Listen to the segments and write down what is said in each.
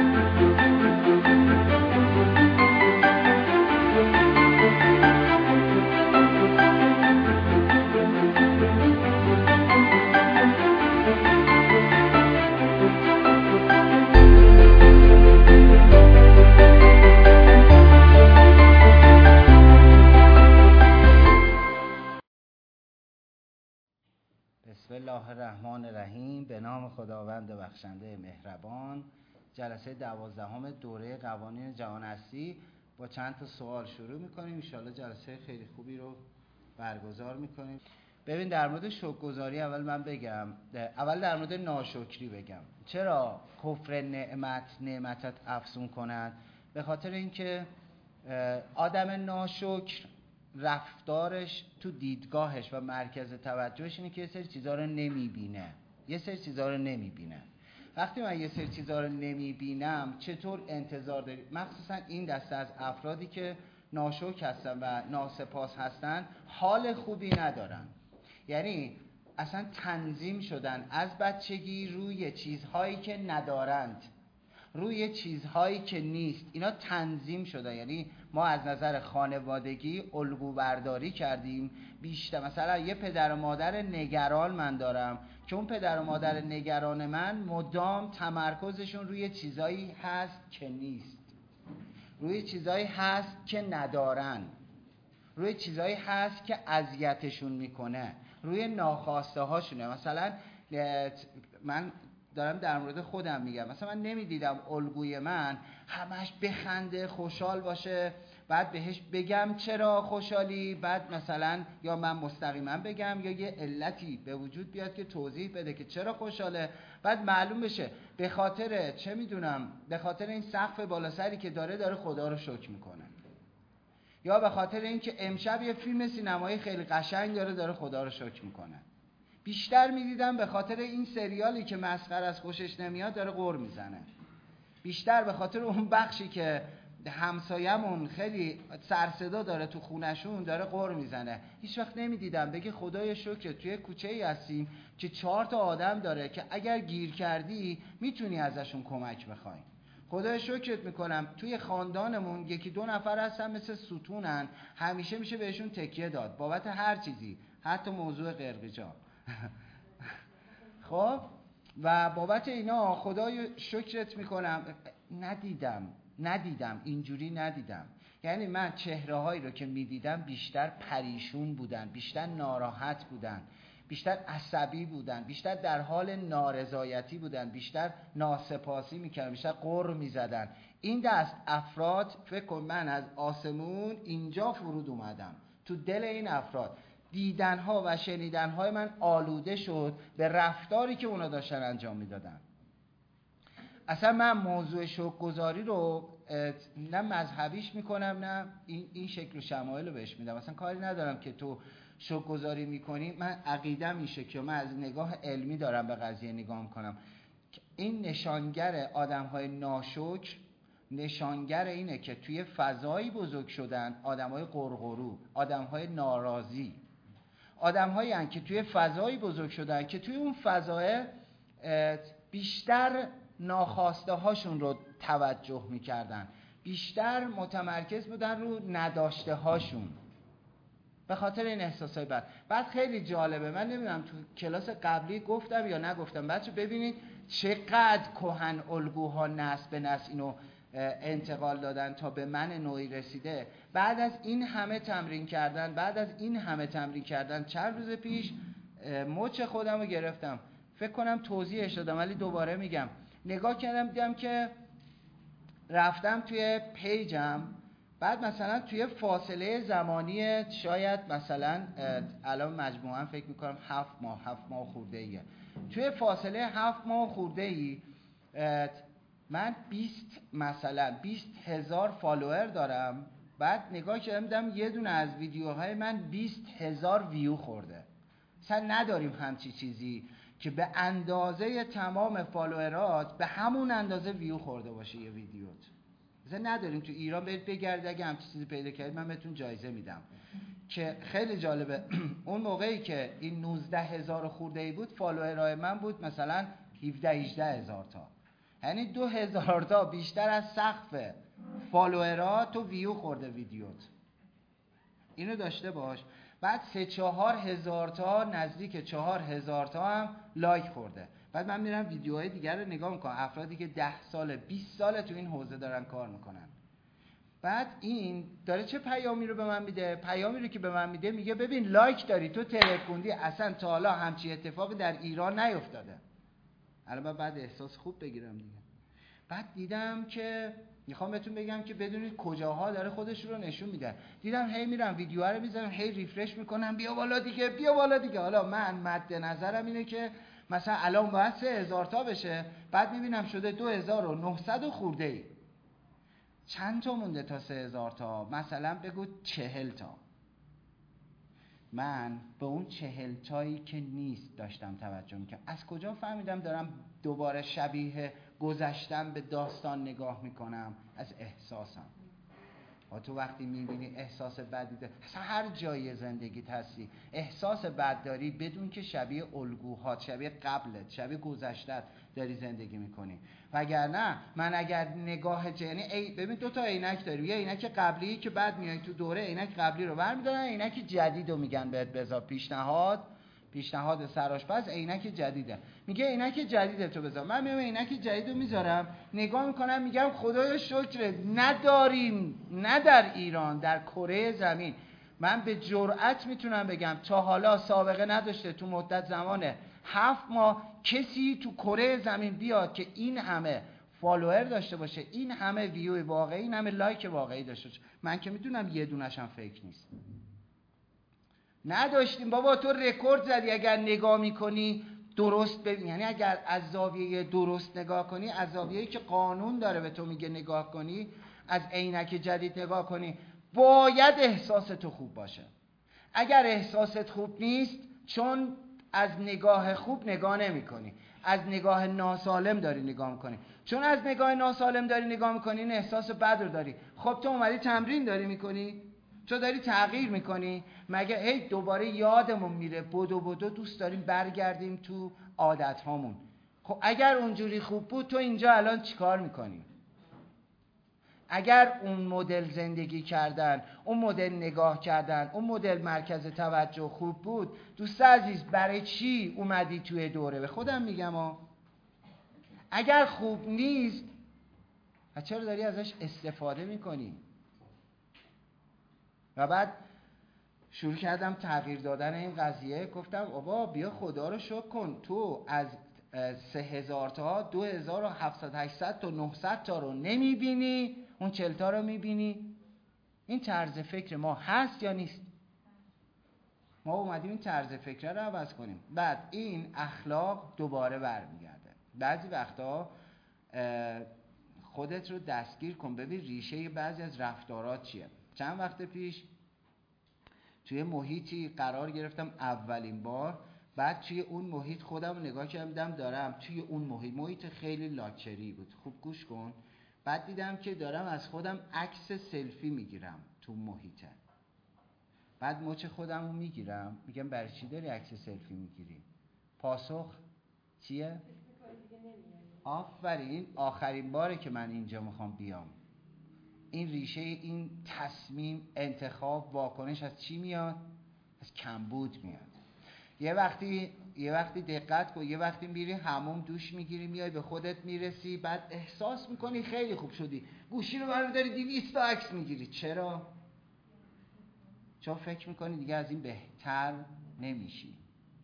بسم الله الرحمن الرحیم. به نام خداوند بخشنده مهربان. جلسه 12 دوره قوانین جهان هستی با چند تا سوال شروع میکنیم. ان شاءالله جلسه خیلی خوبی رو برگزار میکنیم. ببین در مورد شکرگزاری اول من بگم، اول در مورد ناشکری بگم. چرا کفر نعمتت افزون کنند؟ به خاطر اینکه آدم ناشکر رفتارش تو دیدگاهش و مرکز توجهش اینه که یه سری چیزا رو نمیبینه. وقتی من یه سری چیزا رو نمیبینم چطور انتظار داری؟ مخصوصا این دسته از افرادی که ناشکر هستن و ناسپاس هستن حال خوبی ندارن. یعنی اصلا تنظیم شدن از بچگی روی چیزهایی که ندارند، روی چیزهایی که نیست. اینا تنظیم شده. یعنی ما از نظر خانوادگی الگو برداری کردیم بیشتر. مثلا یه پدر و مادر نگران من دارم که اون پدر و مادر نگران من مدام تمرکزشون روی چیزایی هست که نیست، روی چیزایی هست که ندارن، روی چیزایی هست که اذیتشون میکنه، روی ناخواسته هاشونه. مثلا من دارم در مورد خودم میگم، مثلا من نمیدیدم الگوی من همش بخنده خوشحال باشه، بعد بهش بگم چرا خوشحالی، بعد مثلا یا من مستقیما بگم یا یه علتی به وجود بیاد که توضیح بده که چرا خوشحاله، بعد معلوم بشه به خاطر چه میدونم، به خاطر این سقف بالا سری که داره خدا رو شکر میکنه، یا به خاطر اینکه امشب یه فیلم سینمایی خیلی قشنگ داره خدا رو شکر میکنه. بیشتر میدیدم به خاطر این سریالی که مسخره از خوشش نمیاد داره غر میزنه. بیشتر به خاطر اون بخشی که همسایمون خیلی سرصدا داره تو خونشون داره غر میزنه. هیچ وقت نمیدیدم بگه خدای شکر توی کوچه‌ای هستیم که 4 تا آدم داره که اگر گیر کردی میتونی ازشون کمک بخوای. خدای شکرت میکنم توی خاندانمون 1-2 نفر هستن مثل ستونن، همیشه میشه بهشون تکیه داد بابت هر چیزی، حتی موضوع قرقیجا. خب و بابت اینا خدای شکرت میکنم. ندیدم اینجوری ندیدم. یعنی من چهره هایی رو که میدیدم بیشتر پریشون بودن، بیشتر ناراحت بودن، بیشتر عصبی بودن، بیشتر در حال نارضایتی بودن، بیشتر ناسپاسی میکردن، بیشتر غر میزدن. این دست افراد فکر کن من از آسمون اینجا فرود اومدم تو دل این افراد. دیدنها و شنیدنهای من آلوده شد به رفتاری که اونا داشتن انجام میدادن. اصلا من موضوع شکرگزاری رو نه مذهبیش میکنم نه این شکل و شمایل رو بهش میدم. اصلا کاری ندارم که تو شکرگزاری میکنی. من عقیدم این شکلی، من از نگاه علمی دارم به قضیه نگاه میکنم. این نشانگر آدمهای ناشکر، نشانگر اینه که توی فضایی بزرگ شدن، آدمهای قرقرو، آدمهای ناراضی، آدم‌هایی هستند که توی فضایی بزرگ شدن که توی اون فضای بیشتر ناخواسته هاشون رو توجه می‌کردن، بیشتر متمرکز بودن رو نداشته هاشون به خاطر این احساسای بد. بعد خیلی جالبه، من نمیدونم تو کلاس قبلی گفتم یا نگفتم، بچه ببینید چقدر کهن الگوها نسل به نسل اینو انتقال دادن تا به من نوعی رسیده. بعد از این همه تمرین کردن چند روز پیش مچ خودم رو گرفتم. فکر کنم توضیحش دادم ولی دوباره میگم. نگاه کردم دیدم که رفتم توی پیجم، بعد مثلا توی فاصله زمانی شاید مثلا الان مجموعاً فکر میکنم 7 ماه خورده ایه. توی فاصله 7 ماه خورده ای من 20,000 فالوور دارم. بعد نگاه کردم دیدم یه دونه از ویدیوهای من 20,000 ویو خورده. اصلا نداریم همچی چیزی که به اندازه تمام فالوورات به همون اندازه ویو خورده باشه یه ویدیوت. اصلا نداریم تو ایران. برید بگردید اگه همچی چیزی پیدا کردید من بهتون جایزه میدم. که خیلی جالبه اون موقعی که این 19,000 خورده ای بود فالوورای من بود مثلا 17-18 هزار تا. یعنی 2000 تا بیشتر از سقف فالوورها تو ویو خورده ویدیوت. اینو داشته باش. بعد 3-4 هزار تا، نزدیک 4 هزار تا هم لایک خورده. بعد من میرم ویدیوهای دیگر رو نگاه میکنم، افرادی که 10 سال 20 سال تو این حوزه دارن کار میکنن. بعد این داره چه پیامی رو به من میده؟ پیامی رو که به من میده میگه ببین لایک داری، تو ترکوندی، اصلا تا حالا همچین اتفاقی در ایران نیفتاده. الان من بعد احساس خوب بگیرم دیگه. بعد دیدم که میخوام بهتون بگم که بدونید کجاها داره خودش رو نشون میده. دیدم هی میرم ویدیوها رو میذارم، هی ریفرش میکنم، بیا بالا دیگه، بیا بالا دیگه. حالا من مد نظرم اینه که مثلا الان باید 3000 تا بشه، بعد میبینم شده 2900 خورده ای. چند تا مونده تا 3000 تا؟ مثلا بگو 40 تا. من به اون 40 تایی که نیست داشتم توجه میکنم. از کجا فهمیدم دارم دوباره شبیه گذشتم به داستان نگاه میکنم؟ از احساسم. و تو وقتی میبینی احساس بدی داری، اصلا هر جای زندگیت هستی احساس بد داری، بدون که شبیه الگوهات، شبیه قبلت، شبیه گذشتت داری زندگی میکنی. وگرنه من اگر نگاه یعنی ببین 2 تا عینک داری، یه عینک قبلی که بعد میای تو دوره عینک قبلی رو برمی‌دارن، عینک جدید رو میگن بهت بذار. پیشنهاد سرآشپز عینک جدیده. میگه عینک جدیده تو بذار. من میام عینک جدید رو میذارم، نگاه میکنم، میگم خدایا شکرت نداریم، نه در ایران، در کره زمین. من به جرئت میتونم بگم تا حالا سابقه نداشته تو مدت زمان 7 ماه کسی تو کره زمین بیاد که این همه فالوور داشته باشه، این همه ویو واقعی، این همه لایک واقعی داشته باشه. من که میدونم یه دونش هم فیک نیست. نداشتیم بابا. تو رکورد زدی. اگر نگاه میکنی درست ببین، یعنی اگر از زاویه درست نگاه کنی، از زاویه‌ای که قانون داره به تو میگه نگاه کنی، از عینک جدید نگاه کنی، باید احساس تو خوب باشه. اگر احساست خوب نیست، چون از نگاه خوب نگاه نمی کنی، از نگاه ناسالم داری نگاه میکنی. چون از نگاه ناسالم داری نگاه میکنی، این احساس بد رو داری. خب تو اومدی تمرین داری میکنی، تو داری تغییر میکنی. مگه هی دوباره یادمون میره بدو دوست داریم برگردیم تو عادت هامون. خب اگر اونجوری خوب بود، تو اینجا الان چیکار میکنی؟ اگر اون مدل زندگی کردن، اون مدل نگاه کردن، اون مدل مرکز توجه خوب بود، دوست عزیز برای چی اومدی توی دوره؟ به خودم میگم اگر خوب نیست، چرا داری ازش استفاده میکنی؟ و بعد شروع کردم تغییر دادن این قضیه. گفتم بابا بیا خدا رو شکر کن، تو از 3000 تا 2700 تا 900 تا رو نمیبینی، اون 40 تا رو میبینی. این طرز فکر ما هست یا نیست؟ ما اومدیم این طرز فکر رو عوض کنیم. بعد این اخلاق دوباره برمیگرده. بعضی وقتا خودت رو دستگیر کن، ببین ریشه بعضی از رفتارات چیه. چند وقت پیش توی محیطی قرار گرفتم اولین بار. بعد توی اون محیط خودم نگاه کردم، دارم توی اون محیط خیلی لاکچری بود، خوب گوش کن. بعد دیدم که دارم از خودم عکس سلفی میگیرم تو محیطه. بعد مچ خودم رو میگیرم، میگم برای چی داری عکس سلفی میگیری؟ پاسخ چیه؟ آفرین، آخرین باره که من اینجا میخوام بیام. این ریشه، این تصمیم، انتخاب، واکنش از چی میاد؟ از کمبود میاد. یه وقتی دقت کن، یه وقتی میری حموم دوش میگیری، میای به خودت میرسی، بعد احساس میکنی خیلی خوب شدی، گوشی رو برمی‌داری 200 تا عکس میگیری. چرا؟ چون فکر میکنی دیگه از این بهتر نمیشی.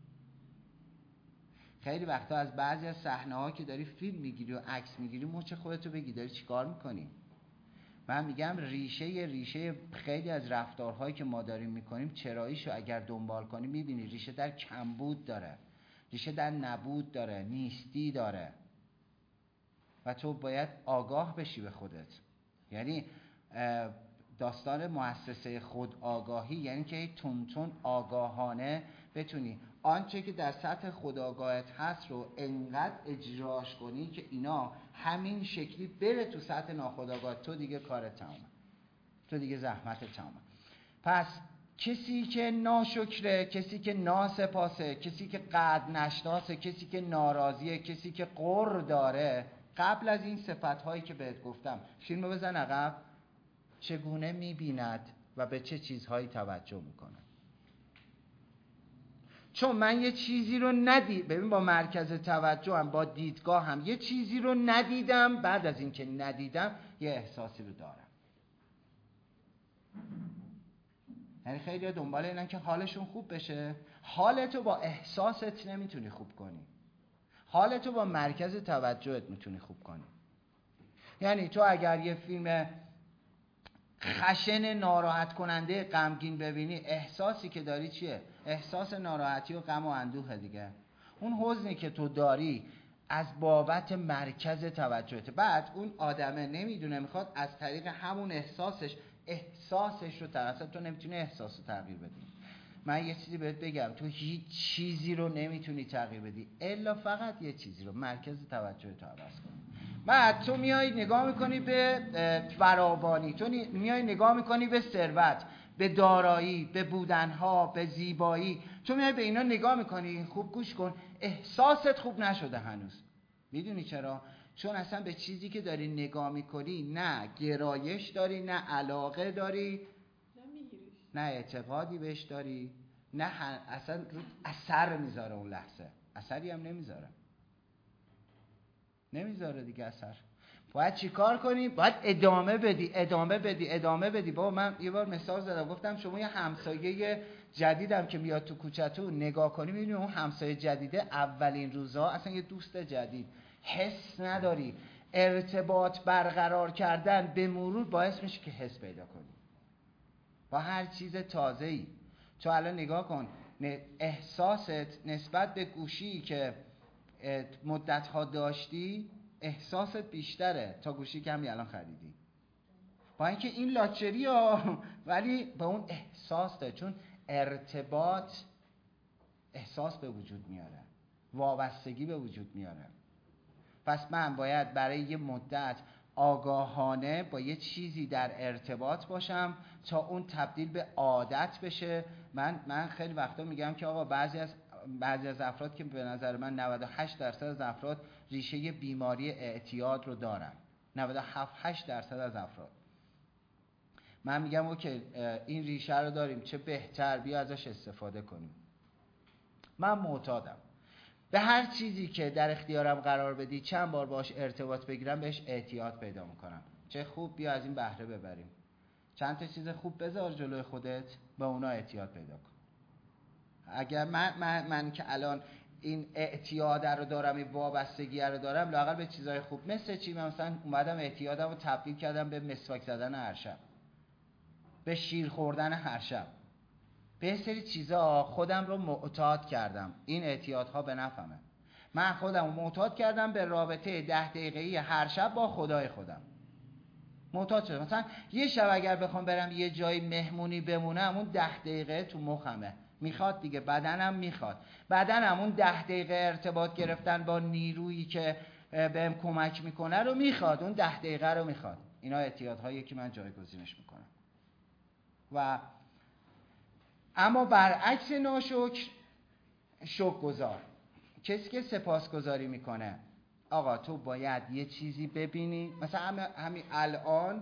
خیلی وقتا از بعضی از صحنه‌ها که داری فیلم میگیری و عکس میگیری، مچ خودتو بگی داری چیکار میکنی. من میگم ریشه خیلی از رفتارهایی که ما داریم میکنیم، چراییشو اگر دنبال کنی میبینی ریشه در کمبود داره، ریشه در نبود داره، نیستی داره. و تو باید آگاه بشی به خودت. یعنی داستان مؤسسه خود آگاهی یعنی که تون آگاهانه بتونی آنچه که در سطح خودآگاهت هست رو انقدر اجراش کنی که اینا همین شکلی بره تو سطح ناخودآگاهت. تو دیگه کارت تمامه، تو دیگه زحمتت تمامه. پس کسی که ناشکره، کسی که ناسپاسه، کسی که قدر نشناسه، کسی که ناراضیه، کسی که غر داره، قبل از این صفت‌هایی که بهت گفتم فیلم رو بزن عقب، چگونه می‌بیند و به چه چیزهایی توجه می‌کند. چون من یه چیزی رو ببین با مرکز توجهم، با دیدگاهم یه چیزی رو ندیدم، بعد از این که ندیدم یه احساسی رو دارم. یعنی خیلی دنبال اینن که حالشون خوب بشه. حالتو با احساست نمیتونی خوب کنی، حالتو با مرکز توجهت میتونی خوب کنی. یعنی تو اگر یه فیلم خشن ناراحت کننده غمگین ببینی، احساسی که داری چیه؟ احساس ناراحتی و غم و اندوه دیگه. اون حزنی که تو داری از بابت مرکز توجهته. بعد اون آدمه نمیدونه، میخواد از طریق همون احساسش رو اصلا تو نمیتونی احساس رو تغییر بدی. من یه چیزی بهت بگم، تو هیچ چیزی رو نمیتونی تغییر بدی الا فقط یه چیزی رو، مرکز توجه تو عوض کنی. بعد تو میای نگاه میکنی به فراوانی، تو میای نگاه میکنی به ثروت، به دارایی، به بودنها، به زیبایی، تو میای به اینا نگاه میکنی. خوب گوش کن، احساست خوب نشده هنوز. میدونی چرا؟ چون اصلا به چیزی که داری نگاه میکنی نه گرایش داری، نه علاقه داری، نه اعتقادی بهش داری، نه اصلا رو اثر میذاره. اون لحظه اثری هم نمیذاره دیگه اثر. باید چی کار کنی؟ باید ادامه بدی. بابا من یه بار مثال زدم، گفتم شما یه همسایه جدیدم که میاد تو کوچه‌تون نگاه کنی، میبینی اون همسایه جدیده اولین روزها اصلا یه دوست جدید، حس نداری. ارتباط برقرار کردن به مرور باعث میشه که حس پیدا کنی با هر چیز تازه‌ای. تو الان نگاه کن، احساست نسبت به گوشی که مدت‌ها داشتی، احساست بیشتره تا گوشی که همین الان خریدی. با اینکه این لاکچری ها، ولی به اون احساس داره، چون ارتباط احساس به وجود میاره، وابستگی به وجود میاره. پس من باید برای یه مدت آگاهانه با یه چیزی در ارتباط باشم تا اون تبدیل به عادت بشه. من خیلی وقتا میگم که آقا بعضی از افراد که به نظر من 98% از افراد ریشه بیماری اعتیاد رو دارن. 97-8% از افراد. من میگم اوکی این ریشه رو داریم، چه بهتر بیا ازش استفاده کنیم. من معتادم، به هر چیزی که در اختیارم قرار بدی چند بار باش ارتباط بگیرم بهش اعتیاد پیدا میکنم. چه خوب بیا از این بهره ببریم. چند تا چیز خوب بذار جلوی خودت، به اونا اعتیاد پیدا کن. اگر من که الان این اعتیاد رو دارم، این وابستگی رو دارم، لااقل به چیزای خوب مثل چی؟ من مثلا اومدم اعتیادم رو تبدیل کردم به مسواک زدن هر شب، به شیر خوردن هر شب، به سری چیزا خودم رو معتاد کردم. این اعتیادها به نفعمه. من خودم رو معتاد کردم به رابطه 10 دقیقه‌ای هر شب با خدای خودم. معتاد شدم. مثلا یه شب اگر بخوام برم یه جای مهمونی بمونم، اون 10 دقیقه تو مخمه، میخواد دیگه، بدنم میخواد. بدنم اون 10 دقیقه ارتباط گرفتن با نیرویی که بهم کمک میکنه رو میخواد، اون 10 دقیقه رو میخواد. اینا اعتیادهایی که من جایگزینش میکنم. و اما برعکس ناشکر، شکرگزار، کسی که سپاسگزاری میکنه. آقا تو باید یه چیزی ببینی، مثلا همین الان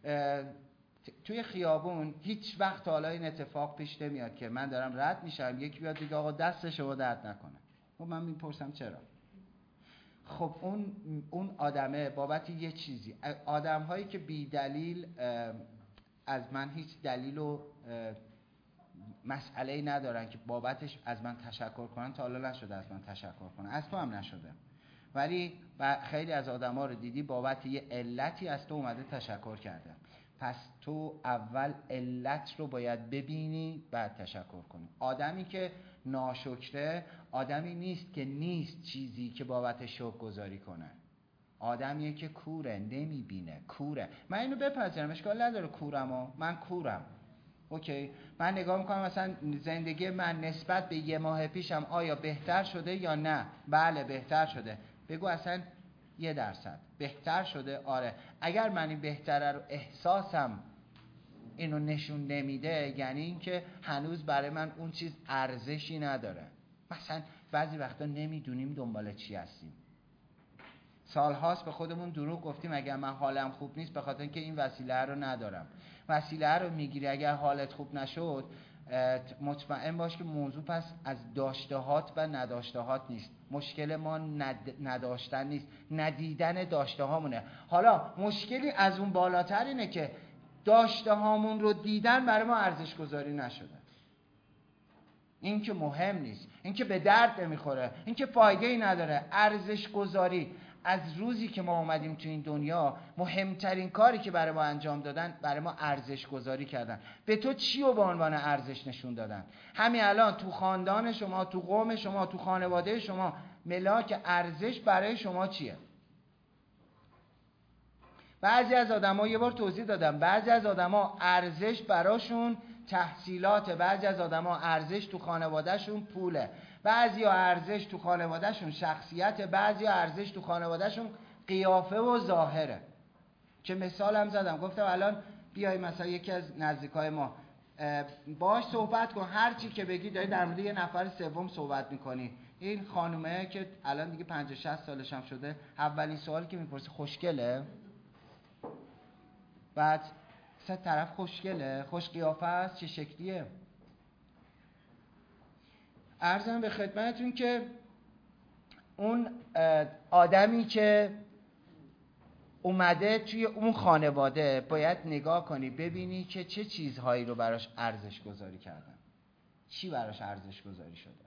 توی خیابون هیچ وقت حالا این اتفاق پیش نمیاد که من دارم رد میشم یکی بیاد بگه آقا دست شما درد نکنه. خب من میپرسم چرا؟ خب اون آدمه بابت یه چیزی، آدم هایی که بی دلیل از من هیچ دلیل و مسئله‌ای ندارن که بابتش از من تشکر کنن، تا حالا نشده از من تشکر کنن، از تو هم نشده، ولی خیلی از آدم‌ها رو دیدی بابت یه علتی از تو اومده تشکر کرده. پس تو اول علت رو باید ببینی بعد تشکر کنی. آدمی که ناشکره آدمی نیست که نیست چیزی که بابت شکرگزاری کنه. آدمیه که کوره، نمیبینه، کوره. من اینو بپذیرم، اشکال نداره کورم، من کورم، اوکی. من نگاه میکنم مثلا زندگی من نسبت به یه ماه پیشم آیا بهتر شده یا نه؟ بله بهتر شده. بگو اصلا 1% بهتر شده؟ آره. اگر من این بهتره رو احساسم اینو نشون نمیده، یعنی این که هنوز برای من اون چیز ارزشی نداره. مثلا بعضی وقتا نمیدونیم دنبال چی هستیم. سالهاست به خودمون دروغ گفتیم اگر من حالم خوب نیست به خاطر اینکه این وسیله رو ندارم. وسیله رو میگیری، اگر حالت خوب نشد مطمئن باش که موضوع پس از داشتهات و نداشتهات نیست. مشکل ما نداشتن نیست، ندیدن داشته هامونه. حالا مشکلی از اون بالاتر اینه که داشته هامون رو دیدن برای ما ارزش گذاری نشده. این که مهم نیست، این که به درد نمیخوره، این که فایده‌ای نداره. ارزش گذاری از روزی که ما اومدیم تو این دنیا، مهمترین کاری که برای ما انجام دادن، برای ما ارزش گذاری کردن. به تو چی رو به عنوان ارزش نشون دادن؟ همین الان تو خاندان شما، تو قوم شما، تو خانواده شما، ملاک ارزش برای شما چیه؟ بعضی از آدم‌ها، یه بار توضیح دادم، بعضی از آدم‌ها ارزش براشون تحصیلات، بعضی از آدم‌ها ارزش تو خانواده‌شون پوله، بعضی ارزش تو خانواده‌شون شخصیت، بعضی ارزش تو خانواده‌شون قیافه و ظاهره. که مثال هم زدم، گفتم الان بیای مثلا یکی از نزدیکای ما باهاش صحبت کن، هر چی که بگی داری در مورد یه نفر سوم صحبت می‌کنی. این خانومه که الان دیگه 50 60 سالش هم شده، اولین سوالی که می‌پرسه خوشگله؟ بعد سه طرف خوشگله، خوش قیافه است، چه شکلیه؟ عرضم به خدمتتون که اون آدمی که اومده توی اون خانواده باید نگاه کنی ببینی که چه چیزهایی رو براش ارزش گذاری کردن، چی براش ارزش گذاری شده.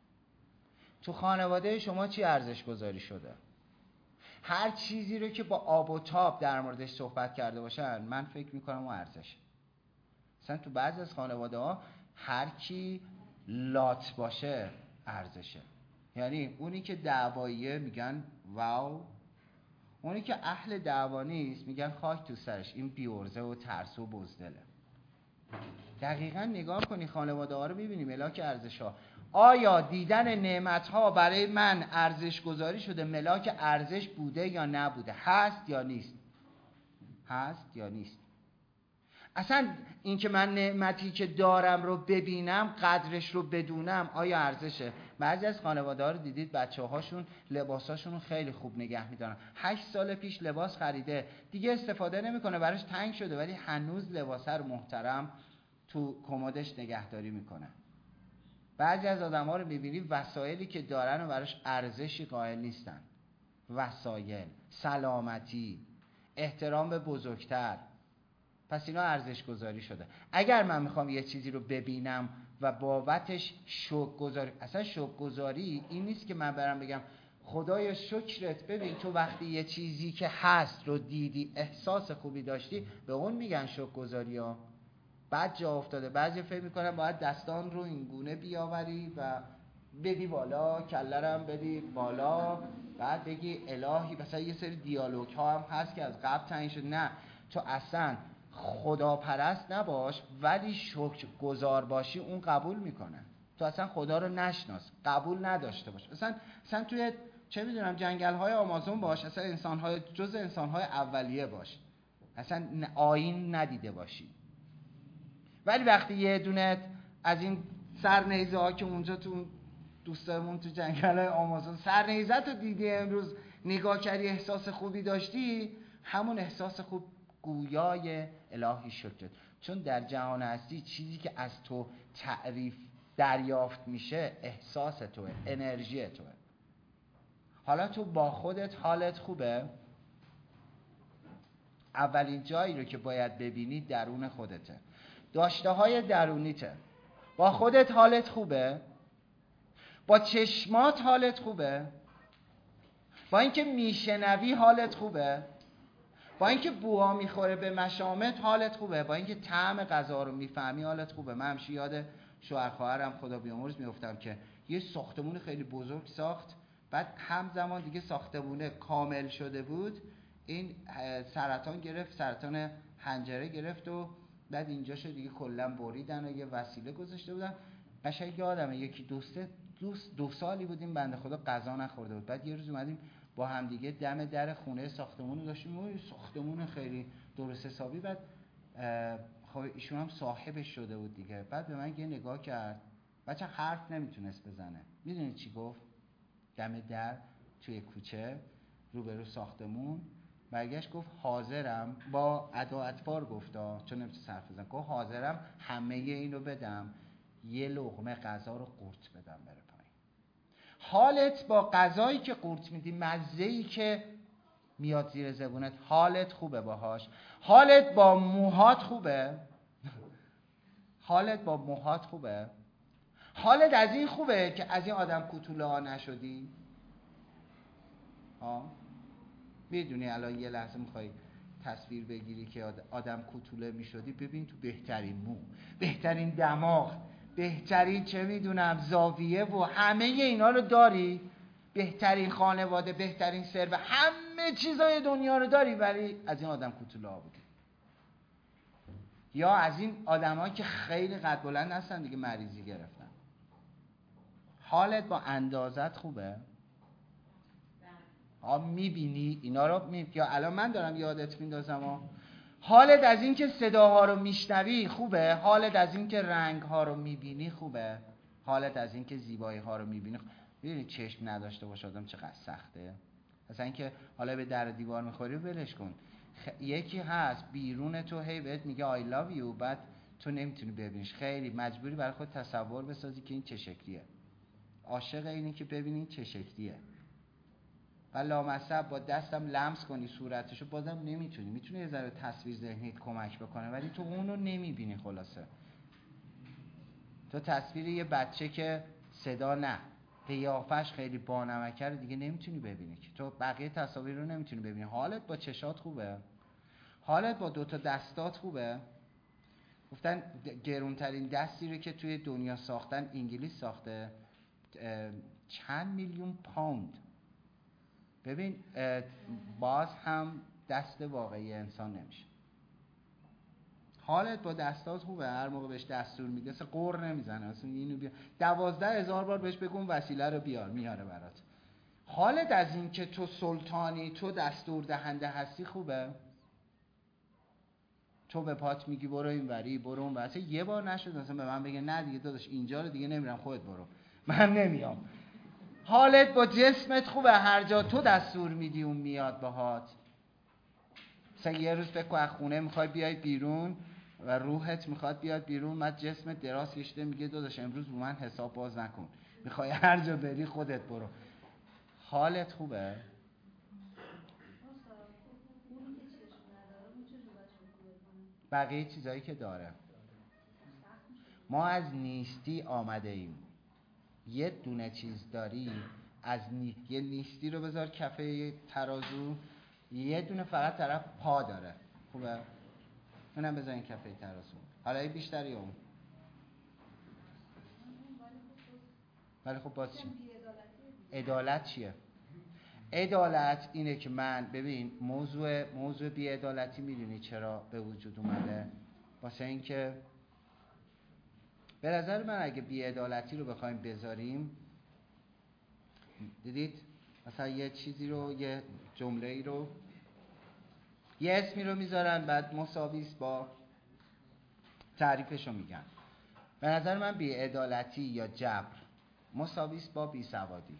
تو خانواده شما چی ارزش گذاری شده؟ هر چیزی رو که با آب و تاب در موردش صحبت کرده باشن، من فکر میکنم اون ارزشه. مثلا تو بعضی از خانواده ها هر کی لات باشه ارزشه. یعنی اونی که دعواییه میگن واو، اونی که اهل دعوا نیست میگن خاک تو سرش، این بیورزه و ترسو و بزدله. دقیقاً نگاه کنی خانواده ها رو میبینی ملاک ارزش ها. آیا دیدن نعمت ها برای من ارزش گذاری شده ملاک ارزش بوده یا نبوده؟ هست یا نیست؟ هست یا نیست؟ اصلا این که من نعمتی که دارم رو ببینم، قدرش رو بدونم، آیا ارزشه؟ بعضی از خانواده ها رو دیدید بچه هاشون لباساشون رو خیلی خوب نگه میدارن. 8 سال پیش لباس خریده، دیگه استفاده نمیکنه، براش تنگ شده، ولی هنوز لباسه رو محترم تو کمدش نگهداری میکنه. بعضی از آدم ها رو میبینی وسایلی که دارن و براش ارزشی قائل نیستن. وسایل، سلامتی، احترام به بزرگتر، پس اینا ارزش گذاری شده. اگر من میخوام یه چیزی رو ببینم و بابتش شکر گذاری، اصلا شکر گذاری این نیست که من برم بگم خدایا شکرت، ببین تو وقتی یه چیزی که هست رو دیدی احساس خوبی داشتی، به اون میگن شکر گذاری ها. بعد جا افتاده بعضی فکر میکنن باید دستان رو این گونه بیاوری و بدی بالا، کلرم بدی بالا، بعد بگی الهی. مثلا یه سری دیالوگ ها هم هست که از قبل تعیین شد. نه، تو اصلا خداپرست نباش، ولی شکر گزار باشی، اون قبول میکنه. تو اصلا خدا رو نشناس، قبول نداشته باش. اصلا توی چه میدونم جنگل های آمازون باش، اصلا انسان‌های جز انسان‌های اولیه باش، اصلا آیین ندیده باشی. ولی وقتی یه دونه از این سرنیزه ها که اونجا تو دوستامون تو جنگل های آمازون سرنیزه تو دیدی، امروز نگاه کردی احساس خوبی داشتی، همون احساس خوب گویای الهی شکرت. چون در جهان هستی چیزی که از تو تعریف دریافت میشه احساس توه، انرژی توه. حالا تو با خودت حالت خوبه؟ اولین جایی رو که باید ببینی درون خودته، داشته های درونیته. با خودت حالت خوبه؟ با چشمات حالت خوبه؟ با اینکه میشنوی حالت خوبه؟ با اینکه بوها میخوره به مشامت حالت خوبه؟ با اینکه طعم غذا رو میفهمی حالت خوبه؟ من همیشه یاد شوهر خواهرم خدا بیامرز میافتم که یه ساختمون خیلی بزرگ ساخت، بعد همزمان دیگه ساختمونه کامل شده بود، این سرطان گرفت، سرطان حنجره گرفت و بعد اینجاشو دیگه کلا بریدن و یه وسیله گذاشته بودن. قشنگ یادمه یکی دو سالی بودیم بنده خدا غذا نخورده بود. بعد یه روز اومدیم با هم دیگه دم در خونه ساختمون رو داشتیم، اون ساختمون خیلی درست حسابی، بعد خب ایشون هم صاحبش شده بود دیگه. بعد به من یه نگاه کرد، بچه حرف نمیتونست بزنه، میدونید چی گفت؟ دم در توی کوچه روبرو ساختمون، برگشت گفت حاضرم، با ادا اطوار گفتا چون نمیتونست حرف بزنه، گفت حاضرم همه اینو بدم یه لقمه غذا رو قورت بدم بره پایین. حالت با غذایی که قورت میدی، مزه‌ای که میاد زیر زبونت، حالت خوبه باهاش؟ حالت با موهات خوبه؟ حالت با موهات خوبه؟ حالت از این خوبه که از این آدم کوتوله ها نشدی؟ میدونی الان یه لحظه میخوای تصویر بگیری که آدم کوتوله میشدی، ببین تو بهترین مو، بهترین دماغ، بهترین چه میدونم زاویه و همه اینا رو داری، بهترین خانواده، بهترین ثروت، همه چیزای دنیا رو داری، ولی از این آدم کوتوله ها بودی. یا از این آدمایی که خیلی قد بلند هستن دیگه مریضی گرفتن. حالت با اندازت خوبه؟ میبینی اینا رو یا الان من دارم یادت میندازم حالت از این که صداها رو میشنوی خوبه؟ حالت از این که رنگ ها رو میبینی خوبه؟ حالت از این که زیبایی ها رو میبینی میدونی چشم نداشته باشه آدم چقدر سخته؟ اصلا اینکه حالا به در دیوار میخوری ولش کن، یکی هست بیرون تو هی بهت میگه I love you، بعد تو نمیتونی ببینیش، خیلی مجبوری برای خود تصور بسازی که این چه شکلیه، عاشق اینی که ببینی این چه شکلیه، و لامصب با دستم لمس کنی صورتشو بازم نمیتونی، میتونی یه ذره تصویر ذهنیت کمک بکنه ولی تو اونو نمیبینی. خلاصه تو تصویر یه بچه که صدا نه، قیافش خیلی بانمکه رو دیگه نمیتونی ببینی که، تو بقیه تصاویر رو نمیتونی ببینی. حالت با چشات خوبه؟ حالت با دوتا دستات خوبه؟ گفتن گرونترین دستی رو که توی دنیا ساختن انگلیس ساخته، چند میلیون پوند. ببین باز هم دست واقعی انسان نمیشه. حالت با دستات خوبه؟ هر موقع بهش دستور میده اصلا قور نمیزنه، اصلا اینو بیار 12,000 بار بهش بگو وسیله رو بیار، میاره برات. حالت از این که تو سلطانی، تو دستور دهنده هستی خوبه؟ تو به پات میگی برو این وری برو اون وری، یه بار نشد مثلا به من بگه نه دیگه داداش اینجا رو دیگه نمیرم خودت برو، من نمیام. حالت با جسمت خوبه؟ هر جا تو دستور میدی اون میاد باهات. مثلا یه روز فکر کن از خونه میخوای بیای بیرون و روحت میخواد بیاد بیرون، بعد جسمت دراز کشیده میگه داداش امروز رو من حساب باز نکن، میخوای هر جا بری خودت برو. حالت خوبه؟ بقیه چیزایی که داره. ما از نیستی آمده ایم. یه دونه چیز داری از یه نیستی رو بذار کفه ترازو، یه دونه فقط طرف پا داره، خوبه؟ اونم بذار این کفه ترازو. حالا این بیشتری اون، ولی خب باز چی؟ عدالت چیه؟ عدالت اینه که من ببین موضوع بی‌عدالتی میدونی چرا به وجود اومده؟ واسه این که به نظر من اگه بی‌عدالتی رو بخوایم بذاریم، دیدید مثلا یه چیزی رو، یه جمله‌ای رو، یه اسمی رو میذارن بعد مساویس با تعریفش رو میگن. به نظر من بی‌عدالتی یا جبر مساویس با بیسوادی.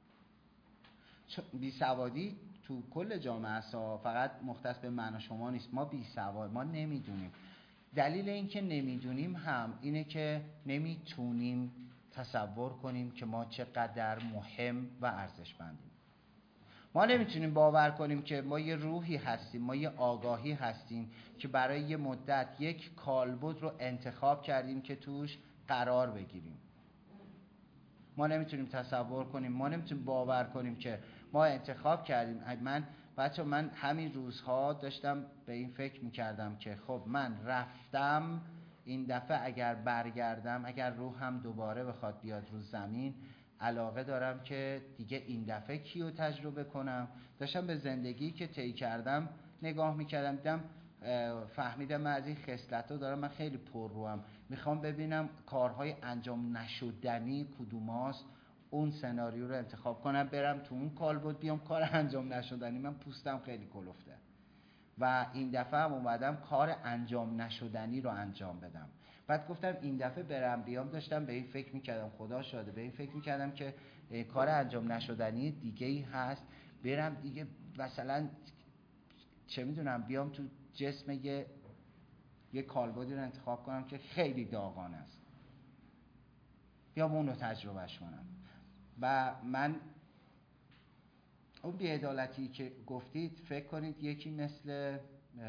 بیسوادی تو کل جامعه است، فقط مختص به من و شما نیست. ما بیسواد، ما نمیدونیم. دلیل این که نمیدونیم هم اینه که نمیتونیم تصور کنیم که ما چقدر مهم و ارزشمندیم. ما نمیتونیم باور کنیم که ما یه روحی هستیم، ما یه آگاهی هستیم که برای یه مدت یک کالبد رو انتخاب کردیم که توش قرار بگیریم. ما نمیتونیم تصور کنیم، ما نمیتونیم باور کنیم که ما انتخاب کردیم. من همین روزها داشتم به این فکر میکردم که خب من رفتم، این دفعه اگر برگردم، اگر روحم دوباره بخواد بیاد رو زمین، علاقه دارم که دیگه این دفعه کیو تجربه کنم. داشتم به زندگی که طی کردم نگاه میکردم، دیدم فهمیدم من از این خصلت‌ها دارم، من خیلی پرروام، میخوام ببینم کارهای انجام نشدنی کدوماست، اون سناریو رو انتخاب کنم برم تو اون کالبد بیام کار انجام نشدنی. من پوستم خیلی کلفته و این دفعه هم اومدم کار انجام نشدنی رو انجام بدم. بعد گفتم این دفعه برم بیام، داشتم به این فکر میکردم، خدا شاده به این فکر میکردم که کار انجام نشدنی دیگه ای هست. برم دیگه مثلا چه میدونم بیام تو جسم یه کالبدی رو انتخاب کنم که خیلی داغانه است، بیام اون رو تجربهش کنم. و من اون بی‌عدالتی که گفتید، فکر کنید یکی مثل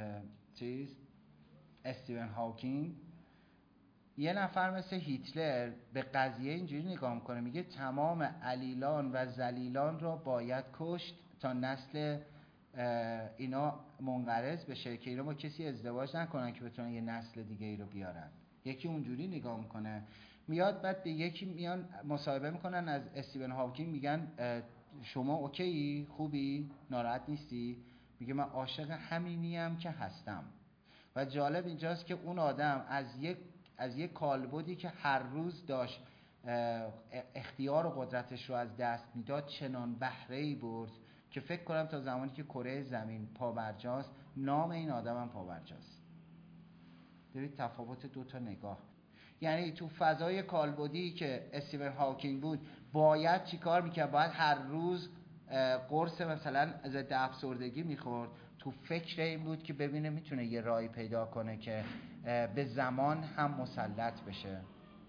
استیون هاکینگ، یه نفر مثل هیتلر به قضیه اینجوری نگاه میکنه، میگه تمام علیلان و ذلیلان را باید کشت تا نسل اینا منقرض بشه که اینا با کسی ازدواج نکنن که بتونن یه نسل دیگه ای رو بیارن. یکی اونجوری نگاه میکنه. میاد بعد به یکی میان مصاحبه میکنن از استیون هاکینگ، میگن شما اوکی؟ خوبی؟ ناراحت نیستی؟ میگه من عاشق همینیم که هستم. و جالب اینجاست که اون آدم از یک کالبدی که هر روز داشت اختیار و قدرتش رو از دست میداد چنان بهره‌ای برد که فکر کنم تا زمانی که کره زمین پابرجاست نام این آدم هم پابرجاست. ببینید تفاوت دو تا نگاه. یعنی تو فضای کالبدی که استیون هاکینگ بود باید چیکار میکرد؟ باید هر روز قرص مثلا ضد افسردگی میخورد. تو فکر این بود که ببینه میتونه یه راهی پیدا کنه که به زمان هم مسلط بشه.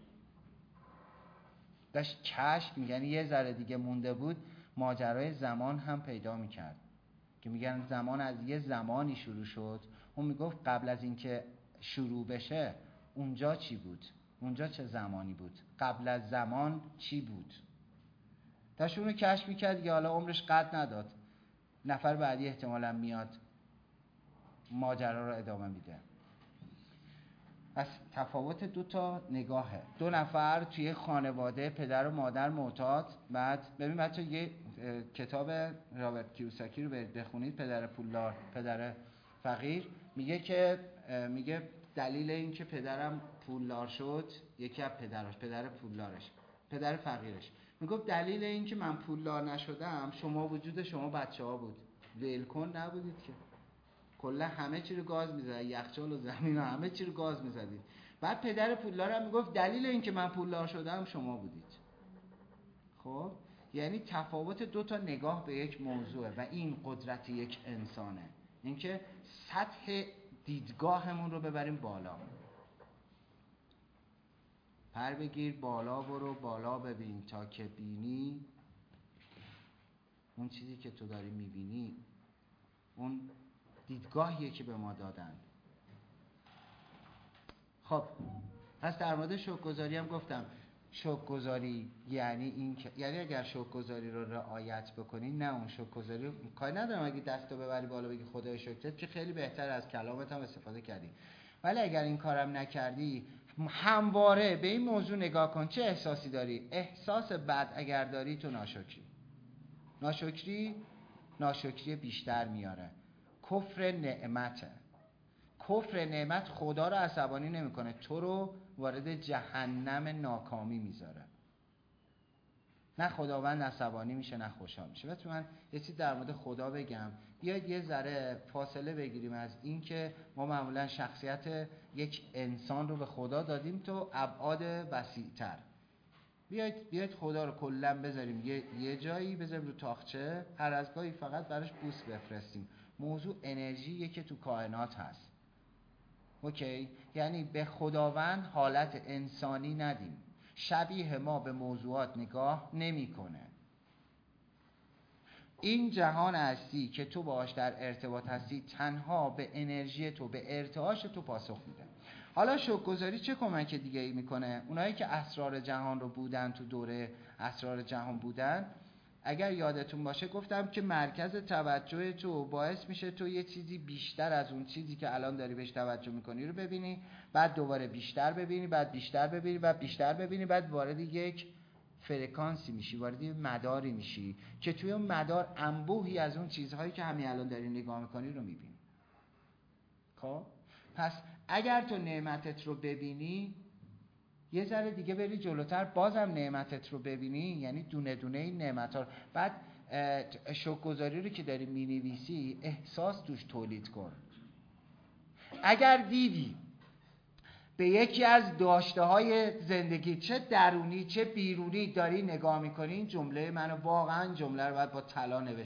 داشت کشف، یعنی یه ذره دیگه مونده بود ماجرای زمان هم پیدا میکرد که میگن زمان از یه زمانی شروع شد. اون میگفت قبل از اینکه شروع بشه اونجا چی بود؟ اونجا چه زمانی بود؟ قبل از زمان چی بود؟ داشت اونو کشف میکرد که حالا عمرش قد نداد، نفر بعدی احتمالاً میاد ماجرا رو ادامه میده. پس تفاوت دو تا نگاهه. دو نفر توی خانواده، پدر و مادر معتاد. بعد ببین بچه یه کتاب رابرت کیوساکی رو بخونید، پدر پولدار پدر فقیر. میگه که دلیل این که پدرم پولدار شد، یکی از پدر پولدارش، پدر فقیرش میگفت دلیل این که من پولدار نشدم شما وجود شما بچه‌ها بود. ولکن نبودید که کلا همه چی رو گاز می‌زدید، یخچال و زمین و همه چی رو گاز می‌زدید. بعد پدر پولدار هم میگفت دلیل این که من پولدار شدم شما بودید. خب یعنی تفاوت دو تا نگاه به یک موضوعه و این قدرت یک انسانه، اینکه سطح دیدگاهمون رو ببریم بالا. پر بگیر بالا برو، بالا ببین تا که بینی اون چیزی که تو داری میبینی، اون دیدگاهیه که به ما دادن. خب پس در مورد شکرگزاری هم گفتم. شکرگزاری یعنی این که اگر شکرگزاری رو رعایت بکنی، نه اون شکرگزاری رو کاری ندارم اگه دستو ببری بالا بگی خدای شکرت، که خیلی بهتر از کلامت هم استفاده کردی. ولی اگر این کارم نکردی، همواره به این موضوع نگاه کن چه احساسی داری. احساس بد اگر داری تو ناشکری بیشتر میاره. کفر نعمت خدا رو عصبانی نمیکنه، تو رو وارد جهنم ناکامی میذاره. نه خداوند عصبانی میشه نه خوشحال میشه. بس من یه چیز در مورد خدا بگم. بیاید یه ذره فاصله بگیریم از این که ما معمولا شخصیت یک انسان رو به خدا دادیم تو ابعاد وسیع‌تر. بیاید خدا رو کلا بذاریم یه جایی، بذاریم رو تاقچه، هر از گاهی فقط براش بوس بفرستیم. موضوع انرژیه که تو کائنات هست. اوکی؟ یعنی به خداوند حالت انسانی ندیم. شبیه ما به موضوعات نگاه نمی‌کنه. این جهان هستی که تو باهاش در ارتباط هستی تنها به انرژی تو، به ارتعاش تو پاسخ میده. حالا شکرگزاری چه کمک دیگه ای میکنه؟ اونایی که اسرار جهان رو بودن، تو دوره اسرار جهان بودن، اگر یادتون باشه گفتم که مرکز توجه تو باعث میشه تو یه چیزی بیشتر از اون چیزی که الان داری بهش توجه میکنی رو ببینی، بعد دوباره بیشتر ببینی، بعد بیشتر ببینی، بعد بیشتر ببینی، بعد وارد یک فرکانسی میشی، وارد مداری میشی که توی اون مدار انبوهی از اون چیزهایی که همین الان داری نگاه میکنی رو میبینی. خب پس اگر تو نعمتت رو ببینی، یه ذره دیگه بری جلوتر بازم نعمتت رو ببینی، یعنی دونه دونه این نعمت‌ها رو، بعد شکرگزاری رو که داری می‌نویسی احساس توش تولید کن. اگر دیدی به یکی از داشته‌های زندگی چه درونی چه بیرونی داری نگاه می‌کنی، این جمله منو واقعاً جمله رو باید با طلا نوشت.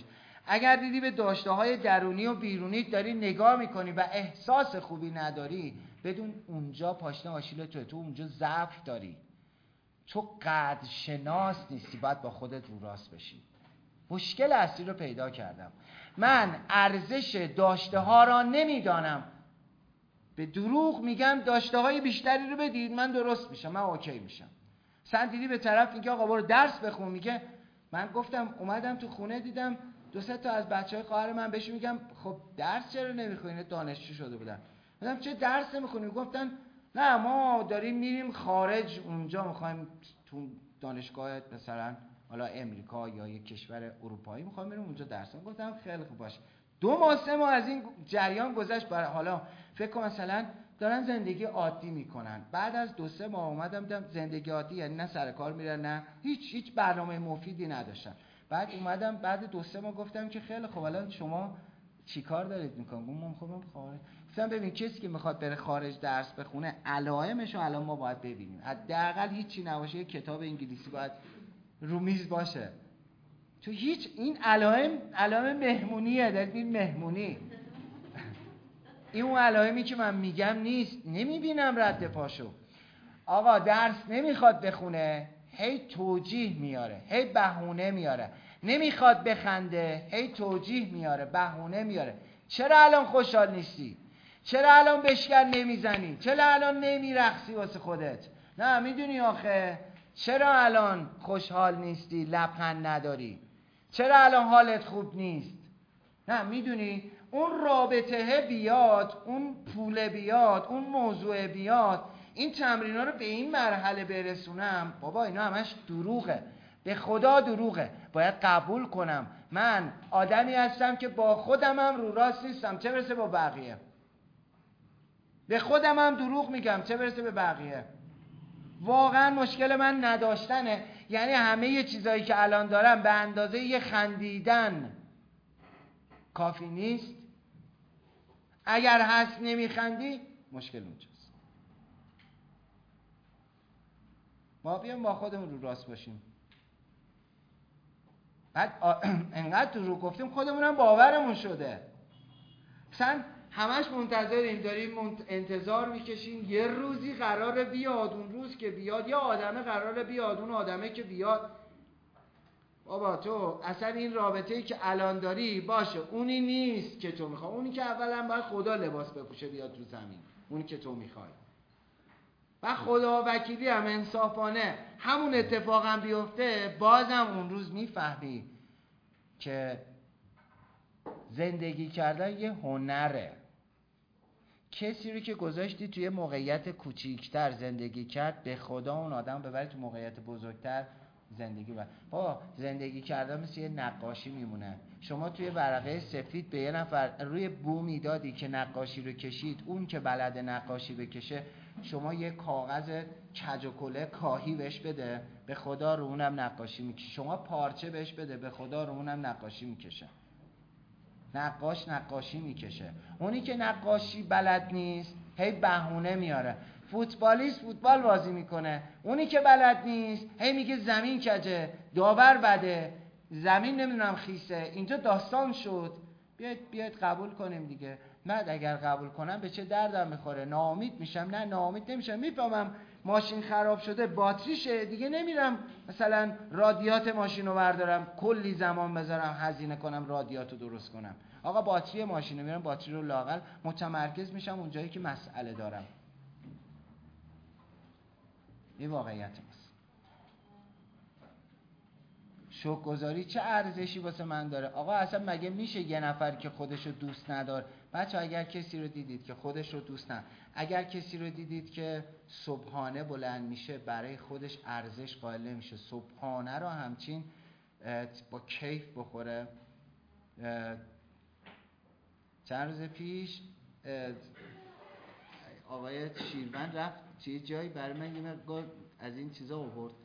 اگر دیدی به داشته‌های درونی و بیرونی داری نگاه میکنی و احساس خوبی نداری، بدون اونجا پاشنه آشیل تو اونجا ضعف داری، تو قدر شناس نیستی، باید با خودت رو راست بشی. مشکل اصلی رو پیدا کردم. من ارزش داشته ها را نمیدانم، به دروغ میگم داشته های بیشتری رو بدید من درست میشم، من اوکی میشم. سن دیدی به طرف میگه آقا برو درس بخون، میگه من گفتم اومدم تو خونه دیدم 2-3 تا از بچهای خواهر من، بهش میگم خب درس چرا نمیخونی؟ دانشجو شده بودن. گفتم چه درس نمیخونی؟ گفتن نه ما داریم میریم خارج، اونجا میخوایم تو دانشگاه مثلا حالا امریکا یا یک کشور اروپایی میخوام بریم اونجا درس. گفتم خیلی خوب باشه. 2 ماه 3 ماه از این جریان گذشت، برای حالا فکر کن مثلا دارن زندگی عادی میکنن. بعد از 2-3 ماه اومدم دیدم زندگی عادی یعنی نه سر کار میرن نه هیچ برنامه مفیدی نداشتن. بعد اومدم بعد 2-3 ماه گفتم که خیلی خب الان شما چیکار دارید میکنید؟ من میخوام خارج. گفتم ببین کسی که میخواد بره خارج درس بخونه علائمشو الان ما باید ببینیم. حداقل هیچی نباشه یه کتاب انگلیسی باید رو میز باشه. تو هیچ این علائم مهمونیه، دارید این مهمونی. این اون علائمی که من میگم نیست، نمیبینم رد پاشو. آقا درس نمیخواد بخونه، هی توجیه میاره، هی بهونه میاره. نمیخواد بخنده، هی توجیه میاره، بهونه میاره. چرا الان خوشحال نیستی؟ چرا الان بشکن نمیزنی؟ چرا الان نمیرقصی واسه خودت؟ نه میدونی آخه چرا الان خوشحال نیستی؟ لبخند نداری؟ چرا الان حالت خوب نیست؟ نه میدونی اون رابطه بیاد، اون پول بیاد، اون موضوع بیاد، این تمرینا رو به این مرحله برسونم، بابا اینا همش دروغه، به خدا دروغه. باید قبول کنم من آدمی هستم که با خودم هم رو راست نیستم، چه برسه با بقیه. به خودم هم دروغ میگم، چه برسه به بقیه. واقعا مشکل من نداشتنه، یعنی همه چیزایی که الان دارم به اندازه یه خندیدن کافی نیست. اگر هست نمیخندی مشکل اونجاست. ما بیام با خودمون رو راست باشیم. بعد انقدر دروغ گفتیم خودمونم باورمون شده. مثلا همش منتظریم، داریم انتظار میکشیم یه روزی قراره بیاد، اون روز که بیاد یا آدمه قراره بیاد، اون آدمه که بیاد. بابا تو اصلا این رابطه‌ای که الان داری باشه اونی نیست که تو میخوای. اونی که اولا باید خدا لباس بپوشه بیاد رو زمین، اونی که تو میخوای. و خدا وکیلی هم انصافانه همون اتفاق هم بیفته، بازم اون روز میفهمی که زندگی کردن یه هنره. کسی رو که گذاشتی توی موقعیت کوچیکتر زندگی کرد، به خدا اون آدم ببری تو موقعیت بزرگتر زندگی بر. بابا زندگی کردن مثل یه نقاشی میمونه. شما توی ورقه سفید به یه نفر روی بومی دادی که نقاشی رو کشید، اون که بلد نقاشی بکشه، شما یه کاغذ کج و کله کاهی بهش بده، به خدا رو اونم نقاشی میکشه. شما پارچه بهش بده، به خدا رو اونم نقاشی میکشه. نقاشی میکشه. اونی که نقاشی بلد نیست هی بهونه میاره. فوتبالیست فوتبال بازی میکنه، اونی که بلد نیست هی میگه زمین کجه، داور بده، زمین نمیدونم خیسه. اینجا داستان شد. بیاید قبول کنیم دیگه. بعد اگر قبول کنم به چه دردم میخوره؟ ناامید میشم؟ نه ناامید نمیشم. میفهمم ماشین خراب شده، باتریشه دیگه، نمیرم مثلا رادیات ماشین رو بردارم کلی زمان بذارم هزینه کنم رادیات رو درست کنم. آقا باتری ماشین رو میرم، باتری رو لااقل متمرکز میشم اونجایی که مسئله دارم. این واقعیت است. شکرگزاری چه ارزشی واسه من داره؟ آقا اصلا مگه میشه یه نفر که خودشو دوست نداره؟ بچه اگر کسی رو دیدید که خودش رو دوست نداره، اگر کسی رو دیدید که صبحانه بلند میشه برای خودش ارزش قائل نمیشه، صبحانه رو همچین با کیف بخوره. چند روز پیش آقای شیروان رفت چه جایی برای من یه از این چیزا آورد،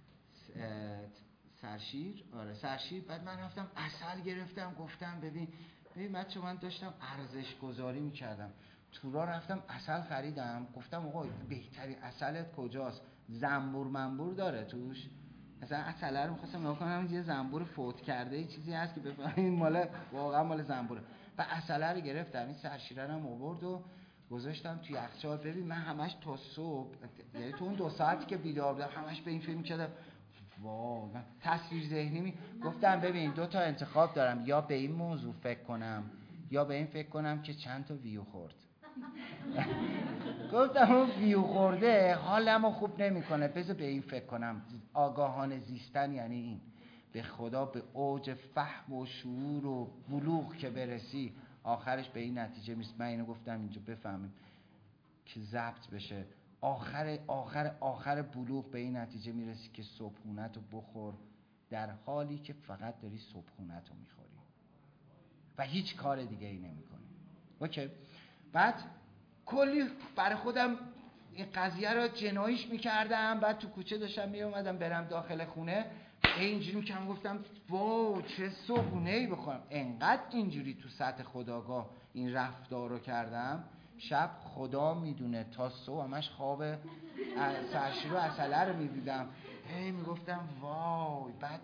سرشیر. آره سرشیر. بعد من رفتم عسل گرفتم، گفتم ببین بچه من داشتم ارزش گذاری میکردم، تو راه رفتم عسل خریدم، گفتم آقا بهترین عسلت کجاست؟ زنبور منبور داره توش؟ مثلا اصلا رو می‌خواستم نگاه کنم یه زنبور فوت کرده چیزی هست که بفهمین مال واقعا مال زنبوره. و اصلا رو گرفتم، این سرشیره رو آورد و گذاشتم توی یخچال. ببین من همش تا صبح، یعنی تو اون 2 ساعتی که بیدار بودم همش به این فکر می‌کردم واو، تصویر ذهنی گفتم ببین 2 تا انتخاب دارم، یا به این موضوع فکر کنم یا به این فکر کنم که چند تا ویو خورد. گفتم اون ویو خورده حالمو خوب نمیکنه، بذار به این فکر کنم. آگاهانه زیستن یعنی این، به خدا به اوج فهم و شعور و بلوغ که برسی آخرش به این نتیجه میرسی. من اینو گفتم اینجا بفهمیم که ضبط بشه. آخر بلوغ به این نتیجه میرسی که صبحونت رو بخور در حالی که فقط داری صبحونت رو میخوری و هیچ کار دیگه ای نمی کنی. اوکی. بعد کلی برای خودم این قضیه رو جناییش میکردم. بعد تو کوچه داشتم میومدم برم داخل خونه اینجوری میکنم، گفتم واو چه صبحونه‌ای بخورم. انقدر اینجوری تو سطح خودآگاه این رفتار رو کردم، شب خدا میدونه تا صبح همش خواب سرشیر و عسله رو میدیدم. هی میگفتم وای. بعد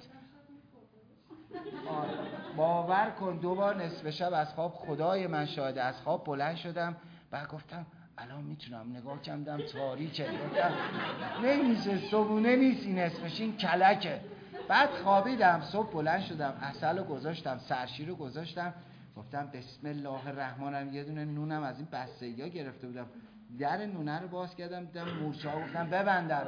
باور کن 2 بار نصف شب از خواب، خدای من شاهده، از خواب بلند شدم. بعد گفتم الان میتونم نگاه کردم تاریکه، گفتم نمیشه، صبحونه نیست این اسمش، این کلکه. بعد خوابیدم. صبح بلند شدم، عسل رو گذاشتم، سرشیر رو گذاشتم، گفتم بسم الله الرحمن الرحیم. یه دونه نونم از این بستگی‌ها گرفته بودم، در نونه رو باز کردم دیدم مورچه‌ها، گفتم ببند درو.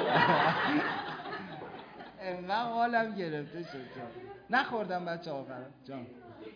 انقدر حالم گرفته شد نخوردم بچه آخرم. جان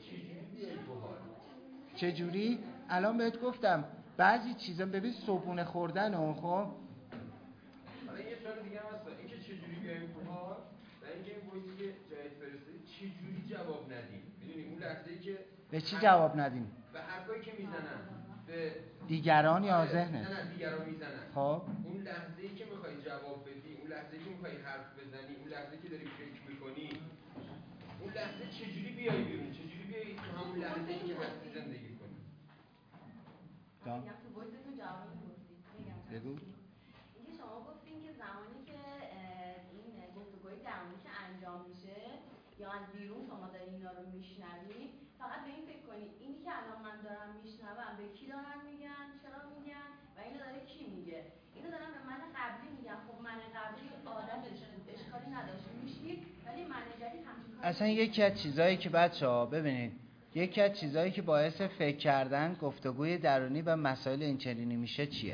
چجوری؟ الان بهت گفتم بعضی چیزا ببین صبحونه خوردن و خب حالا یه سوال دیگه هم هست، اینکه چجوری بیایم تو حال و اینکه این وایسی که جایت فرستادی چجوری جواب ندیم. میدونی اون لحظه‌ای که به چی جواب ندیم؟ به حرفایی که میزنن به دیگران یا ذهنت؟ نه دیگران میزنن. خب اون لحظه‌ای که میخوای جواب بدی، اون لحظه‌ای که میخوای حرف بزنی، اون لحظه‌ای که داری فکر میکنی، اون لحظه چجوری بیای بیرون، چجوری بیای تو همون لحظه‌ای که هستی زندگی کنی. میگم تو وایستون جواب می‌پرسید. بگو. اینکه شما گفتین که زمانی که این گفتگوی درونی که انجام میشه یا از بیرون شما دارین اینا رو میشنوید، فقط به این فکر کنید اینی که الان من دارم میشنوم به کی دارن میگن، چرا میگن و اینو داره کی میگه. اینو دارم به من قبلی میگم. خب من قبلی عادتش بود، اشکالی نداشت میشنید، ولی من جدید همچین کاری اصلا یکی از چیزایی که بچه‌ها ببینید، یکی از چیزایی که باعث فکر کردن گفتگوی درونی و مسائل اینچنینی میشه چیه؟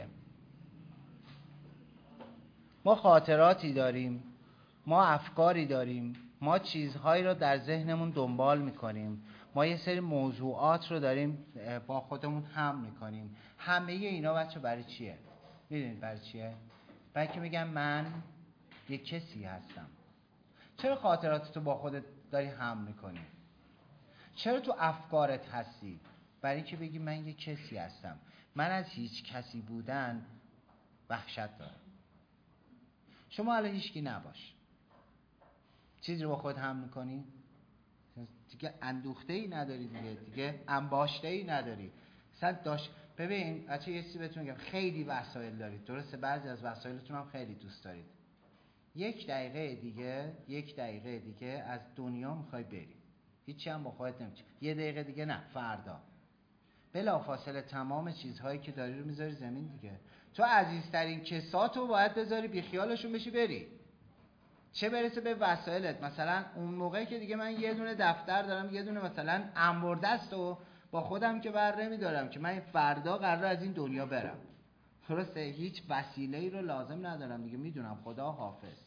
ما خاطراتی داریم، ما افکاری داریم، ما چیزهایی رو در ذهنمون دنبال میکنیم، ما یه سری موضوعات رو داریم با خودمون هم میکنیم. همه اینا بچه برای چیه؟ میدونید برای چیه؟ برای که میگم من یه کسی هستم. چرا خاطراتتو با خودت داری هم میکنی؟ چرا تو افکارت هستی؟ برای اینکه بگی من یه کسی هستم. من از هیچ کسی بودن وحشت دارم. شما الان هیچکی نباش، چیزی رو با خود هم میکنی؟ دیگه اندوخته ای نداری، دیگه انباشته ای نداری. ببین بچه یه چیزی بهتون میگم، خیلی وسایل دارید، درسته؟ بعضی از وسایلتون هم خیلی دوست دارید. یک دقیقه دیگه از دنیا میخوای بری، هیچی هم با خودت نمیچی. 1 دقیقه دیگه نه، فردا بلافاصله تمام چیزهایی که داری رو میذاری زمین دیگه. تو عزیزترین کساتو باید بذاری بیخیالشون بشی بری، چه برسه به وسایلت. مثلا اون موقعی که دیگه من یه دونه دفتر دارم، یه دونه مثلا انبردست و با خودم که بر نمیدارم که من فردا قراره از این دنیا برم، درسته؟ هیچ وسیله‌ای رو لازم ندارم دیگه، میدونم خدا حافظ.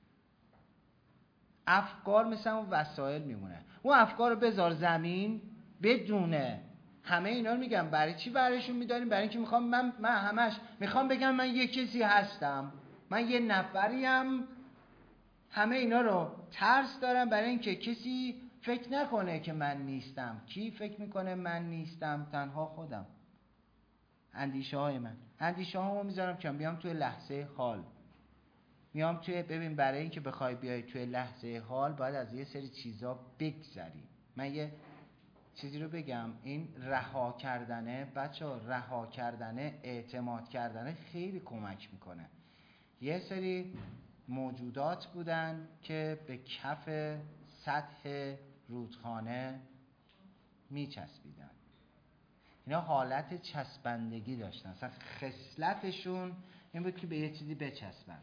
افکار مثل اون وسایل میمونه. اون افکار رو بذار زمین، بدونه همه اینا رو میگم برای چی برایشون میداریم؟ برای اینکه میخوام من همش میخوام بگم من یه کسی هستم، من یه نفریم. همه اینا رو ترس دارم برای اینکه کسی فکر نکنه که من نیستم. کی فکر میکنه من نیستم؟ تنها خودم. اندیشه های من، اندیشه هامو میذارم که بیام توی لحظه حال. میام توی، ببین برای اینکه بخوای بیای توی لحظه حال باید از یه سری چیزا بگذری. من یه چیزی رو بگم، این رها کردنه بچه‌ها، رها کردنه، اعتماد کردنه خیلی کمک میکنه. یه سری موجودات بودن که به کف سطح رودخانه میچسبیدن. اینا حالت چسبندگی داشتن، اصلا خصلتشون این بود که به یه چیزی بچسبن.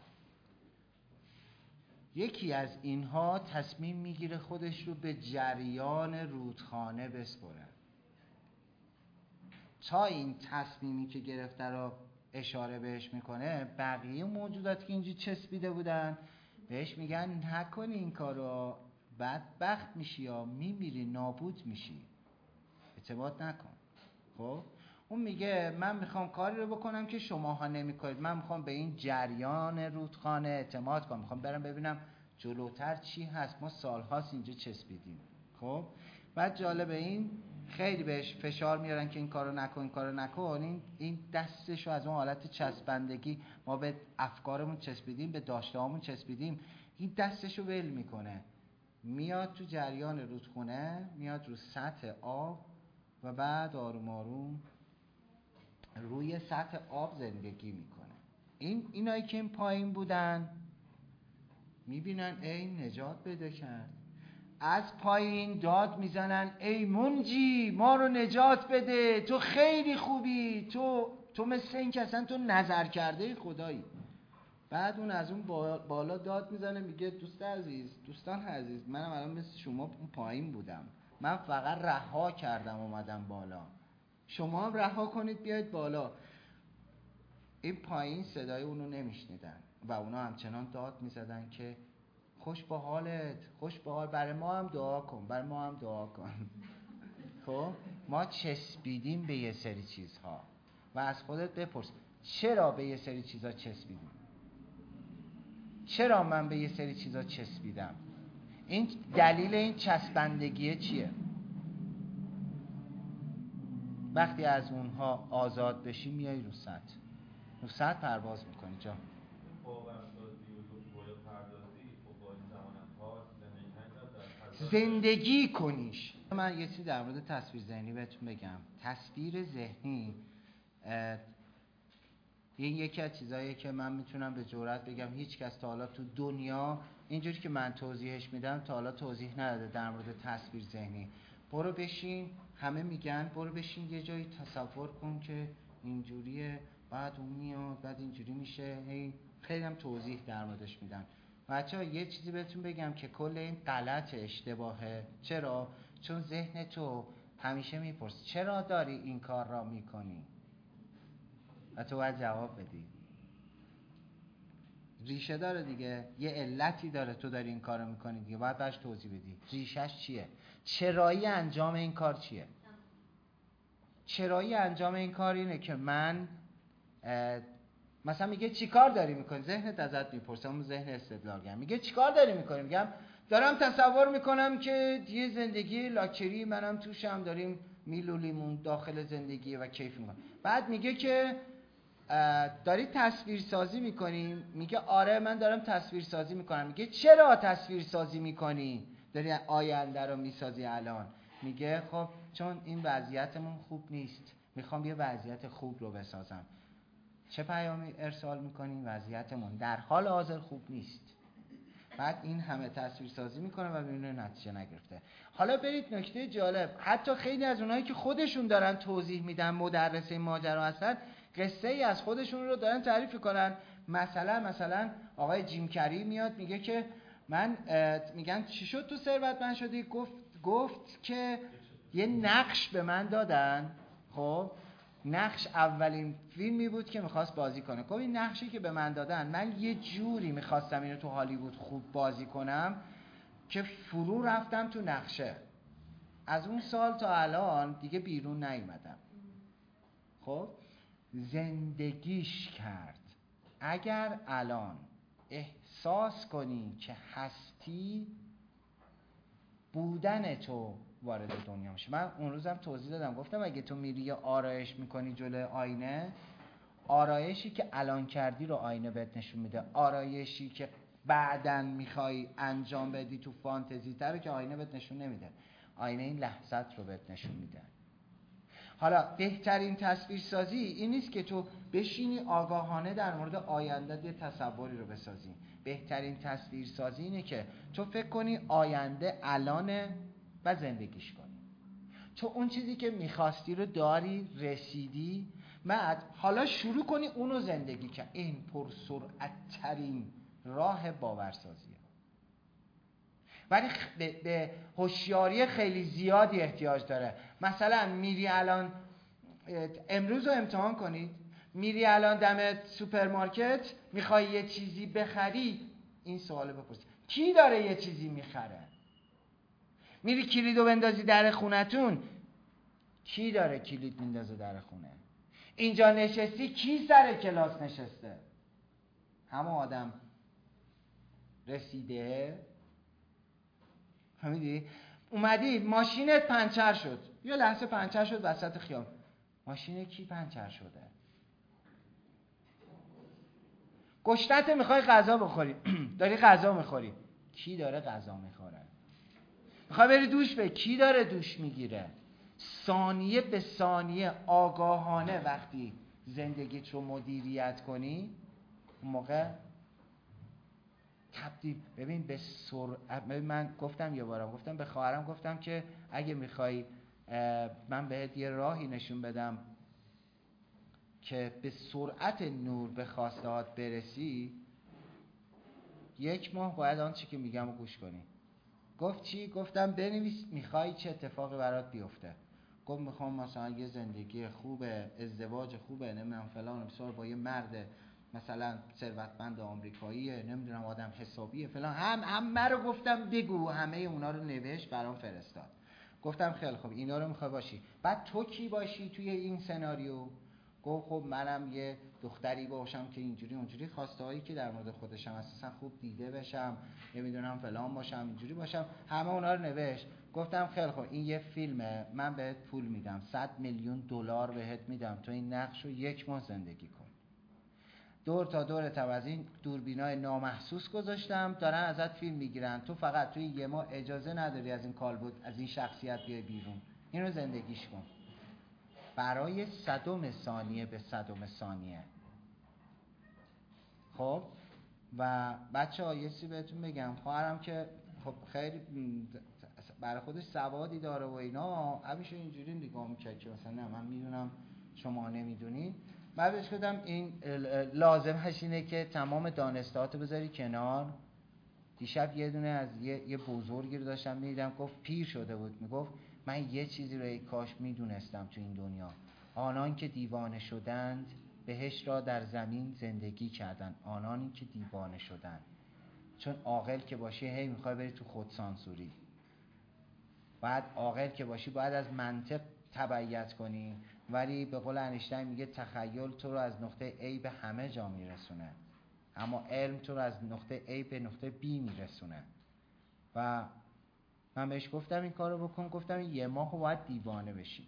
یکی از اینها تصمیم میگیره خودش رو به جریان رودخانه بسپره. تا این تصمیمی که گرفته رو اشاره بهش میکنه، بقیه موجوداتی که اینجا چسبیده بودن بهش میگن نکنی این کارو، بدبخت میشی یا میمیری، نابود میشی، اعتماد نکن. خب اون میگه من میخوام کاری رو بکنم که شماها نمیکنید، من میخوام به این جریان رودخانه اعتماد کنم، میخوام برم ببینم جلوتر چی هست، ما سالهاست اینجا چسبیدیم. خب بعد جالبه این خیلی بهش فشار میارن که این کارو نکن، این کارو نکن. این دستشو از اون حالت چسبندگی، ما به افکارمون چسبیدیم، به داشته‌هامون چسبیدیم، این دستشو ول میکنه، میاد تو جریان رودخانه، میاد رو سطح آب و بعد آروم آروم روی سطح آب زندگی میکنه. اینایی که این پایین بودن میبینن این نجات پیدا کرد، از پایین داد میزنن ای منجی ما رو نجات بده، تو خیلی خوبی، تو مثل این که اصلا تو نظر کرده خدایی. بعد اون از اون بالا داد میزنه میگه دوستان عزیز منم الان مثل شما اون پایین بودم، من فقط رها کردم اومدم بالا، شما هم رها کنید بیاید بالا. این پایین صدای اونو نمیشنیدن و اونا همچنان داد میزدن که خوش به حالت، خوش به حال، برای ما هم دعا کن، برای ما هم دعا کن. خب ما چسبیدیم به یه سری چیزها و از خودت بپرس چرا به یه سری چیزها چسبیدیم؟ چرا من به یه سری چیزها چسبیدم؟ این دلیل این چسبندگیه چیه؟ وقتی از اونها آزاد بشی میای رو سطح پرواز میکنی. جا زندگی کنیش. من یه چیزی در مورد تصویر ذهنی بهتون بگم. تصویر ذهنی این یکی از چیزاییه که من میتونم به جرئت بگم هیچ کس تا حالا تو دنیا اینجوری که من توضیحش میدم تا حالا توضیح نداده در مورد تصویر ذهنی. برو بشین، همه میگن برو بشین یه جایی تصور کن که اینجوریه، بعد اون میاد، بعد اینجوری میشه، خیلی هم توضیح در موردش میدن. بچه‌ها یه چیزی بهتون بگم که کل این غلط اشتباهه. چرا؟ چون ذهن تو همیشه میپرسه چرا داری این کار را میکنی و تو باید جواب بدی. ریشه داره دیگه، یه علتی داره تو داری این کار رو میکنی دیگه، باید باش توضیح بدی ریشش چیه، چرایی انجام این کار چیه. چرایی انجام این کار اینه که من مثلا میگه چی کار داری میکنی، ذهنت ازت میپرسه، اون ذهن استدلالگر میگه چی کار داری میکنی، میگم دارم تصور میکنم که یه زندگی لاکچری منم توشم، داریم میلولیمون داخل زندگی و کیف میکنم. بعد میگه که داری تصویر سازی میکنی، میگه آره من دارم تصویر سازی میکنم. میگه چرا تصویر سازی میکنی، داری آینده رو میسازی الان؟ میگه خب چون این وضعیتمون خوب نیست، میخوام یه وضعیت خوب رو بسازم. چه پیامی ارسال میکنی؟ وضعیتمون در حال حاضر خوب نیست. بعد این همه تصویر سازی میکنه و میبینه نتیجه نگرفته. حالا برید نکته جالب، حتی خیلی از اونایی که خودشون دارن توضیح میدن، مدرسه ماجرا هستن، قصه ای از خودشون رو دارن تعریف میکنن. مثلا آقای جیم کری میاد میگه که من میگن چی شد تو ثروتمند شدی؟ گفت که یه نقش به من دادن. خب نقش اولین فیلمی بود که میخواست بازی کنه. خب این نقشی که به من دادن، من یه جوری میخواستم اینو تو هالیوود خوب بازی کنم که فرو رفتم تو نقشه. از اون سال تا الان دیگه بیرون نیومدم. خب زندگیش کرد. اگر الان احساس کنی که هستی، بودن تو وارد دنیا میشه. من اون روزم توضیح دادم، گفتم اگه تو میری یه آرایش میکنی جلوی آینه، آرایشی که الان کردی رو آینه بهت نشون میده، آرایشی که بعدن میخوای انجام بدی تو فانتزی تر که آینه بهت نشون نمیده، آینه این لحظت رو بهت نشون میده. حالا بهترین تصویرسازی این نیست که تو بشینی آگاهانه در مورد آینده یه تصوری رو بسازی. بهترین تصویرسازی اینه که تو فکر کنی آینده الانه و زندگیش کنی. تو اون چیزی که میخواستی رو داری، رسیدی، بعد حالا شروع کنی اونو زندگی کرد. این پرسرعت ترین راه باورسازیه. ولی به هوشیاری خیلی زیادی احتیاج داره. مثلا میری الان، امروز رو امتحان کنید، میری الان دم سوپرمارکت میخوای یه چیزی بخری، این سوال بپرسید کی داره یه چیزی میخره؟ میری کلیدو بندازی در خونتون، کی داره کلید میندازه در خونه؟ اینجا نشستی، کی سر کلاس نشسته؟ همه آدم رسیده. فهمیدی؟ اومدی ماشینت پنچر شد، یه لحظه پنچر شد وسط خیابون، ماشین کی پنچر شده؟ گشتت میخوای غذا بخوری داری غذا میخوری، کی داره غذا میخوره؟ میخوای بری دوش بگیری، کی داره دوش میگیره؟ ثانیه به ثانیه آگاهانه وقتی زندگیت رو مدیریت کنی، اون موقع تبدیل. ببین به سرعت، من گفتم یه بارم، گفتم به خواهرم، گفتم که اگه میخوای من بهت یه راهی نشون بدم که به سرعت نور به خواستهات برسی، 1 ماه باید آن چی که میگم رو گوش کنی. گفت چی؟ گفتم بنویس میخوای چه اتفاقی برات بیفته. گفت میخوام مثلا یه زندگی خوبه، ازدواج خوبه، نمیدونم فلان بسار با یه مرد مثلا ثروتمند آمریکاییه، نمیدونم آدم حسابیه فلان، همه رو گفتم بگو، همه اونا رو نوشت برام فرستاد. گفتم خیلی خوب اینا رو میخوای باشی، بعد تو کی باشی توی این سناریو؟ گفت خب منم یه دختری باشم که اینجوری اونجوری، خواسته هایی که در مورد خودشم اساسا خوب دیده بشم، نمیدونم فلان باشم، اینجوری باشم، همه اونا رو نوشت. گفتم خیلی خوب این یه فیلمه، من بهت پول میدم، $100 میلیون بهت میدم، تو این نقش رو 1 ماه زندگی کن. دور تا دور از این دوربینای نامحسوس گذاشتم، دارن ازت فیلم میگیرن، تو فقط توی 1 ماه اجازه نداری از این کالبد، از این شخصیت بیای بیرون، اینو زندگیش کن برای 100 ثانیه به 100 ثانیه. خب و بچه‌ها یه چیزی بهتون بگم، خواهرم که خب خیلی برای خودش سوادی داره و اینا، همیشه اینجوری نگاه می‌کرد که مثلا نه من میدونم شما نمیدونید. من بهش گفتم این لازمش اینه که تمام دانستهاتو بذاری کنار. دیشب یه دونه از یه بزرگی رو داشتم میدیدم، گفت پیر شده بود، میگفت من یه چیزی رو ای کاش میدونستم تو این دنیا، آنان که دیوانه شدند بهشت را در زمین زندگی کردن، آنانی که دیوانه شدند. چون عاقل که باشی هی میخوای بری تو خودسانسوری، بعد عاقل که باشی باید از منطق تبعیت کنی، ولی به قول انیشتین میگه تخیل تو رو از نقطه A به همه جا میرسونه، اما علم تو رو از نقطه A به نقطه B میرسونه. و من بهش گفتم این کارو بکن، گفتم 1 ماه باید دیوانه بشی.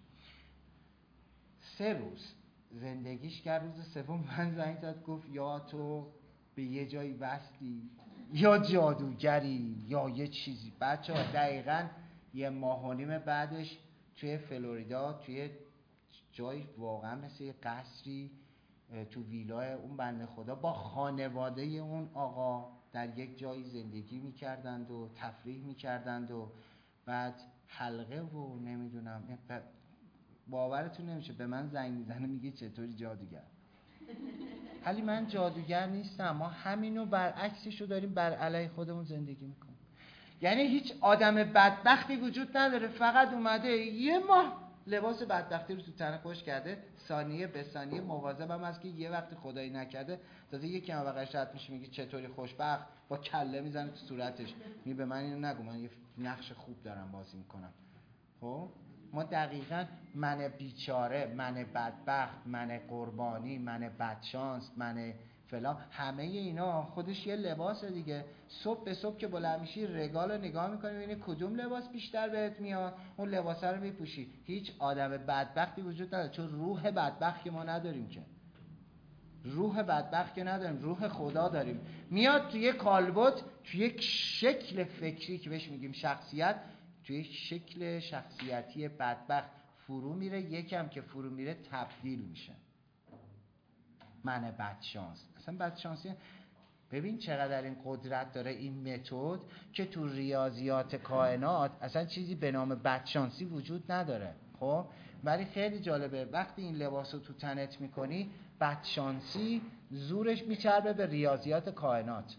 3 روز زندگیش کرد، روز 3 من زنگ زد گفت یا تو به یه جایی وصلی یا جادوگری یا یه چیزی. بچه‌ها دقیقاً 1.5 ماه بعدش توی فلوریدا، توی جایی واقعا مثل یه قصری تو ویلای اون بنده خدا با خانواده اون آقا در یک جایی زندگی میکردند و تفریح میکردند و بعد حلقه و نمیدونم، باورتون نمیشه به من زنگ میزنه میگه چطوری جادوگر. ولی من جادوگر نیستم، ما همینو برعکسشو داریم بر علیه خودمون زندگی میکنیم. یعنی هیچ آدم بدبختی وجود نداره، فقط اومده 1 ماه لباس بدبختی رو تو تن خوش کرده، ثانیه به ثانیه مواظبم هست که یه وقت خدایی نکرده تازه یکی هم بغلش رد میشه میگه چطوری خوشبخت، با کله میزنه تو صورتش، میگه به من اینو نگو، من یه نقش خوب دارم بازی میکنم. خب ما دقیقاً من بیچاره، من بدبخت، من قربانی، من بدشانس، من فلان، همه اینا خودش یه لباسه دیگه. صبح به صبح که بلند میشی رگال رو نگاه میکنی ببینی کدوم لباس بیشتر بهت میاد، اون لباسه رو میپوشی. هیچ آدم بدبختی وجود نداره، چون روح بدبخت که ما نداریم، که روح بدبخت که نداریم، روح خدا داریم. میاد توی کالبد، توی یک شکل فکری که بهش میگیم شخصیت، توی شکل شخصیتی بدبخت فرو میره، یکم که فرو میره تبدیل میشه. من بدشانس. اصلا بدشانسی ببین چقدر این قدرت داره این متد که تو ریاضیات کائنات اصلا چیزی به نام بدشانسی وجود نداره. خب ولی خیلی جالبه وقتی این لباس رو تو تنت میکنی بدشانسی زورش میچربه به ریاضیات کائنات.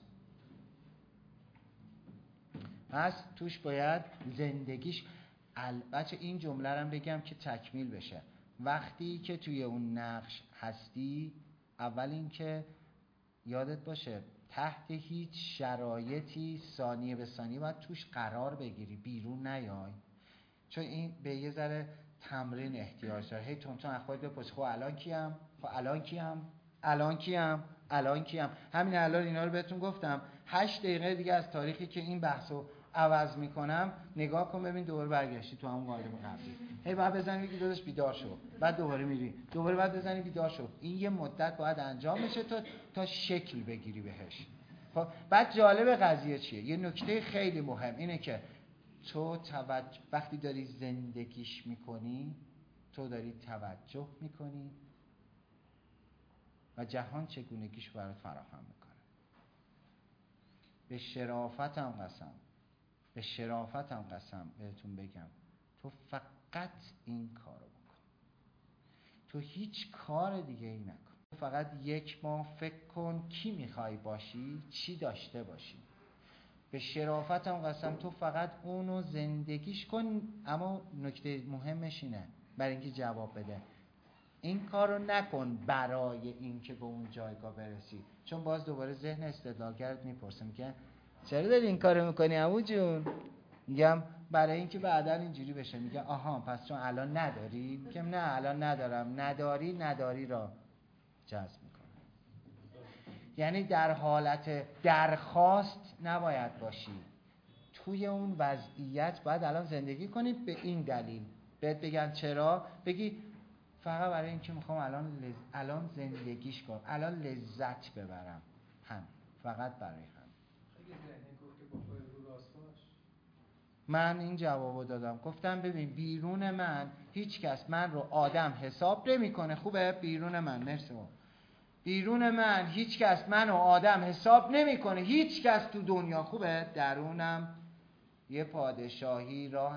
پس توش باید زندگیش البته این جمله رو بگم که تکمیل بشه. وقتی که توی اون نقش هستی اول این که یادت باشه تحت هیچ شرایطی ثانیه به ثانیه باید توش قرار بگیری، بیرون نیای، چون این به یه ذره تمرین احتیاج داره. هی تونتون از خودت بپرس خب الان کیم؟ خب الان کیم؟ الان کیم؟ الان کیم؟ همین الان اینا رو بهتون گفتم 8 دقیقه دیگه از تاریخی که این بحثو عوض میکنم نگاه کن ببین دوباره برگشتی تو همون قالب قبلی. هی بعد بزنی بگی داداش بیدار شو، بعد دوباره میری، دوباره بعد بزنی بیدار شو. این یه مدت باید انجام بشه تا شکل بگیری بهش. خب بعد جالب قضیه چیه؟ یه نکته خیلی مهم اینه که تو وقتی داری زندگیش میکنی تو داری توجه میکنی و جهان چگونگیش برات فراهم میکنه. به شرافتم قسم بهتون بگم تو فقط این کارو بکن، تو هیچ کار دیگه ای نکن. فقط 1 ماه فکر کن کی میخوای باشی، چی داشته باشی. به شرافتم قسم تو فقط اونو زندگیش کن. اما نکته مهمش اینه برای اینکه جواب بده این کارو نکن برای اینکه به اون جایگاه برسی، چون باز دوباره ذهن استدلالگرت میپرسه میگه چرا داری این کارو میکنی عمو جون؟ میگم برای اینکه بعدا اینجوری بشه. میگه آها پس چون الان نداری؟ میگم نه الان ندارم. نداری را جذب میکنه. یعنی در حالت درخواست نباید باشی، توی اون وضعیت باید الان زندگی کنی. به این دلیل بهت بگن چرا، بگی فقط برای اینکه میخوام الان زندگیش کنم، الان لذت ببرم، فقط برای هم. من این جوابو دادم، گفتم ببین بیرون من هیچ کس من رو آدم حساب نمیکنه. خوبه؟ بیرون من مرسی با. بیرون من هیچ کس منو آدم حساب نمیکنه، هیچ کس تو دنیا. خوبه؟ درونم یه پادشاهی راه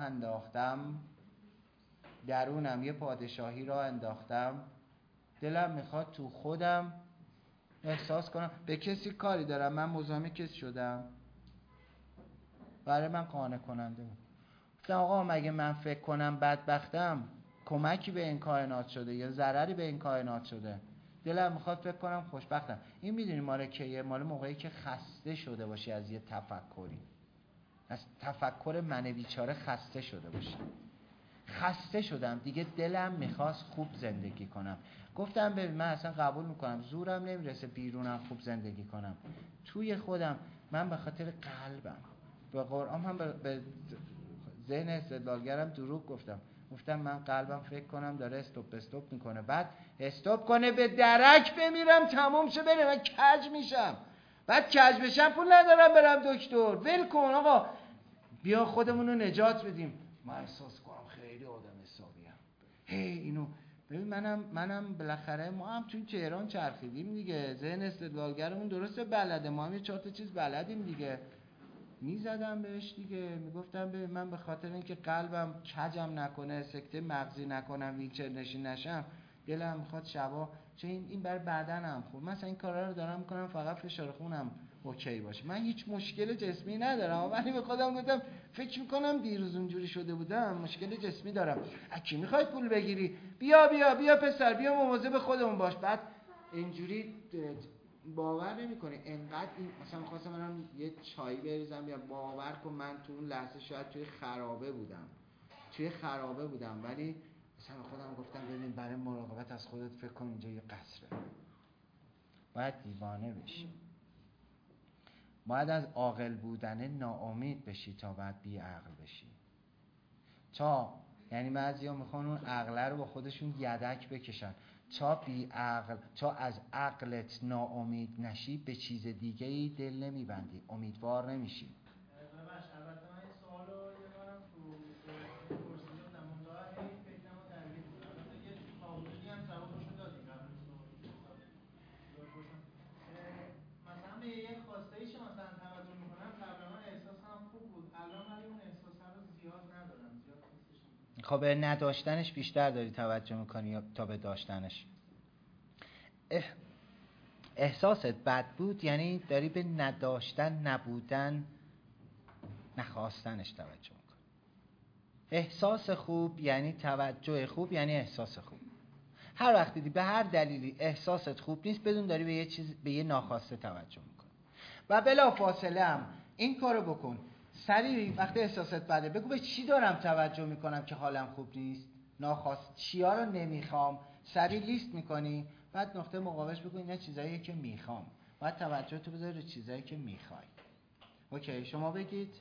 انداختم، دلم میخواد تو خودم احساس کنم به کسی کاری دارم، من مزاحم کسی شدم، برای من قانع کننده بود. گفتم آقا مگه من فکر کنم بدبختم کمکی به این کائنات شده یا ضرری به این کائنات شده؟ دلم میخواد فکر کنم خوشبختم. این میدونی مال کیه؟ مال موقعی که خسته شده باشی از یه تفکری، از تفکر من بیچاره خسته شده باشی. خسته شدم دیگه، دلم میخواست خوب زندگی کنم. گفتم ببین من اصلا قبول میکنم زورم نمیرسه بیرونم خوب زندگی کنم، توی خودم من به خاطر قلبم به قرآن هم به ذهن استدلالگرم دروغ گفتم من قلبم فکر کنم داره استوب میکنه، بعد استوب کنه به درک بمیرم تموم شه بره، من کج میشم. بعد کج بشم پول ندارم برم دکتر. ول کن آقا بیا خودمون رو نجات بدیم. من احساس کنم خیلی آدم حسابیم. اینو ببین منم بالاخره ما هم توی تهران چرخیدیم دیگه، ذهن استدلالگرمون درسته بلده، ما هم یه 4 تا چیز بلدیم دیگه. میزدم بهش دیگه، میگفتم ببین من به خاطر اینکه قلبم کجم نکنه، سکته مغزی نکنم، ویلچر نشین نشم، دلم میخواد شبا چه این بر بدنم خوب، مثلا این کارا رو دارم میکنم فقط فشار خونم اوکی باشه، من هیچ مشکل جسمی ندارم. ولی به خودم گفتم فکر میکنم دیروز اونجوری شده بودم مشکل جسمی دارم. اکی میخوای پول بگیری؟ بیا پسر، بیا مواظب خودمون باش. بعد اینجوری باور نمی‌کنی انقدر این مثلا می‌خواستم منم یه چای بریزم یا باور کن من تو اون لحظه شاید توی خرابه بودم ولی مثلا خودم گفتم ببین برای مراقبت از خودت فکر کن اینجا یه قصره. باید دیوانه بشی، باید از عاقل بودن ناامید بشی تا بعد بی عقل بشی. یعنی بعضیا میخوان اون عقله رو با خودشون یدک بکشن تا بی عقل، تا از عقلت ناامید نشی به چیز دیگه ای دل نمیبندی، امیدوار نمیشی. البته من این سوال رو یه بارم تو پرسیده بودم منتها فکرم رو در خب به نداشتنش بیشتر داری توجه میکنی یا تا به داشتنش؟ احساست بد بود یعنی داری به نداشتن، نبودن، نخواستنش توجه میکنی. احساس خوب یعنی توجه خوب، یعنی احساس خوب. هر وقت دیدی به هر دلیلی احساست خوب نیست، بدون داری به یه چیز، به یه ناخواسته توجه میکنی. و بلا فاصله هم این کارو بکن. سریع وقتی احساست بده بگو به چی دارم توجه میکنم که حالم خوب نیست، ناخواست چیا رو نمیخوام، سریع لیست میکنی. بعد نقطه مقابلش بگو اینا چیزاییه که میخوام. بعد توجه تو بذاری رو چیزایی که میخوای. اوکی، شما بگید.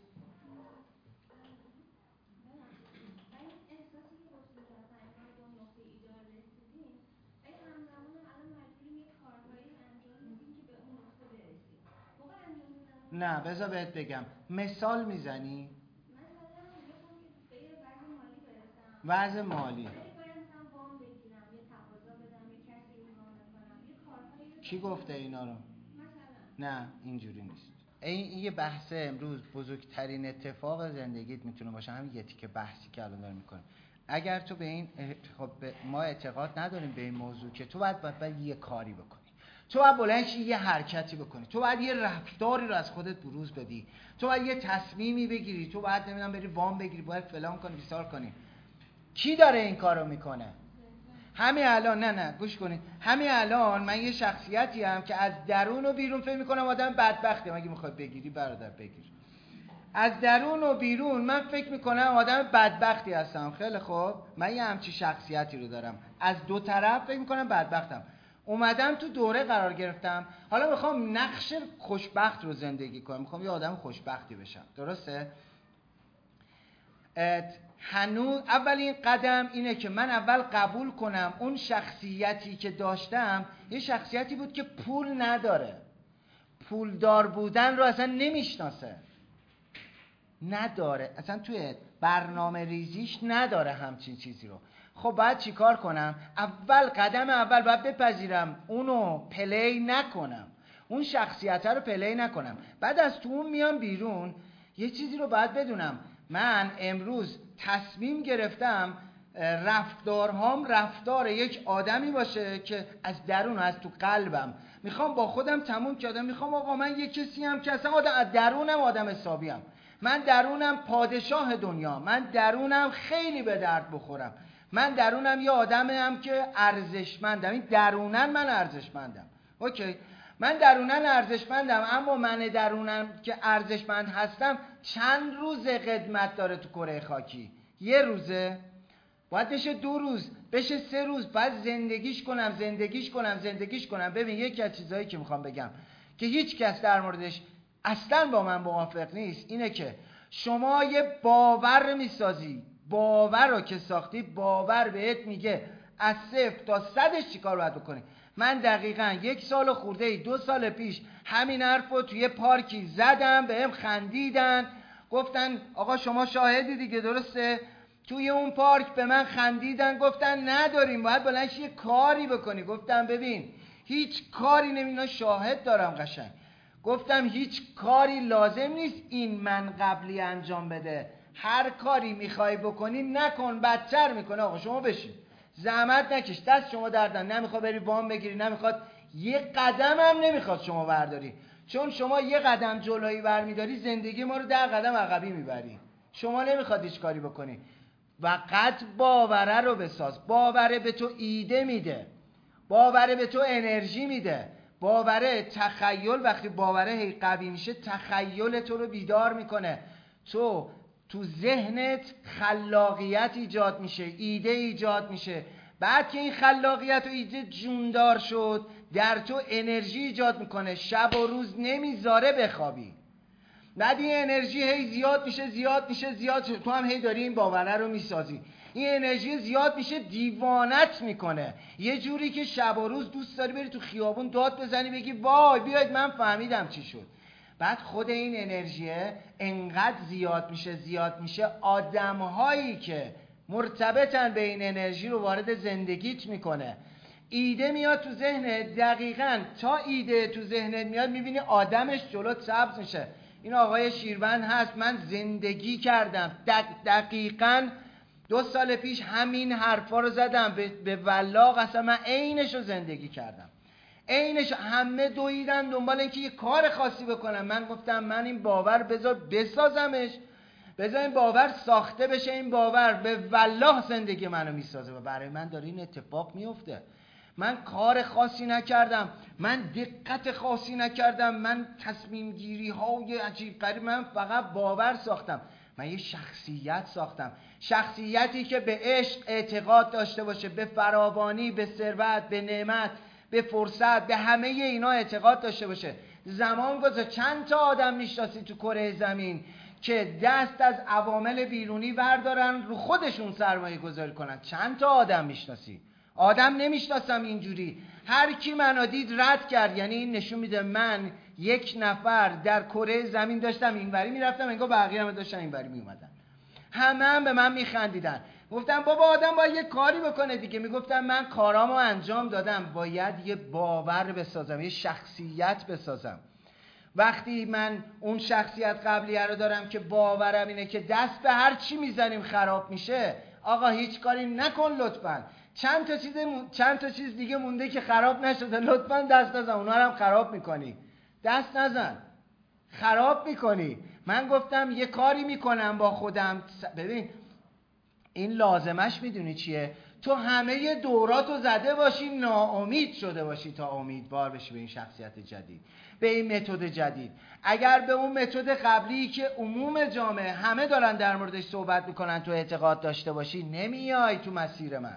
نه بذار بهت بگم، مثال میزنی؟ وضع مالی. کی گفته اینا رو؟ نه اینجوری نیست. این یه بحث امروز بزرگترین اتفاق زندگیت میتونه باشه، همین یه تیکه بحثی که الان داریم میکنیم. اگر تو به این ما اعتقاد نداریم به این موضوع که تو باید یه کاری بکنی، تو باید بلند شی یه حرکتی بکنی، تو باید یه رفتاری رو از خودت بروز بدی، تو باید یه تصمیمی بگیری، تو باید نمیدونم بری وام بگیری، باید فلان کنی، بیسار کنی. کی داره این کارو میکنه؟ همین الان نه گوش کنید، همین الان من یه شخصیتی هم که از درون و بیرون فکر میکنم آدم بدبخته. مگه میخواد بگیری برادر بگیر. از درون و بیرون من فکر میکنم آدم بدبختی هستم. خیلی خوب، من یه همچی شخصیتی رو دارم، از دو طرف فکر میکنم بدبختم. اومدم تو دوره قرار گرفتم، حالا میخوام نقش خوشبخت رو زندگی کنم، میخوام یه آدم خوشبختی بشم. درسته؟ هنوز اولین قدم اینه که من اول قبول کنم اون شخصیتی که داشتم یه شخصیتی بود که پول نداره، پولدار بودن رو اصلا نمیشناسه، نداره اصلا، توی برنامه ریزیش نداره همچین چیزی رو. خب باید چی کار کنم؟ قدم اول باید بپذیرم اونو پلی نکنم، اون شخصیت رو پلی نکنم. بعد از تو اون میام بیرون، یه چیزی رو باید بدونم. من امروز تصمیم گرفتم رفتارهام رفتار یک آدمی باشه که از درون، از تو قلبم میخوام با خودم تموم کردم. میخوام آقا من یک کسی هم که اصلا از درونم آدم حسابیم، من درونم پادشاه دنیا، من درونم خیلی به درد بخورم، من درونم یه آدمم که ارزشمندم. این درونن من ارزشمندم. اوکی، من درونن ارزشمندم، اما من درونم که ارزشمند هستم چند روز قدمت داره تو کره خاکی؟ یه روزه؟ باید بشه 2 روز، بشه 3 روز، بعد زندگیش کنم. ببین یکی از چیزهایی که میخوام بگم که هیچ کس در موردش اصلا با من موافق نیست اینه که شما یه باور میسازی، باور رو که ساختی، باور بهت میگه از 0 تا 100 چی کار باید بکنی. من دقیقاً 1 سال خورده 2 سال پیش همین حرف رو توی پارکی زدم، بهم خندیدن، گفتن آقا شما شاهدی دیگه، درسته؟ توی اون پارک به من خندیدن، گفتن نداریم، باید بلند یه کاری بکنی. گفتم ببین هیچ کاری نمیدونم، شاهد دارم قشنگ. گفتم هیچ کاری لازم نیست این من قبلی انجام بده، هر کاری میخوای بکنی نکن، بدتر میکنه. آقا شما بشین، زحمت نکش، دست شما دردن، نمیخواد بری وام بگیری، نمیخواد یه قدم هم نمیخواد شما برداری، چون شما یه قدم جلویی برمیداری زندگی ما رو 10 قدم عقبی میبری. شما نمیخواد هیچ کاری بکنی. فقط باوره رو بساز. باوره به تو ایده میده، باوره به تو انرژی میده، باوره تخیل. وقتی باوره هی قوی میشه تخیل تو رو بیدار میکنه، تو ذهنت خلاقیت ایجاد میشه، ایده ایجاد میشه. بعد که این خلاقیت و ایده جوندار شد در تو انرژی ایجاد میکنه، شب و روز نمیذاره بخوابی. بعد این انرژی هی زیاد میشه، تو هم هی داری این باوره رو میسازی، این انرژی زیاد میشه، دیوانت میکنه، یه جوری که شب و روز دوست داری بری تو خیابون داد بزنی بگی وای بیاید من فهمیدم چی شد. بعد خود این انرژیه انقدر زیاد میشه آدم‌هایی که مرتبطن به این انرژی رو وارد زندگیت میکنه. ایده میاد تو ذهنت، دقیقاً تا ایده تو ذهنت میاد میبینی آدمش جلوت سبز میشه. این آقای شیروند هست، من زندگی کردم، دقیقاً 2 سال پیش همین حرفا رو زدم، به والله قسم من عینش رو زندگی کردم. عینش همه دویدن دنبال اینکه یه کار خاصی بکنم. من گفتم من این باور بذار بسازمش، بذار این باور ساخته بشه. این باور به والله زندگی منو میسازه و برای من داره این اتفاق میفته. من کار خاصی نکردم، من دقت خاصی نکردم، من تصمیم گیری های عجیب غریب، من فقط باور ساختم. من یه شخصیت ساختم، شخصیتی که به عشق اعتقاد داشته باشه، به فراوانی، به ثروت، به نعمت، به فرصت، به همه اینا اعتقاد داشته باشه. زمان گذشت. چند تا آدم میشناسی تو کره زمین که دست از عوامل بیرونی بردارن رو خودشون سرمایه گذاری کنن؟ چند تا آدم میشناسی؟ آدم نمیشناسم اینجوری. هر کی منو دید رد کرد. یعنی این نشون میده من یک نفر در کره زمین داشتم اینوری میرفتم، انگار بقیه هم داشتن اینوری میومدن، همه به من میخندیدن. گفتم بابا آدم باید یه کاری بکنه دیگه. میگفتم من کارامو انجام دادم، باید یه باور بسازم، یه شخصیت بسازم. وقتی من اون شخصیت قبلیه رو دارم که باورم اینه که دست به هر چی میزنیم خراب میشه، آقا هیچ کاری نکن لطفاً. چند تا چیز دیگه مونده که خراب نشده، لطفاً دست نزن، اونا رو هم خراب میکنی. دست نزن، خراب میکنی. من گفتم یه کاری میکنم با خودم. ببین این لازمش میدونی چیه؟ تو همه دوراتو زده باشی، ناامید شده باشی تا امیدوار بشی به این شخصیت جدید، به این متد جدید. اگر به اون متد قبلی که عموم جامعه همه دارن در موردش صحبت میکنن تو اعتقاد داشته باشی، نمیای تو مسیر من.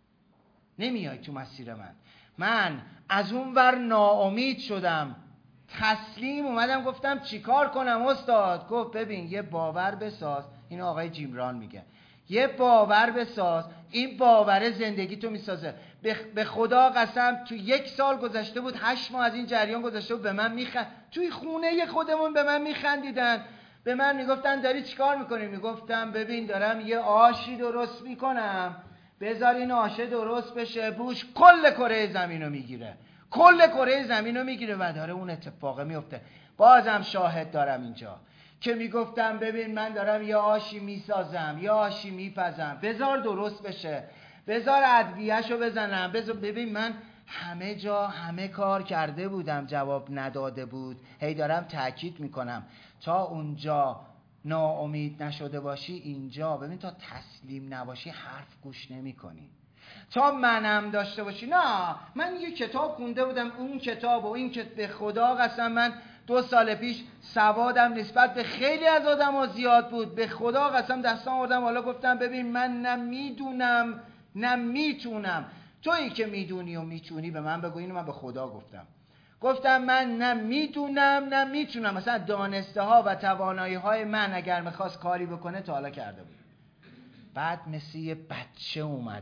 من از اون ور ناامید شدم، تسلیم اومدم، گفتم چیکار کنم استاد؟ گفت ببین یه باور بساز. این آقای جیمران میگه یه باور بساز، این باور زندگی تو میسازه. به خدا قسم تو 1 سال گذشته بود، 8 ماه از این جریان گذشته بود، به من توی خونه خودمون به من میخندیدن، به من میگفتن داری چیکار میکنی؟ میگفتم ببین دارم یه آشی درست میکنم، بذار این آشه درست بشه، بوش کل کره زمینو میگیره، و داره اون اتفاقه میفته. بازم شاهد دارم اینجا که میگفتم ببین من دارم یه آشی میسازم، یه آشی میپزم، بذار درست بشه، بذار ادویه‌شو بزنم، ببین من همه جا همه کار کرده بودم، جواب نداده بود. هی دارم تاکید میکنم تا اونجا ناامید نشده باشی، اینجا ببین تا تسلیم نباشی حرف گوش نمی کنی. تا منم داشته باشی. نه من یه کتاب خونده بودم، اون کتاب و این که به خدا قسم من 2 سال پیش سوادم نسبت به خیلی از آدم‌ها زیاد بود، به خدا قسم دستام آوردم حالا گفتم ببین من نه میدونم نه میتونم. تویی که میدونی و میتونی به من بگو. اینو من به خدا گفتم من نه میدونم نه میتونم. مثلا دانسته ها و توانایی های من اگر میخواست کاری بکنه تا حالا کرده بود. بعد مثل یه بچه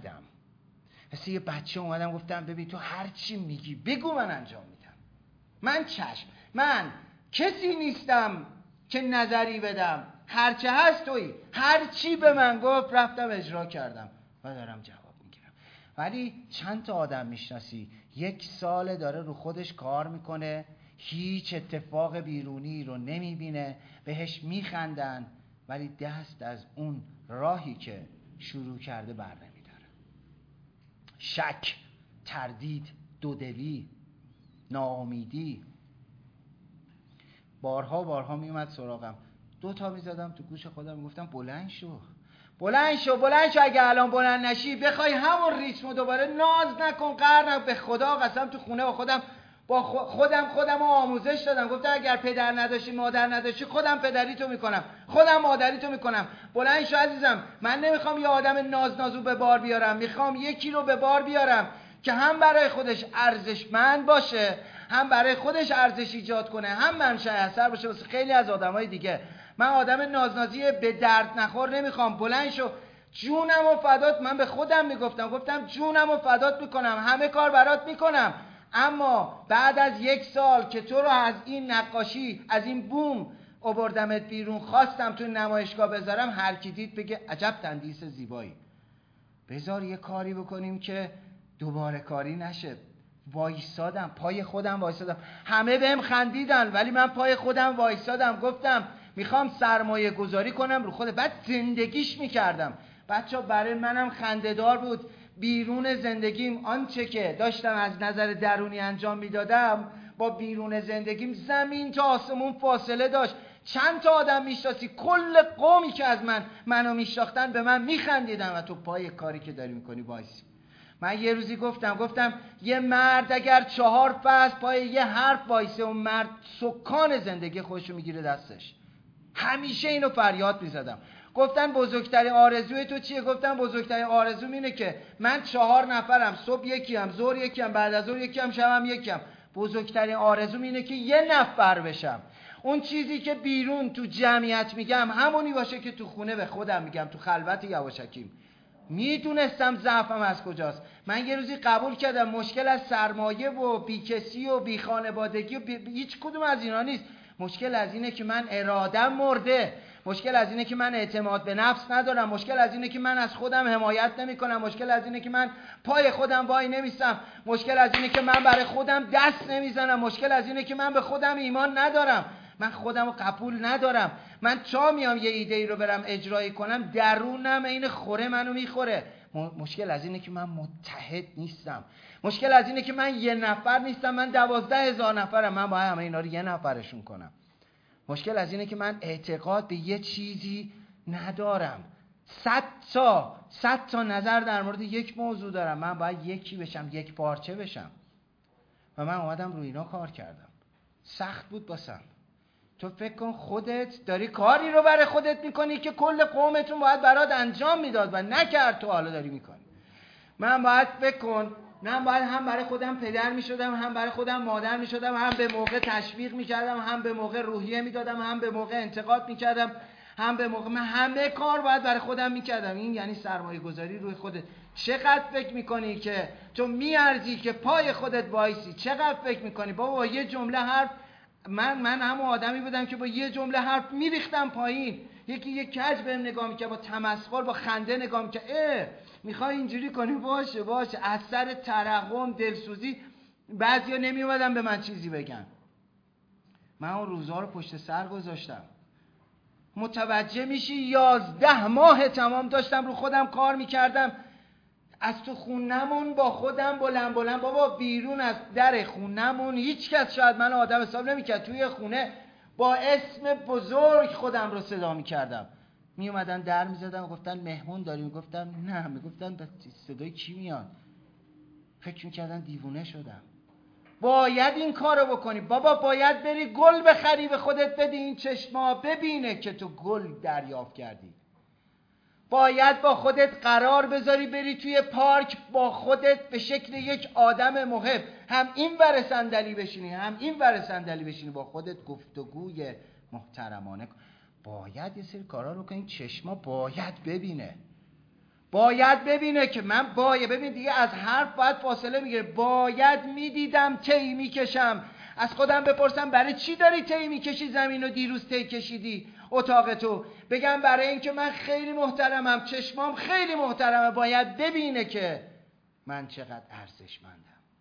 اومدم گفتم ببین تو هر چی میگی بگو، من انجام میدم. من کسی نیستم که نظری بدم، هرچه هست تویی. هر چی به من گفت رفتم اجرا کردم و دارم جواب میگیرم. ولی چند تا آدم میشناسی 1 سال داره رو خودش کار میکنه، هیچ اتفاق بیرونی رو نمیبینه، بهش میخندن، ولی دست از اون راهی که شروع کرده بر نمیداره. شک، تردید، دودلی، ناامیدی. بارها میومد سراغم، 2 تا میزدم تو گوش خودم، میگفتم بلند شو. اگه الان بلند نشی بخوای همون ریتمو دوباره، ناز نکن، قهر نکن. به خدا قسم تو خونه با خودم آموزش دادم. گفتم اگر پدر نداشتی مادر نداشتی، خودم پدریتو میکنم، خودم مادریتو میکنم. بلند شو عزیزم. من نمیخوام یه آدم نازنازو به بار بیارم، میخوام یکی رو به بار بیارم که هم برای خودش ارزشمند باشه، هم برای خودش ارزش ایجاد کنه، هم منشأ اثر باشه واسه خیلی از آدمای دیگه. من آدم نازنازی به درد نخور نمیخوام. بلند شو، جونمو فدات. من به خودم گفتم جونمو فدات میکنم، همه کار برات میکنم. اما بعد از 1 سال که تو رو از این نقاشی، از این بوم آوردمت بیرون، خواستم تو نمایشگاه بذارم، هر کی دید بگه عجب تندیس زیبایی. بذار یه کاری بکنیم که دوباره کاری نشه. وایسادم، پای خودم وایسادم. همه بهم خندیدن ولی من پای خودم وایسادم. گفتم میخوام سرمایه گذاری کنم رو خودم. بعد زندگیش میکردم. بچه برای منم خنده‌دار بود بیرون زندگیم آنچه که داشتم از نظر درونی انجام میدادم با بیرون زندگیم زمین تا آسمون فاصله داشت. چند تا آدم میشناسی کل قومی که از منو میشناختن به من میخندیدن و تو پای کاری که داری میکنی وایسی. من یه روزی گفتم یه مرد اگر 4 فصل پای یه حرف وایسه اون مرد سکان زندگی خودشو میگیره دستش. همیشه اینو فریاد میزدم. گفتن بزرگترین آرزوی تو چیه؟ گفتم بزرگترین آرزوم اینه که من 4 نفرم، صبح یکیم، ظهر یکیم، بعد از ظهر یکیم، شبم یکیم. بزرگترین آرزوم اینه که یه نفر بشم. اون چیزی که بیرون تو جمعیت میگم همونی باشه که تو خونه به خودم میگم، تو خلوت یواشکیم. میدونستم ضعفم از کجاست. من یه روزی قبول کردم مشکل از سرمایه و بیکسی و بی خانوادگی و هیچ کدوم از اینا نیست. مشکل از اینه که من ارادم مرده. مشکل از اینه که من اعتماد به نفس ندارم. مشکل از اینه که من از خودم حمایت نمی کنم. مشکل از اینه که من پای خودم وای نمیستم. مشکل از اینه که من برای خودم دست نمیزنم. مشکل از اینه که من به خودم ایمان ندارم. من خودم رو قبول ندارم. من چا میام یه ایده ای رو برم اجرایی کنم درونم این خوره منو میخوره. مشکل از اینه که من متحد نیستم. مشکل از اینه که من یه نفر نیستم، من 12,000 نفرم. من باید همه اینا رو یه نفرشون کنم. مشکل از اینه که من اعتقاد به یه چیزی ندارم. 100 تا نظر در مورد یک موضوع دارم. من باید یکی بشم، یک پارچه بشم. و من اومدم روی اینا کار کردم. سخت بود باسم. تو فکر کن خودت داری کاری رو برای خودت میکنی که کل قومتون باید برات انجام میداد و نکرد، تو حالا داری میکنی. من باید فکر کن، من باید هم برای خودم پدر میشدم، هم برای خودم مادر میشدم، هم به موقع تشویق میکردم، هم به موقع روحیه میدادم، هم به موقع انتقاد میکردم، هم به موقع، من همه کار باید برای خودم میکردم. این یعنی سرمایه گذاری روی خودت. چقدر فکر میکنی که تو میارزی که پای خودت وایسی؟ چقدر فکر میکنی بابا یه جمله حرف، من همون آدمی بودم که با یه جمله حرف میریختم پایین. یکی یک کج بهم نگاه میکرد با تمسخر، با خنده نگاه میکرد. میخوای اینجوری کنی؟ باشه. از سر ترحم، دلسوزی بعضیا نمیومدن به من چیزی بگن. من اون روزا رو پشت سر گذاشتم. متوجه میشی 11 ماه تمام داشتم رو خودم کار میکردم. از تو خونمون با خودم بلند بابا، بیرون از در خونمون هیچ کس شاید من آدم حساب نمیکرد. توی خونه با اسم بزرگ خودم رو صدا میکردم. میومدن در میزدن و گفتن مهمون داریم. گفتم نه. میگفتن صدای کی میاد؟ فکر میکردن دیوونه شدم. باید این کارو بکنی بابا، باید بری گل بخری به خودت بدی، این چشما ببینه که تو گل دریافت کردی. باید با خودت قرار بذاری بری توی پارک با خودت به شکل یک آدم محب هم این ور صندلی بشینی هم این ور صندلی بشینی، با خودت گفتگوی محترمانه. باید یه سری کارا رو کنی. چشما باید ببینه که من ببین دیگه از حرف باید فاصله میگیره. باید میدیدم تی میکشم. از خودم بپرسم برای چی داری تی میکشی زمین و دیروز تی کشیدی اتاق تو؟ بگم برای اینکه من خیلی محترمم، چشمام خیلی محترمه، باید ببینه که من چقدر ارزشمندم.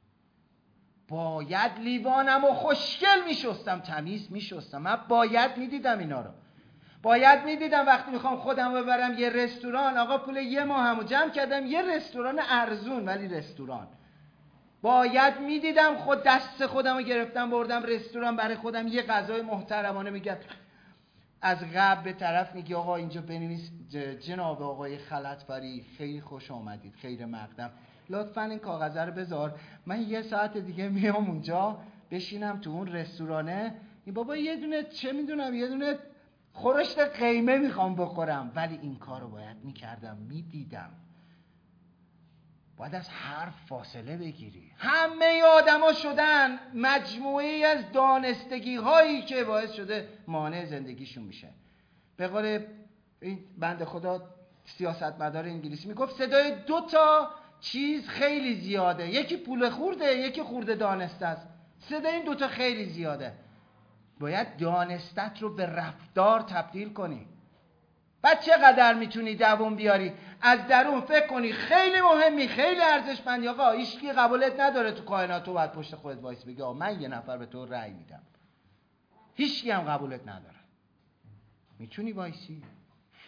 باید لیوانم و خوشگل میشستم، تمیز میشستم. من باید میدیدم اینا رو. باید میدیدم وقتی میخوام خودم ببرم یه رستوران، آقا پول یه ماهمو جمع کردم یه رستوران ارزون ولی رستوران. باید میدیدم خود دست خودمو گرفتم بردم رستوران برای خودم یه غذای محترمانه. میگم از قبل به طرف میگی آقا اینجا بنویس جناب آقای خلعتفری خیلی خوش آمدید، خیر مقدم، لطفاً این کاغذ رو بذار، من یه ساعت دیگه میام اونجا بشینم تو اون رستورانه. این بابا یه دونه چه میدونم یه دونه خورشت قیمه میخوام بخورم. ولی این کارو باید میکردم، میدیدم. باید از حرف فاصله بگیری. همه آدما شدن مجموعه‌ای از دانستگی هایی که باعث شده مانع زندگیشون میشه. به قول این بنده خدا سیاستمدار انگلیسی میگفت صدای 2 تا چیز خیلی زیاده، یکی پول خورده، یکی خورده دانسته است. صدای این 2 تا خیلی زیاده. باید دانستت رو به رفتار تبدیل کنی. بعد چقدر میتونی دووم بیاری؟ از درون فکر کنی خیلی مهمی، خیلی ارزشمندی. آقا هیچکی قبولت نداره تو کائنات، تو باید پشت خودت وایس بگی آقا من یه نفر به تو رأی میدم. هیچکی هم قبولت نداره. میتونی وایسی؟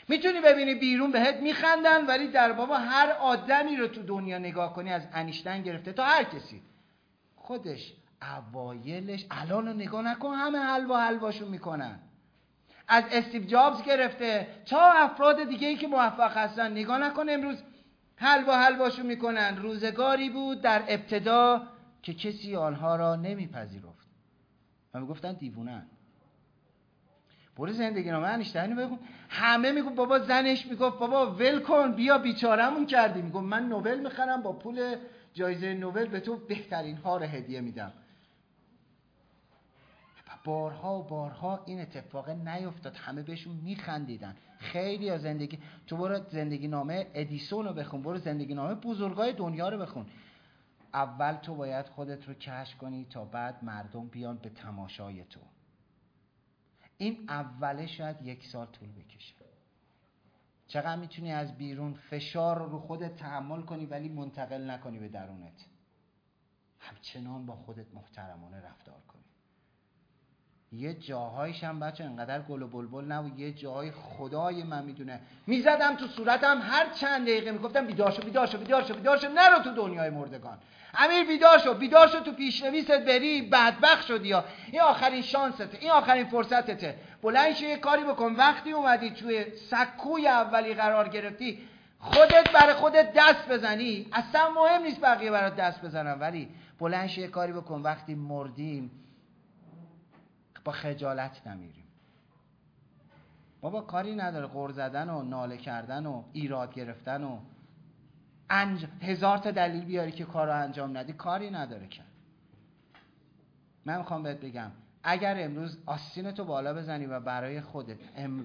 میتونی ببینی بیرون بهت میخندن، ولی در بابا هر آدمی رو تو دنیا نگاه کنی، از انیشتین گرفته تا هر کسی، خودش اوایلش، الان رو نگاه نکن همه حلواشون میکنن، از استیو جابز گرفته تا افراد دیگه ای که موفق هستن، نگاه نکن امروز حلواشون میکنن. روزگاری بود در ابتدا که کسی آنها را نمیپذیرفت و میگفتن دیوونن. برو زندگی نامه انیشتین رو بخون، همه میگفت بابا، زنش میگفت بابا ول کن بیا بیچارمون کردی، میگفت من نوبل میخرم با پول جایزه نوبل به تو بهترین ها رو هدیه میدم. بارها و بارها این اتفاق نیفتاد، همه بهشون میخندیدن. خیلی از زندگی، تو برو زندگی نامه ادیسون رو بخون، برو زندگی نامه بزرگای دنیا رو بخون. اول تو باید خودت رو کشف کنی تا بعد مردم بیان به تماشای تو. این اوله شاید 1 سال طول بکشه. چقدر میتونی از بیرون فشار رو خودت تحمل کنی ولی منتقل نکنی به درونت. همچنان با خودت محترمانه رفتار کنی. یه جاهایش هم بچه انقدر گل و بلبل نبود، یه جاهای خدای من میدونه میزدم تو صورتم هر چند دقیقه میگفتم بیدار شو نرو تو دنیای مردگان. امیر بیدار شو تو پیشنویست بری بدبخت شدی، یا این آخرین شانسته، این آخرین فرصتته. بلند شو یه کاری بکن. وقتی اومدی توی سکوی اولی قرار گرفتی، خودت برای خودت دست بزنی، اصلا مهم نیست بقیه برات دست بزنن، ولی بلند شو یه کاری بکن. وقتی مردیم با خجالت نمیریم. بابا کاری نداره غر زدن و ناله کردن و ایراد گرفتن و هزار تا دلیل بیاری که کار رو انجام ندی، کاری نداره که. من میخوام بهت بگم اگر امروز آستینتو بالا بزنی و برای خودت،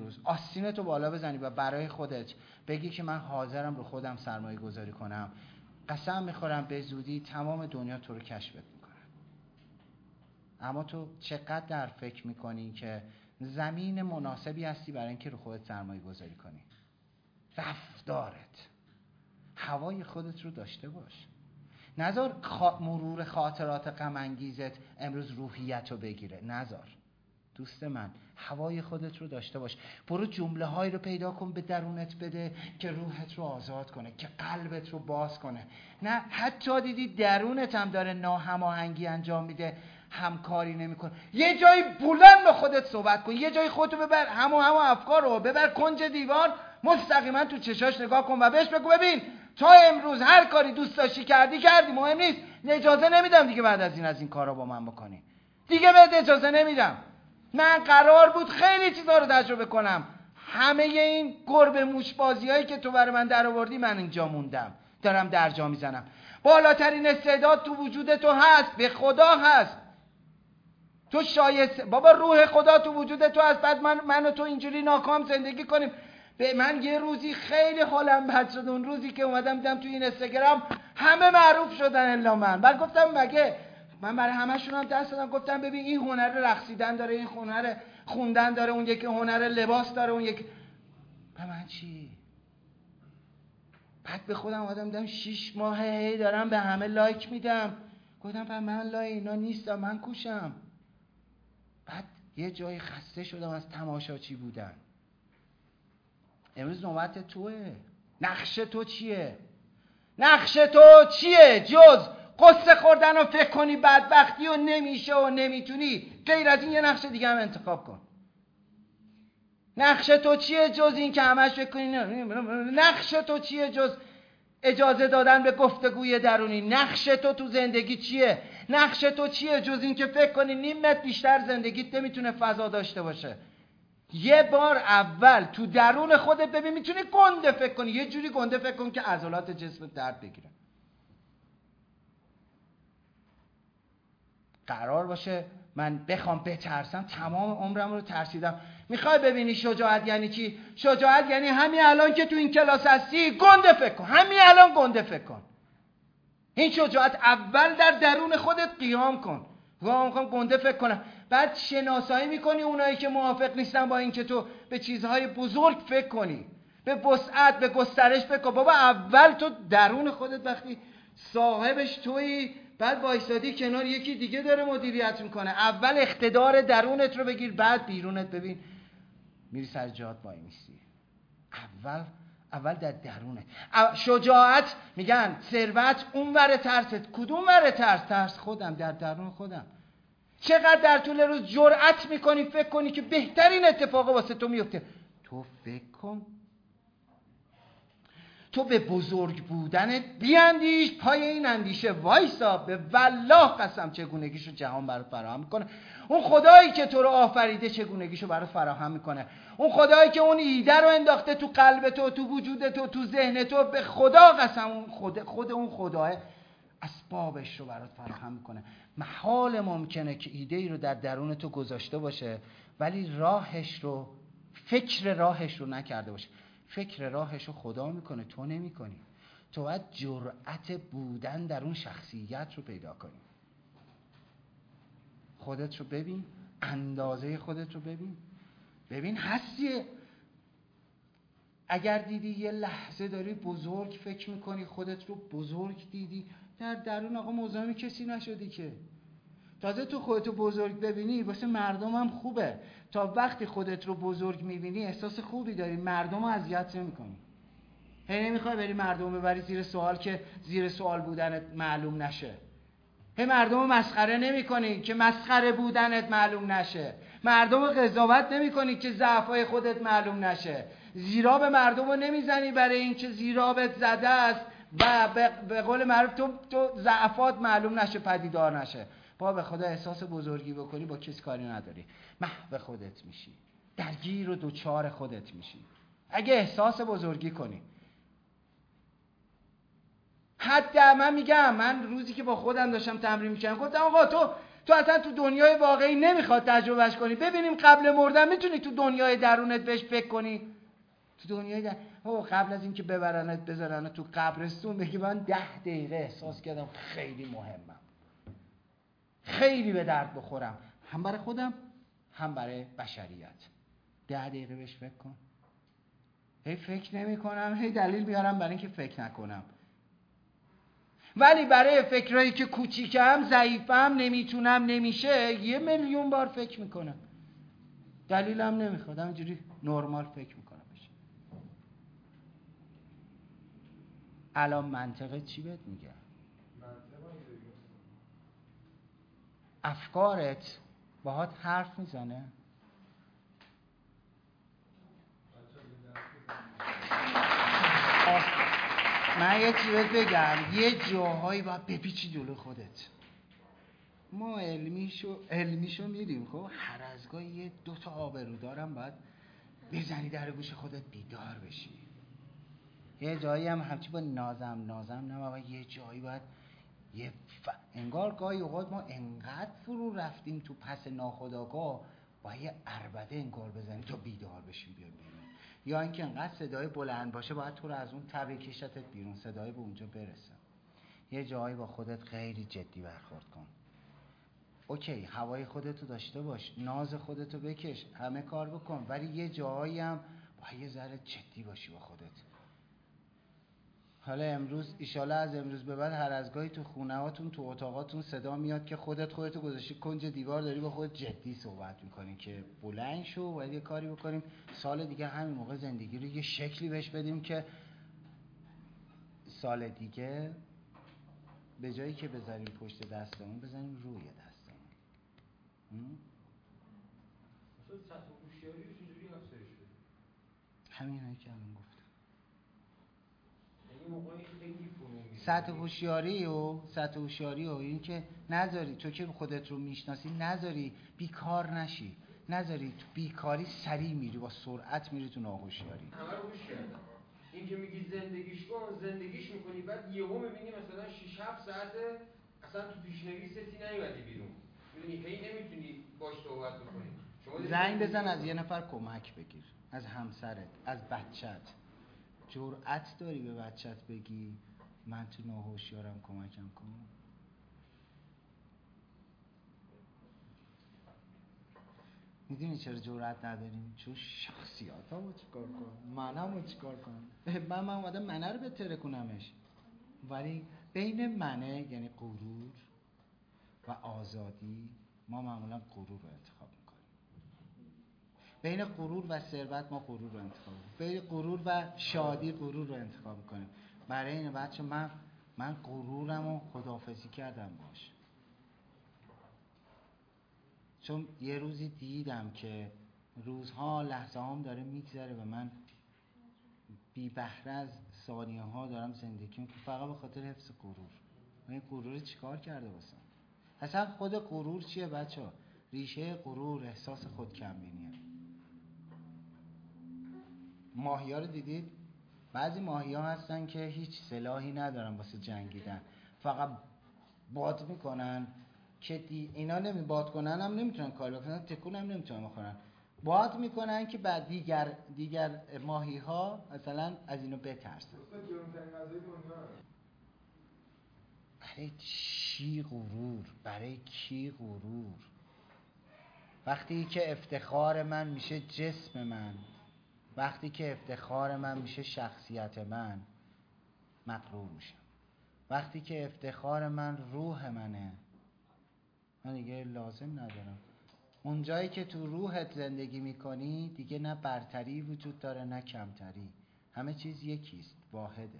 بگی که من حاضرم رو خودم سرمایه گذاری کنم، قسم میخورم به زودی تمام دنیا تو رو کشفت میکنه. اما تو چقدر در فکر میکنی که زمین مناسبی هستی برای اینکه رو خودت سرمایه گذاری کنی؟ رفتارت، هوای خودت رو داشته باش. نذار مرور خاطرات غم انگیزت امروز روحیت رو بگیره. نذار دوست من، هوای خودت رو داشته باش. برو جمله هایی رو پیدا کن به درونت بده که روحت رو آزاد کنه، که قلبت رو باز کنه. نه حتی دیدی درونت هم داره ناهماهنگی انجام میده، همکاری نمیکنه، یه جایی بلند با خودت صحبت کن، یه جایی خودتو ببر، همه افکار رو ببر کنج دیوار، مستقیما تو چشاش نگاه کن و بهش بگو ببین تا امروز هر کاری دوست داشتی کردی، مهم نیست، اجازه نمیدم دیگه بعد از این کارا با من بکنی، دیگه بهت اجازه نمیدم. من قرار بود خیلی چیزا رو تجربه کنم، همه این گربه موش بازیایی که تو برای من در آوردی، من اینجا موندم دارم درجا میزنم. بالاترین استعداد تو وجود تو هست، به خدا هست. تو شایسته، بابا روح خدا تو وجود تو هست. بعد من و تو اینجوری ناکام زندگی کنیم. به من یه روزی خیلی حالم بد شد، اون روزی که اومدم دیدم تو این اینستاگرام همه معروف شدن الا من. بعد گفتم مگه من برای همشون هم دست دادم، گفتم ببین این هنر رقصیدن داره، این هنر خوندن داره، اون یکی هنر لباس داره، اون یکی به من چی؟ بعد به خودم اومدم دیدم 6 ماه هی دارم به همه لایک میدم، گفتم به من لایک اینا نیستم، من کوشم. بعد یه جایی خسته شدم از تماشاچی بودن. امروز نوبت توئه. نقش تو چیه؟ جز قصه خوردن و فکر کنی بدبختی و نمیشه و نمیتونی؟ غیر از این یه نقش دیگه هم انتخاب کن. نقش تو چیه جز این که همش فکر کنی؟ نقش تو چیه جز اجازه دادن به گفتگوی درونی؟ نقش تو زندگی چیه؟ نقش تو چیه جز این که فکر کنی نیم متر بیشتر زندگیت نمیتونه فضا داشته باشه؟ یه بار اول تو درون خودت ببین میتونی گنده فکر کنی، یه جوری گنده فکر کن که عضلات جسمت درد بگیره. قرار باشه من بخوام بترسم، تمام عمرم رو ترسیدم. میخوای ببینی شجاعت یعنی چی؟ شجاعت یعنی همین الان که تو این کلاس هستی گنده فکر کن، همین الان گنده فکر کن. این شجاعت، اول در درون خودت قیام کن. میخوام گنده فکر کنم. بعد شناسایی میکنی اونایی که موافق نیستن با این که تو به چیزهای بزرگ فکر کنی، به وسعت، به گسترش فکر کن. بابا اول تو درون خودت وقتی صاحبش تویی، بعد وایسادی کنار یکی دیگه داره مدیریت میکنه. اول اقتدار درونت رو بگیر، بعد بیرونت ببین میری سر جات وای میستی. اول در درونه. شجاعت میگن ثروت اون ور ترست. کدوم ور ترس؟ ترس خودم، در درون خودم. چقدر در طول روز جرأت میکنی فکر کنی که بهترین اتفاق واسه تو میفته؟ تو فکر کن، تو به بزرگ بودنت بیاندیش، پای این اندیشه وایسا، به والله قسم چگونگیشو جهان برات فراهم میکنه. اون خدایی که تو رو آفریده چگونگیشو برات فراهم میکنه. اون خدایی که اون ایده رو انداخته تو قلب تو، تو وجود تو، تو ذهن تو، به خدا قسم اون خود اون خداه اسبابش رو برات فراهم میکنه. محال ممکنه که ایده ای رو در درون تو گذاشته باشه ولی فکر راهش رو نکرده باشه. فکر راهش رو خدا میکنه، تو نمیکنی. تو باید جرأت بودن در اون شخصیت رو پیدا کنی. خودت رو ببین، اندازه خودت رو ببین هستیه. اگر دیدی یه لحظه داری بزرگ فکر میکنی، خودت رو بزرگ دیدی، در درون آقا مزاحم کسی نشدی که. تازه تو خودتو بزرگ ببینی واسه مردم هم خوبه. تا وقتی خودت رو بزرگ میبینی احساس خوبی داری، مردم رو اذیت نمی‌کنی. هی نمیخوای بری مردم ببری زیر سوال که زیر سوال بودنت معلوم نشه. هی مردم رو مسخره نمی‌کنی که مسخره بودنت معلوم نشه. مردم رو قضاوت نمی‌کنی که ضعف‌های خودت معلوم نشه. زیراب مردم رو نمیزنی برای اینکه زیرابت زده است و به قول معروف تو ضعفات معلوم نشه، پدیدار نشه. با به خدا احساس بزرگی بکنی با کسی کاری نداری، محو خودت میشی، درگیر و دوچار خودت میشی. اگه احساس بزرگی کنی، حتی من میگم، من روزی که با خودم داشتم تمرین میکردم گفتم آقا تو اصلا تو دنیای واقعی نمیخواد تجربهش کنی، ببینیم قبل مردن میتونی تو دنیای درونت بهش فکر کنی. تو دنیای قبل از اینکه ببرنت بذارنت تو قبرستون بگی من 10 دقیقه احساس کردم خیلی مهمم، خیلی به درد بخورم، هم برای خودم هم برای بشریت. 10 دقیقه بهش فکر کن. هی فکر نمی کنم، هی دلیل بیارم برای اینکه فکر نکنم. ولی برای فکرایی که کوچیکم، ضعیفم، نمیتونم، نمیشه، 1,000,000 بار فکر میکنم. دلیلم نمیخواد، همینجوری نرمال فکر میکنم بشه. الان منطقه چی بهت میگه؟ افکارت باهات حرف میزنه؟ من یه چیز بهت بگم، یه جاهایی باید بپیچی جلو خودت. ما علمیشو میریم، خب هر از گاهی یه 2 تا آبرو دارم باید بزنی در گوش خودت بیدار بشی. یه جایی هم همچی با نازم نه بابا، یه جایی باید انگار گاهی اوقات ما انقدر فرو رفتیم تو پس ناخودآگاه با یه عربده انگار بزنیم تا بیدار بشیم بیاریم بیرون. یا اینکه انقدر صدای بلند باشه باید تو رو از اون تبه کشتت بیرون، صدای به اونجا برسه. یه جایی با خودت خیلی جدی برخورد کن. اوکی، هوای خودتو داشته باش، ناز خودتو بکش، همه کار بکن، ولی یه جایی هم با یه ذره جدی باشی با خودت. حالا امروز ایشالا از امروز به بعد هر از گاهی تو خونه‌هاتون، تو اتاقاتون صدا میاد که خودتو گذاشتی کنج دیوار، داری با خودت جدی صحبت میکنی که بلند شو، باید یه کاری بکنیم سال دیگه همین موقع زندگی رو یه شکلی بهش بدیم که سال دیگه به جایی که بذاریم پشت دستمون بزنیم روی دستمون. مثلا سطح هوشیاری رو چجوری افزایش بدیم؟ همینایی که الان گفتم. یعنی موقعی خیلی فرو میره. سطح هوشیاری و این که نذاری تو که خودت رو میشناسی، نذاری بیکار نشی، نذاری تو بیکاری سریع میری، با سرعت میری تو ناهوشیاری. همه رو گوش کردم. این که میگی زندگیش کن، زندگیش میکنی، بعد یهو میبینی مثلا 6-7 ساعت اصلا تو پیشنویستی نیومدی بیرون. میدونی هی نمیتونی باش صحبت بکنی. زنگ بزن از یه نفر کمک بگیر، از همسرت، از بچت. جرأت داری به بچت بگی من تو ناهوشیارم کمکم کن؟ میدونی چرا جرأت نداریم؟ چون شخصیتامو چیکار کنم، منمو چیکار کنم. من اومدم منه رو بهتره کنمش، ولی بین منه یعنی غرور و آزادی ما معمولا غرور رو انتخاب میکنیم. بین غرور و ثروت ما غرور رو انتخاب کنیم، بین غرور و شادی غرور رو انتخاب کنیم. برای این بچه من غرورم رو خداحافظی کردم باش، چون یه روزی دیدم که روزها لحظه هام داره میگذره و من بی بهره از ثانیه ها دارم زندگی میکنم فقط به خاطر حفظ غرور. من این غرور چیکار کرده واسم؟ اصلا خود غرور چیه بچه ها؟ ریشه غرور احساس خود کمبینیه. ماهی ها رو دیدید؟ بعضی ماهی ها هستن که هیچ سلاحی ندارن واسه جنگیدن، فقط باد میکنن که اینا باد کنن هم نمیتونن کار بکنن، تکون هم نمیتونن بخورن، باد میکنن که بعد دیگر ماهی ها مثلا از اینو بترسن. برای چی غرور؟ برای کی غرور؟ وقتی که افتخار من میشه جسم من، وقتی که افتخار من میشه شخصیت من، مغرور میشم. وقتی که افتخار من روح منه، من دیگه لازم ندارم. اون جایی که تو روحت زندگی میکنی دیگه نه برتری وجود داره نه کمتری، همه چیز یکیست، واحده.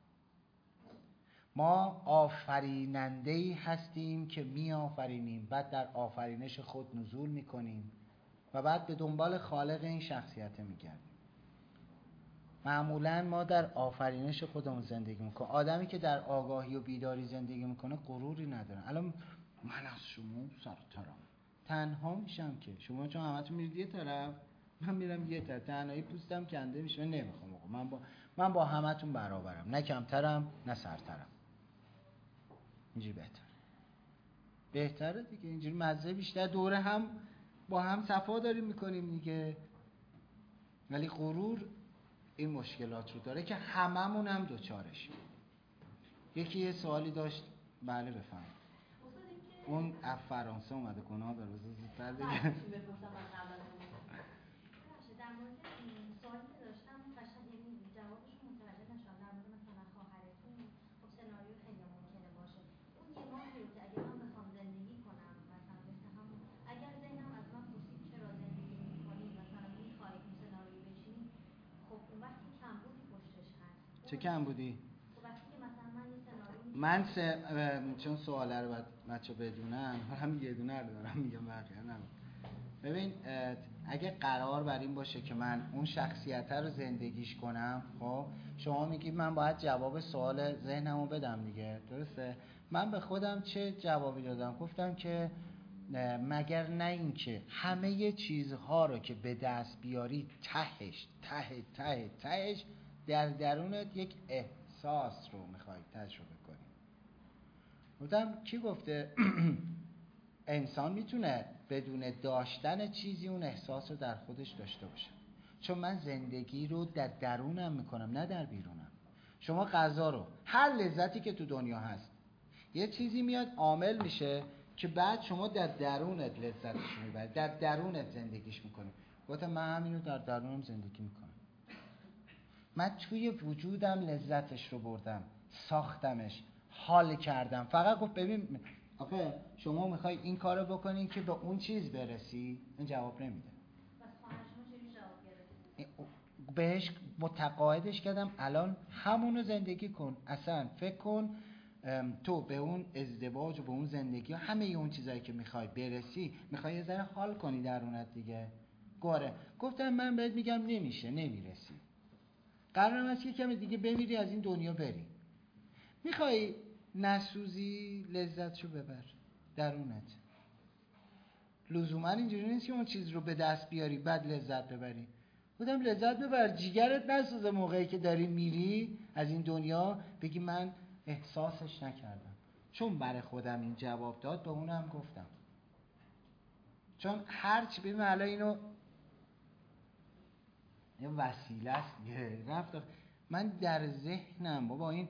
ما آفریننده‌ای هستیم که می آفرینیم، بعد در آفرینش خود نزول میکنیم و بعد به دنبال خالق این شخصیت میگردیم. معمولا ما در آفرینش خودمون زندگی میکنیم. آدمی که در آگاهی و بیداری زندگی میکنه غروری نداره. الان من از شما سرترم، تنها میشم که شما چون همتون میرید یه طرف، من میرم یه طرف، تنهایی پوستم کنده میشه. من نمیخوام آقا، من با همتون برابرم، نه کمترم نه سرترم. اینجوری بهتره دیگه، اینجوری مزه بیشتر، دوره هم با هم صفا داریم میکنیم دیگه. ولی غرور این مشکلات رو داره که هممون هم دوچارش. یکی یه سوالی داشت، بله بفهم. اون از فرانسه اومده، گناه داره زودتر دیگه. در مورد سوالی که داشتم قشنگ جوابش رو متوجه نشدم. در مورد مثلا خواهرتون، خب سناریو خیلی ممکنه باشه. اون یه ماهی رو که اگه من بخوام زندگی کنم، مثلا مثل همون اگر ذهنم از من پرسید چرا زندگی می‌کنی، مثلا می‌خوای این سناریو بچینی، خب اون وقتی کمبودی پشتش هست. چه کمبودی؟ خب وقتی که مثلا من این سناریو چون سواله رو باید بچه بدونن، هم یه دونه رو دارم میگم بقیه نمید. ببین اگه قرار بر این باشه که من اون شخصیت رو زندگیش کنم، خب شما میگید من باید جواب سوال ذهنمو بدم دیگه، درسته؟ من به خودم چه جوابی دادم؟ گفتم که مگر نه این که همه چیزها رو که به دست بیاری تهش در درونت یک احساس رو میخوای تجربه کنی. گفتم کی گفته انسان میتونه بدون داشتن چیزی اون احساس رو در خودش داشته باشه؟ چون من زندگی رو در درونم میکنم نه در بیرونم. شما غذا رو، هر لذتی که تو دنیا هست، یه چیزی میاد عامل میشه که بعد شما در درونت لذتش میبری، در درونت زندگیش میکنی. گفتم من همین رو در درونم زندگی میکنم. من توی وجودم لذتش رو بردم، ساختمش، حال کردم. فقط گفت ببین آخه شما میخوای این کارو بکنین که به اون چیز برسی، این جواب نمیده. پس خواهر شما چجوری جواب گرفت؟ بهش متقاعدش کردم الان همونو زندگی کن. اصلا فکر کن تو به اون ازدواج و به اون زندگی و همه اون چیزایی که میخوای برسی، میخوای یه ذره حال کنی درونت دیگه. گوره گفتم من بهت میگم نمیشه، نمیرسی. قرارم هست که کمی دیگه بمیری از این دنیا بری. میخوای نسوزی، لذتشو ببر درونت. لزوما اینجوری نیست که اون چیز رو به دست بیاری بعد لذت ببری. بودم لذت ببر، جیگرت نسوزه موقعی که داری میری از این دنیا بگی من احساسش نکردم. چون برای خودم این جواب داد به اونم گفتم. چون هرچی ببین حالا اینو یه وسیله است رفت. من در ذهنم بابا این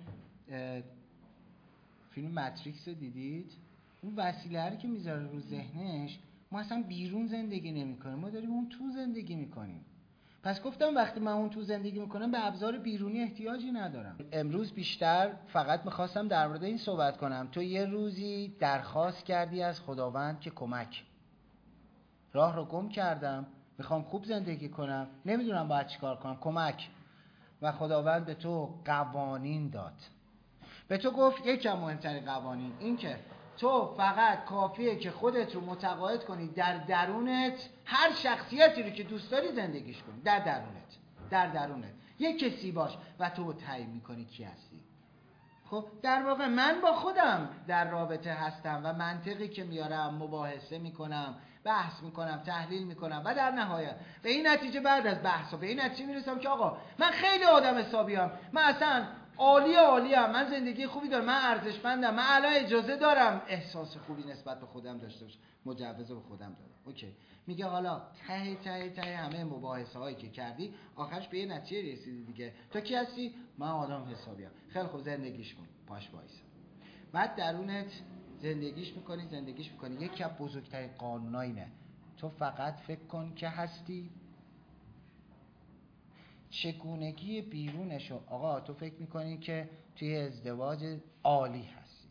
فیلم ماتریکس دیدید؟ اون وسیله رو که میذاره رو ذهنش، ما اصلا بیرون زندگی نمی کنیم، ما داریم اون تو زندگی میکنیم. پس گفتم وقتی من اون تو زندگی میکنم به ابزار بیرونی احتیاجی ندارم. امروز بیشتر فقط میخواستم در مورد این صحبت کنم. تو یه روزی درخواست کردی از خداوند که کمک، راه رو گم کردم، میخوام خوب زندگی کنم، نمیدونم باید چیکار کنم، کمک. و خداوند به تو قوانین داد. به تو گفت یکم مهمترین قوانین این که تو فقط کافیه که خودت رو متقاعد کنی در درونت هر شخصیتی رو که دوست داری زندگیش کنی. در درونت یک کسی باش و تو تعیین میکنی کی هستی. خب در واقع من با خودم در رابطه هستم و منطقی که میارم مباحثه میکنم، بحث میکنم، تحلیل میکنم و در نهایت به این نتیجه بعد از بحث به این نتیجه میرسم که آقا من خیلی آدم حسابیم، من اصلا عالیم، من زندگی خوبی دارم، من ارزشمندم، من الان اجازه دارم احساس خوبی نسبت به خودم داشته باشم، مجوز به خودم دارم. اوکی. میگه حالا ته همه مباحثه هایی که کردی آخرش به یه نتیجه رسیدی دیگه. تو کی هستی؟ من آدم حسابیم. خیلی خوب، زندگیش کن، پاش وایسا. بعد درونت زندگیش میکنی. یکی از بزرگترین قانونا اینه تو فقط فکر کن که هستی. چگونگی بیرونشو آقا تو فکر میکنی که توی ازدواج عالی هستی،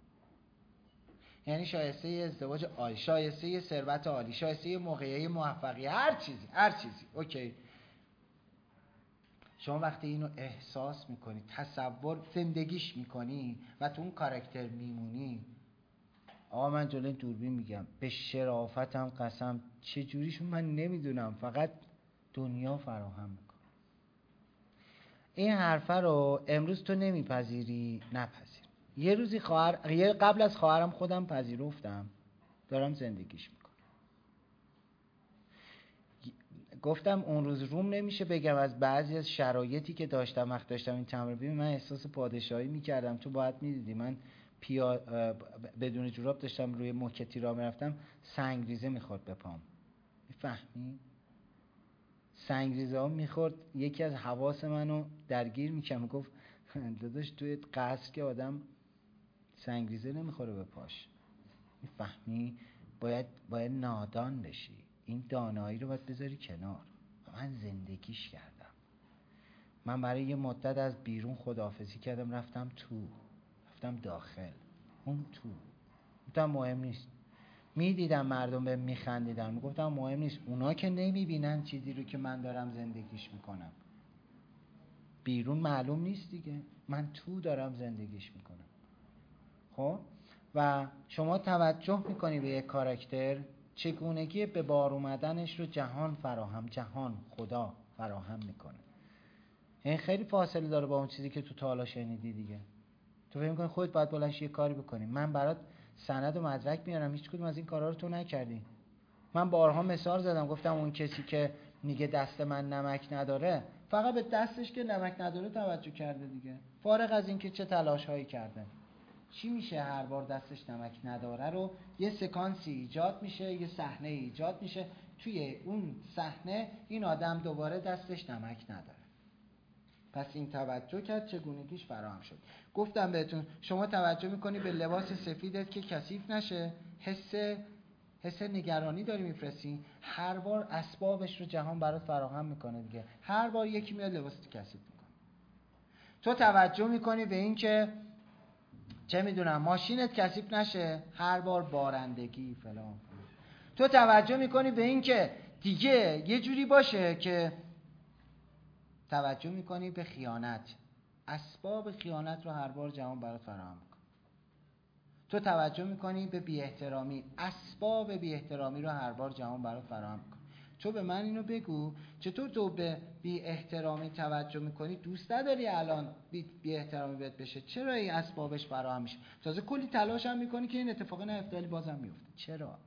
یعنی شایسته یه ازدواج عالی، شایسته یه ثروت عالی، شایسته یه موقعیت موفقیت، هر چیزی. اوکی. شما وقتی اینو احساس میکنی، تصور زندگیش میکنی و تو اون کاراکتر میمونی، آقا من جلوی دوربین میگم به شرافتم قسم چه جوریشون من نمیدونم، فقط دنیا فراهم میکنه. این حرفه رو امروز تو نمیپذیری، نپذیر. یه روزی قبل از خواهرم خودم پذیرفتم، دارم زندگیش میکنم. گفتم اون روز روم نمیشه بگم از بعضی از شرایطی که داشتم وقت داشتم این تمرین، من احساس پادشاهی میکردم. تو باید میدیدی من بدون جوراب داشتم روی موکتی راه میرفتم، سنگریزه میخورد به پام. میفهمی؟ سنگریزه ها میخورد، یکی از حواس منو درگیر میکنم، میگفت داداش توی قصر که آدم سنگریزه نمیخوره به پاش. میفهمی؟ باید نادان بشی. این دانایی رو باید بذاری کنار. من زندگیش کردم. من برای یه مدت از بیرون خداحافظی کردم، رفتم داخل. اون تو گفتم مهم نیست. میدیدم مردم به میخندیدن، میگفتم مهم نیست. اونا که نمیبینن چیزی رو که من دارم زندگیش میکنم. بیرون معلوم نیست دیگه، من تو دارم زندگیش میکنم. خب و شما توجه میکنی به یک کاراکتر، چگونگی به بار اومدنش رو جهان خدا فراهم میکنه. این خیلی فاصله داره با اون چیزی که تو تا حالا شنیدی دیگه. تو فکر می‌کنی خودت باید بلند شی یه کاری بکنی. من برات سند و مدرک میارم، هیچ کدوم از این کارا رو تو نکردی. من بارها مثال زدم، گفتم اون کسی که میگه دست من نمک نداره، فقط به دستش که نمک نداره توجه کرده دیگه، فارغ از این که چه تلاش‌هایی کرده. چی میشه هر بار دستش نمک نداره رو یه سکانسی ایجاد میشه، یه صحنه ایجاد میشه، توی اون صحنه این آدم دوباره دستش نمک نداره. پس این توجه کرد، چگونگیش فراهم شد. گفتم بهتون شما توجه میکنی به لباس سفیدت که کثیف نشه، حس نگرانی داری میفرستی، هر بار اسبابش رو جهان برات فراهم میکنه دیگه. هر بار یکی میاد لباست کثیف میکنه. تو توجه میکنی به این که چه میدونم ماشینت کثیف نشه، هر بار بارندگی فلان. تو توجه میکنی به این که دیگه یه جوری باشه که توجه میکنی به خیانت، اسباب خیانت رو هر بار جهان برات فراهم میکنه. تو توجه میکنی به بی احترامی، اسباب بی احترامی رو هر بار جهان برات فراهم میکنه. تو به من اینو بگو چطور تو به بی احترامی توجه میکنی؟ دوست نداری الان بی احترامی بهت بشه، چرا این اسبابش فراهم میشه؟ تازه کلی تلاش هم میکنی که این اتفاق نیفته ولی بازم میفته. چرا؟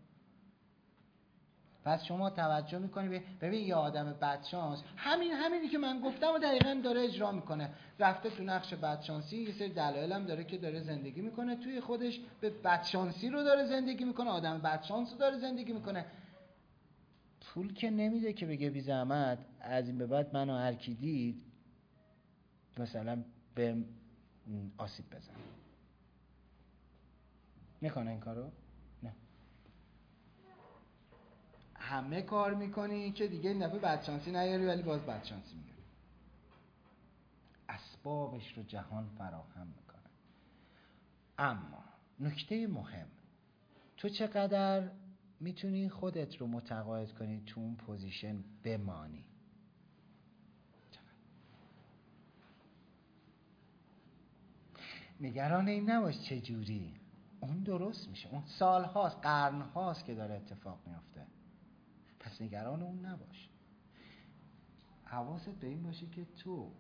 پس شما توجه میکنی ببین یه آدم بدشانس همینی که من گفتم و دقیقاً داره اجرا میکنه، رفته تو نقش بدشانسی، یه سری دلایل هم داره که داره زندگی میکنه توی خودش، به بدشانسی رو داره زندگی میکنه، آدم بدشانس رو داره زندگی میکنه. پول که نمیده که بگه بی زحمت از این به بعد منو هر کی دید مثلا به آسیب بزن. میکنه این کارو؟ نه. همه کار میکنی که دیگه این دفعه بدشانسی نیاری ولی باز بدشانسی میاری. اسبابش رو جهان فراهم میکنه. اما نکته مهم، تو چقدر میتونی خودت رو متقاعد کنی تو اون پوزیشن بمانی. نگران این نباش چجوری، اون درست میشه. اون سالهاست، قرنهاست که داره اتفاق میفته. پس نگران اون نباش. حواست به این باشه که تو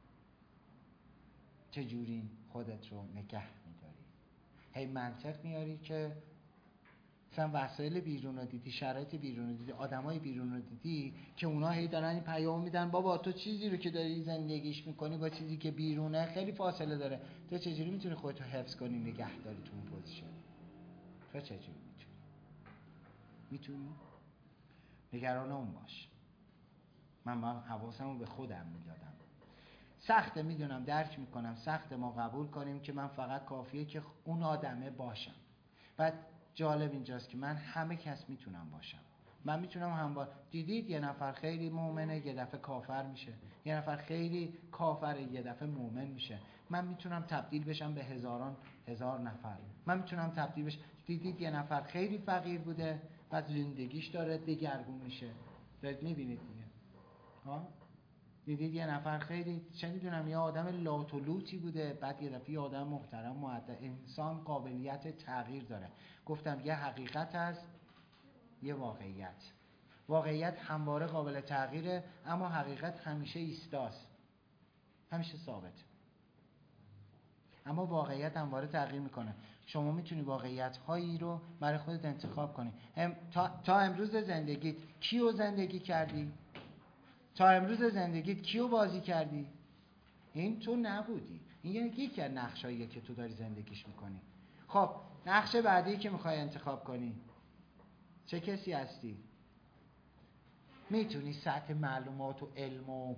چجوری خودت رو نگه میداری. هی منطق میاری که مثلا وسایل بیرون رو دیدی، شرایط بیرون رو دیدی، آدمای بیرون رو دیدی که اونا هی دارن این پیام میدن بابا تو چیزی رو که داری زندگیش میکنی با چیزی که بیرونه خیلی فاصله داره. تو چجوری میتونی خودت رو حفظ کنی، نگه داری تو اون پوزیشن؟ تو چجوری میتونی؟ نگران اون باش. من حواسم رو به خودم میدادم. سخته، میدونم، درک میکنم، سخته ما قبول کنیم که من فقط کافیه که اون آدمه باشم. بعد جالب اینجاست که من همه کس میتونم باشم. من میتونم هم دیدید یه نفر خیلی مؤمنه یه دفعه کافر میشه، یه نفر خیلی کافره یه دفعه مؤمن میشه. من میتونم تبدیل بشم به هزار نفر. من میتونم تبدیل بشم. دیدید یه نفر خیلی فقیر بوده بعد زندگیش داره دگرگون میشه. دارید میبینید دیگه. ها؟ دیدید یه نفر خیلی چه میدونم یه آدم لات و لوتی بوده بعد یه دفعه یه آدم محترم مؤدب. انسان قابلیت تغییر داره. گفتم یه حقیقت هست، یه واقعیت. واقعیت همواره قابل تغییره، اما حقیقت همیشه ایستاست، همیشه ثابت. اما واقعیت همواره تغییر میکنه. شما میتونی واقعیت هایی رو برای خودت انتخاب کنی. تا امروز زندگیت کیو زندگی کردی؟ تا امروز زندگیت کیو بازی کردی؟ این تو نبودی. این یکی از نقشاییه که تو داری زندگیش میکنی. خب نقش بعدی که میخوای انتخاب کنی چه کسی هستی؟ میتونی سطح معلومات و علم و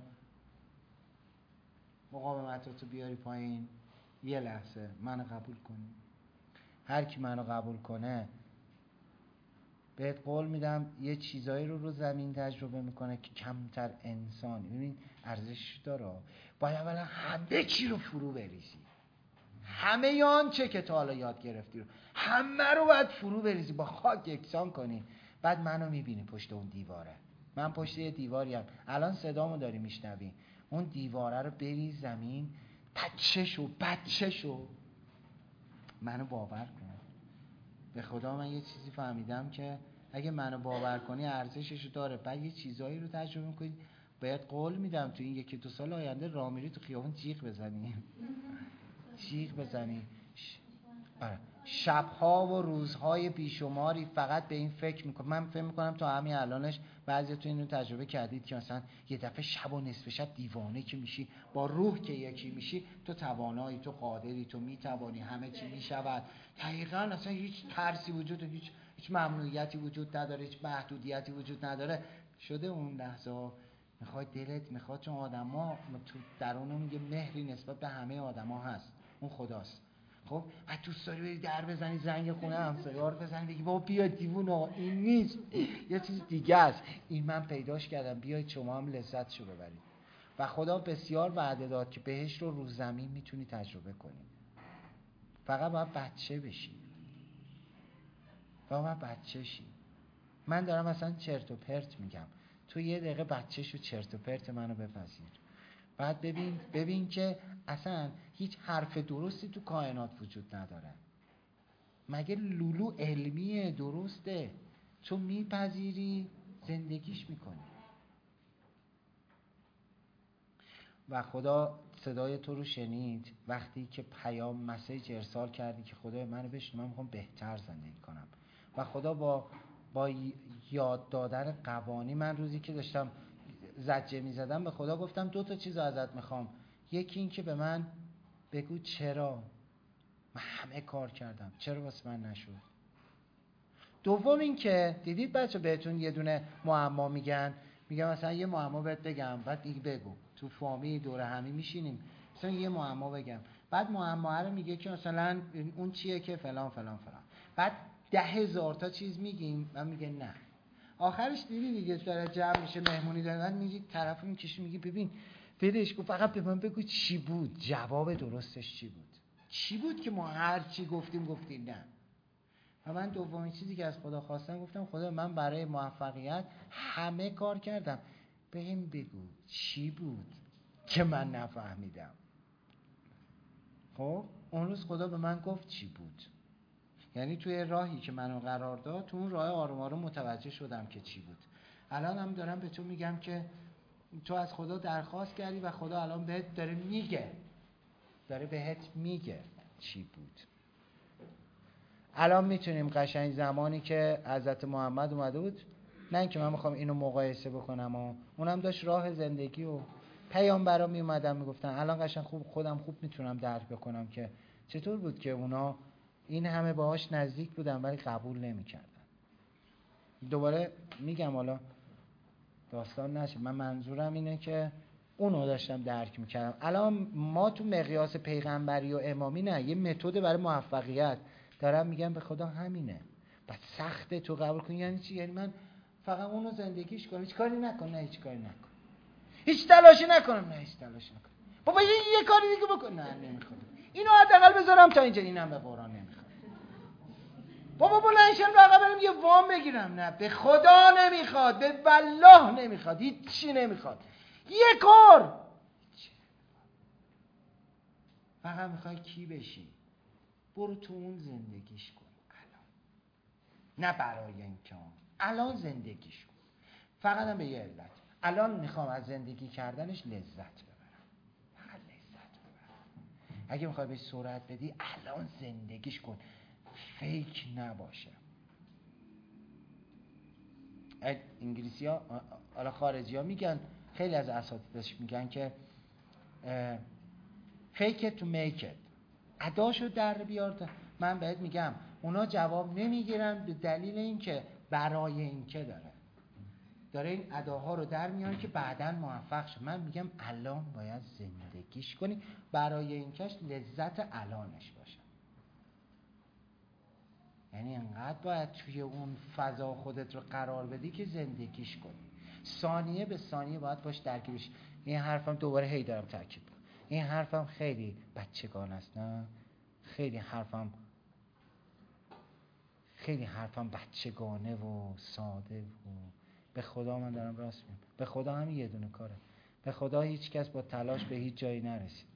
مقاومتاتو بیاری پایین؟ یه لحظه منو قبول کنی. هر کی منو قبول کنه بهت قول میدم یه چیزایی رو زمین تجربه میکنه که کمتر انسان. ببین ارزش داره. باید اولا همه چی رو فرو بریزی، همه آنچه که تا حالا یاد گرفتی رو همه رو باید فرو بریزی، با خاک یکسان کنی. بعد منو میبینی پشت اون دیواره. من پشت یه دیواریم، الان صدامو داری میشنوی. اون دیواره رو بریز زمین، بچه شو منو باور کن. به خدا من یه چیزی فهمیدم که اگه منو باور کنی ارزششو داره. بعد یه چیزایی رو تجربه کنی. باید قول میدم تو این 1-2 سال آینده راه میری تو خیابون جیغ بزنی. آره. شبها و روزهای بیشماری فقط به این فکر میکنم. من فکر میکنم تا همین الانش بعضی تو اینو تجربه کردید که مثلا یه دفعه شب و نصف شب دیوانه که میشی، با روح که یکی میشی، تو توانایی، تو قادری، تو میتوانی، همه چی میشود. دقیقاً اصلا هیچ ترسی وجود، هیچ ممنوعیتی وجود نداره، هیچ محدودیتی وجود نداره. شده اون لحظه میخواد دلت میخواد، چون آدما تو درونم یه مهری نسبت به همه آدما هست، اون خداست. خب بعد دوست داری بری در بزنی زنگ خونه همسایه‌ها رو بزنی بگی بابا بیا دیوونه، این نیست، یه چیز دیگه است، این من پیداش کردم، بیاید شما هم لذتشو ببرید. و خدا بسیار وعده داد که بهش رو زمین میتونی تجربه کنی. فقط باید بچه بشی. فقط بچه شی. من دارم مثلا چرت و پرت میگم، تو یه دقیقه بچه شو، چرت و پرت منو بپذیر. بعد ببین که اصلا هیچ حرف درستی تو کائنات وجود نداره. مگه لولو علمیه؟ درسته، تو میپذیری، زندگیش میکنی. و خدا صدای تو رو شنید وقتی که پیام مسیج ارسال کردی که خدای منو بشنو، من میخوام بهتر زندگی کنم. و خدا با یاد دادن قوانین، من روزی که داشتم زجه میزدم به خدا گفتم 2 چیز ازت میخوام. یکی این که به من بگو چرا من همه کار کردم، چرا واسه من نشد. دوم این که دیدید بچه بهتون یه دونه معما میگن مثلا یه معما بهت بگم، بعد دیگه بگو. تو فامیل دوره همی میشینیم مثلا یه معما بگم، بعد معما رو میگه که مثلا اون چیه که فلان فلان فلان، بعد 10,000 تا چیز میگیم، من میگه نه. آخرش دیدی دیگه داره جمع میشه مهمونی دارن، میگی طرف میکشی میگی ببین ولش کن، فقط به من بگو چی بود، جواب درستش چی بود که ما هر چی گفتیم نه. و من دومین چیزی که از خدا خواستم گفتم خدا من برای موفقیت همه کار کردم، بهم بگو چی بود که من نفهمیدم. خب اون روز خدا به من گفت چی بود، یعنی توی راهی که منو قرار داد، تو اون راه آروم آروم متوجه شدم که چی بود. الان هم دارم به تو میگم که تو از خدا درخواست کردی و خدا الان بهت داره بهت میگه چی بود. الان میتونیم قشنگ زمانی که حضرت محمد اومده بود، نه اینکه من میخوام اینو مقایسه بکنم و اونم داشت راه زندگی و پیامبرا میومدن میگفتن، الان قشنگ خودم خوب میتونم درک بکنم که چطور بود که اونا این همه باهاش نزدیک بودن ولی قبول نمیکردن. دوباره میگم حالا داستان نشه، من منظورم اینه که اونو داشتم درک میکردم. الان ما تو مقیاس پیغمبری و امامی نه، یه متد برای موفقیت دارم میگم به خدا همینه. بعد سخته تو قبول کنی یعنی چی؟ یعنی من فقط اونو زندگیش کنم، هیچ کاری نکنم؟ نه هیچ کاری نکنم. هیچ تلاشی نکنم؟ نه هیچ تلاشی نکنم. بابا یه کاری دیگه بکن؟ نه نمیخوام. اینو حداقل بذارم تا اینجا، اینم به قرآن نمیخوام. بابا بلندشم رقم بریم یه وام بگیرم؟ نه به خدا نمیخواد، به والله نمیخواد، هیچ چی نمیخواد. یه کار فقط میخوای کی بشی؟ برو تو اون زندگیش کن الان، نه برای اینکه الان زندگیش کن. فقط هم به یه علت، الان میخوام از زندگی کردنش لذت ببرم، فقط لذت ببرم. اگه میخوای بهش سرعت بدی الان زندگیش کن، فیک نباشه. انگلیسی ها حالا خارجی ها میگن، خیلی از اساتیدش میگن که fake it to make it، اداشو در بیار. من بهت میگم اونا جواب نمیگیرن به دلیل اینکه برای اینکه داره این اداها رو در میاره که بعداً موفق شه. من میگم الان باید زندگیش کنی، برای اینکهش لذت الانش باشه. یعنی انقدر باید توی اون فضا خودت رو قرار بدی که زندگیش کنی، ثانیه به ثانیه باید باش درگیر بشی. این حرفم دوباره هی دارم تاکید میکنم، این حرفم خیلی بچگانه است، نه خیلی حرفم بچگانه و ساده و به خدا من دارم راست میگم، به خدا همین یه دونه کاره. به خدا هیچ کس با تلاش به هیچ جایی نرسید.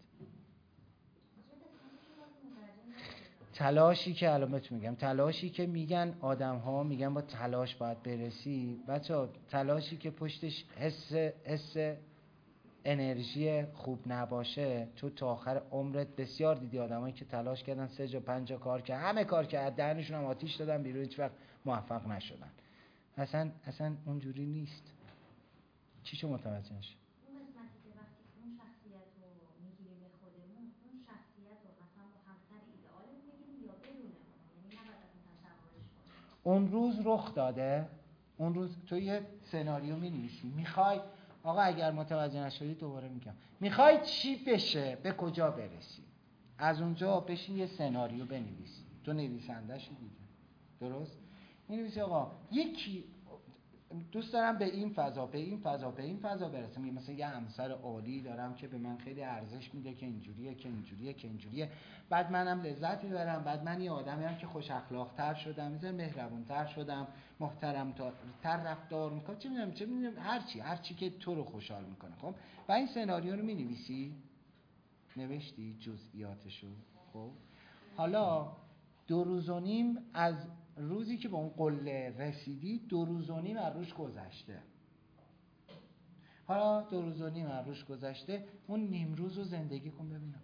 تلاشی که الان بهتون میگم، تلاشی که میگن آدم ها میگن با تلاش باید برسی، بچه تلاشی که پشتش حس انرژی خوب نباشه، تو تا آخر عمرت بسیار دیدی آدمایی که تلاش کردن 3 جا 5 جا کار کردن، همه کار کردن، دهنشون هم آتیش دادن بیرون، هیچ وقت موفق نشدن. اصلا اونجوری نیست. چی شما متوجه نشید؟ اون قسمتی که وقتی اون شخصیت رو میگیریم به خودمون، اون شخصیت رو مثلا با همسر ایدئالمون میگیریم یا بدون اون، یعنی نباید مثلا تصورش کنیم. اون روز رخ داده، اون روز تو یه سناریو می‌نویسی، میخوای آقا اگر متوجه نشدی دوباره میگم، میخوای چی بشه، به کجا برسی، از اونجا بشین یه سناریو بنویسی. تو نویسنده‌شی دیگه، درست؟ می‌نویسی آقا یکی دوست دارم به این فضا برسم، مثلا یه همسر عالی دارم که به من خیلی ارزش میده که اینجوریه، بعد منم لذت میبرم، بعد من یه آدمیم که خوش اخلاق‌تر شدم، مهربون‌تر شدم، محترم‌تر رفتار میکنم، چه میدونم هر چی که تو رو خوشحال میکنه. خب و این سناریو رو مینویسی، نوشتی جزئیاتشو. خب حالا 2 روز و نیم از روزی که به اون قله رسیدی 2 روز و نیم از روش گذشته. حالا 2 روز و نیم از روش گذشته، اون نیم روز رو زندگی کن ببینم.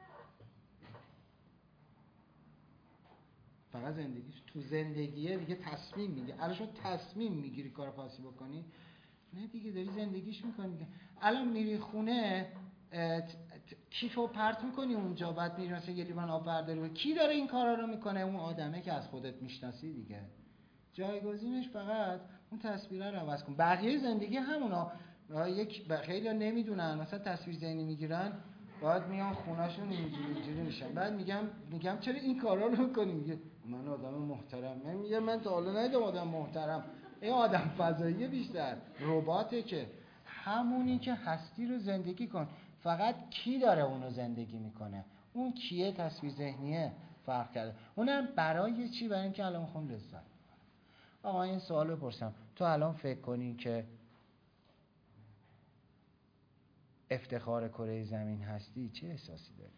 فقط زندگیش تو زندگیه دیگه تصمیم میگیری. الان شما تصمیم میگیری کار خاصی بکنی؟ نه دیگه، داری زندگیش میکنی دیگه. الان میری خونه کیفو پرت میکنی اونجا، بعد میری مثلا یه لیوان آب برداری. کی داره این کارا رو میکنه؟ اون آدمه که از خودت میشناسی دیگه. جایگزینش فقط اون تصویره رو عوض کن. بقیه زندگی همونا. خیلی نمیدونن، مثلا تصویر ذهنی میگیرن، بعد میان خونه‌شون اینجوری میشن. بعد میگم چرا این کارا رو میکنی؟ میگه من آدم محترم. میگه من تا حالا ندیدم آدم محترم. این آدم فضاییه، بیشتر رباته. که همونی که هستی رو زندگی کن. فقط کی داره اونو زندگی میکنه؟ اون کیه؟ تصویر ذهنیه. فرق کرده. اونم برای چی؟ برای اینکه الان میخوام لذت ببرم. آقا این سوال بپرسم، تو الان فکر کنی که افتخار کره زمین هستی چه احساسی داری؟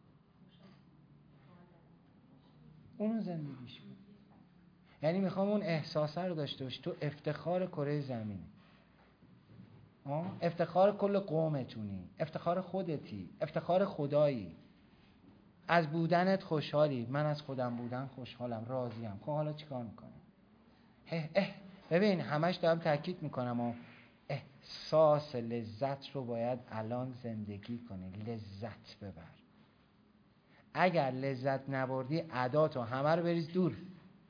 اونو زندگیش کن. یعنی میخوام اون احساسه رو داشته باشی تو افتخار کره زمینی، افتخار کل قومتونی، افتخار خودتی، افتخار خدایی، از بودنت خوشحالی. من از خودم بودن خوشحالم، راضیم. خب حالا چیکار میکنم؟ ببین همش دارم تاکید میکنم و احساس لذت رو باید الان زندگی کنی، لذت ببر. اگر لذت نبردی عاداتو همه رو بریز دور.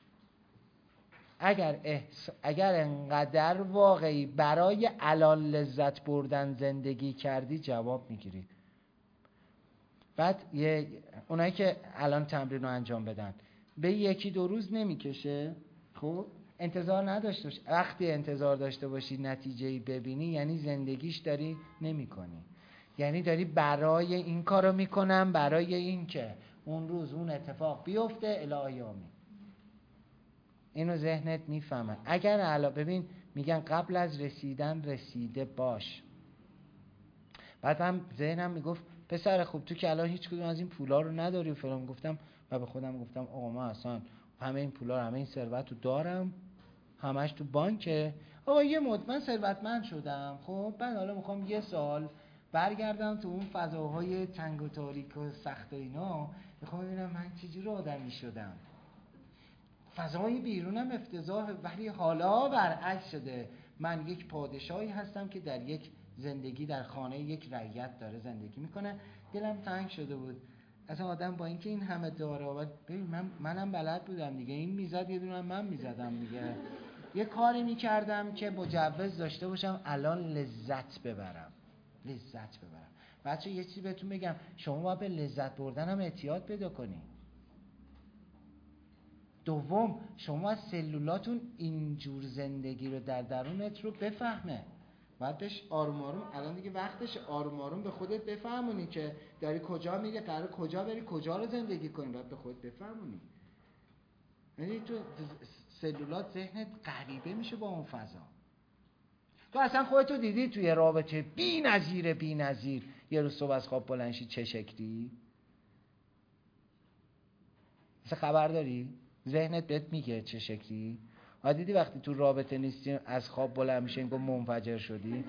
اگر انقدر واقعی برای الان لذت بردن زندگی کردی جواب میگیری. بعد اونایی که الان تمرین رو انجام بدن به 1-2 روز نمیکشه، خب انتظار نداشته باش. وقتی انتظار داشته باشی نتیجه‌ای ببینی یعنی زندگیش داری نمی‌کنی، یعنی داری برای این کارو میکنم، برای این که اون روز اون اتفاق بیفته الهیامی. اینو ذهنت میفهمه. اگر ببین میگن قبل از رسیدن رسیده باش. بعد هم ذهنم میگفت پسر خوب تو که الان هیچ کدوم از این پولا رو نداری و فلان. گفتم و به خودم گفتم آقا من اصلا همه این پولا رو، همه این ثروت رو دارم، همش تو بانکه. آقا یه من ثروتمند شدم، خب بعد حالا میخوام 1 سال برگردم تو اون فضاهای تنگ و تاریک و سخت و اینا، میخوام ببینم من چجوری آدمی شدم. فضای بیرونم افتضاحه، ولی حالا برعکس شده. من یک پادشاهی هستم که در یک زندگی در خانه یک رعیت داره زندگی میکنه. دلم تنگ شده بود اصلا آدم با اینکه این همه داره. ببین منم بلد بودم دیگه، این میزد یه دونه من میزدم دیگه. یه کاری میکردم که مجوز داشته باشم الان لذت ببرم. بچه یه چیزی بهتون بگم، شما باید به لذت بردن هم اعتیاد پیدا کنی. دوم، شما از سلولاتون اینجور زندگی رو در درونت رو بفهمه. باید بهش آروم آروم، الان دیگه وقتش آروم آروم به خودت بفهمونی که داری کجا میری، قرار کجا بری، کجا رو زندگی کنی. باید به خودت بفهمونی. یعنی تو سلولات ذهنت غریبه میشه با اون فضا. تو اصلا خودتو دیدی توی رابطه بی‌نظیر یه روز صبح از خواب بلند شی چه شکلی؟ اصلا خبر داری؟ ذهنت بهت میگه چه شکلی؟ دیدی وقتی تو رابطه نیستی از خواب بلند میشه اینگاه منفجر شدی؟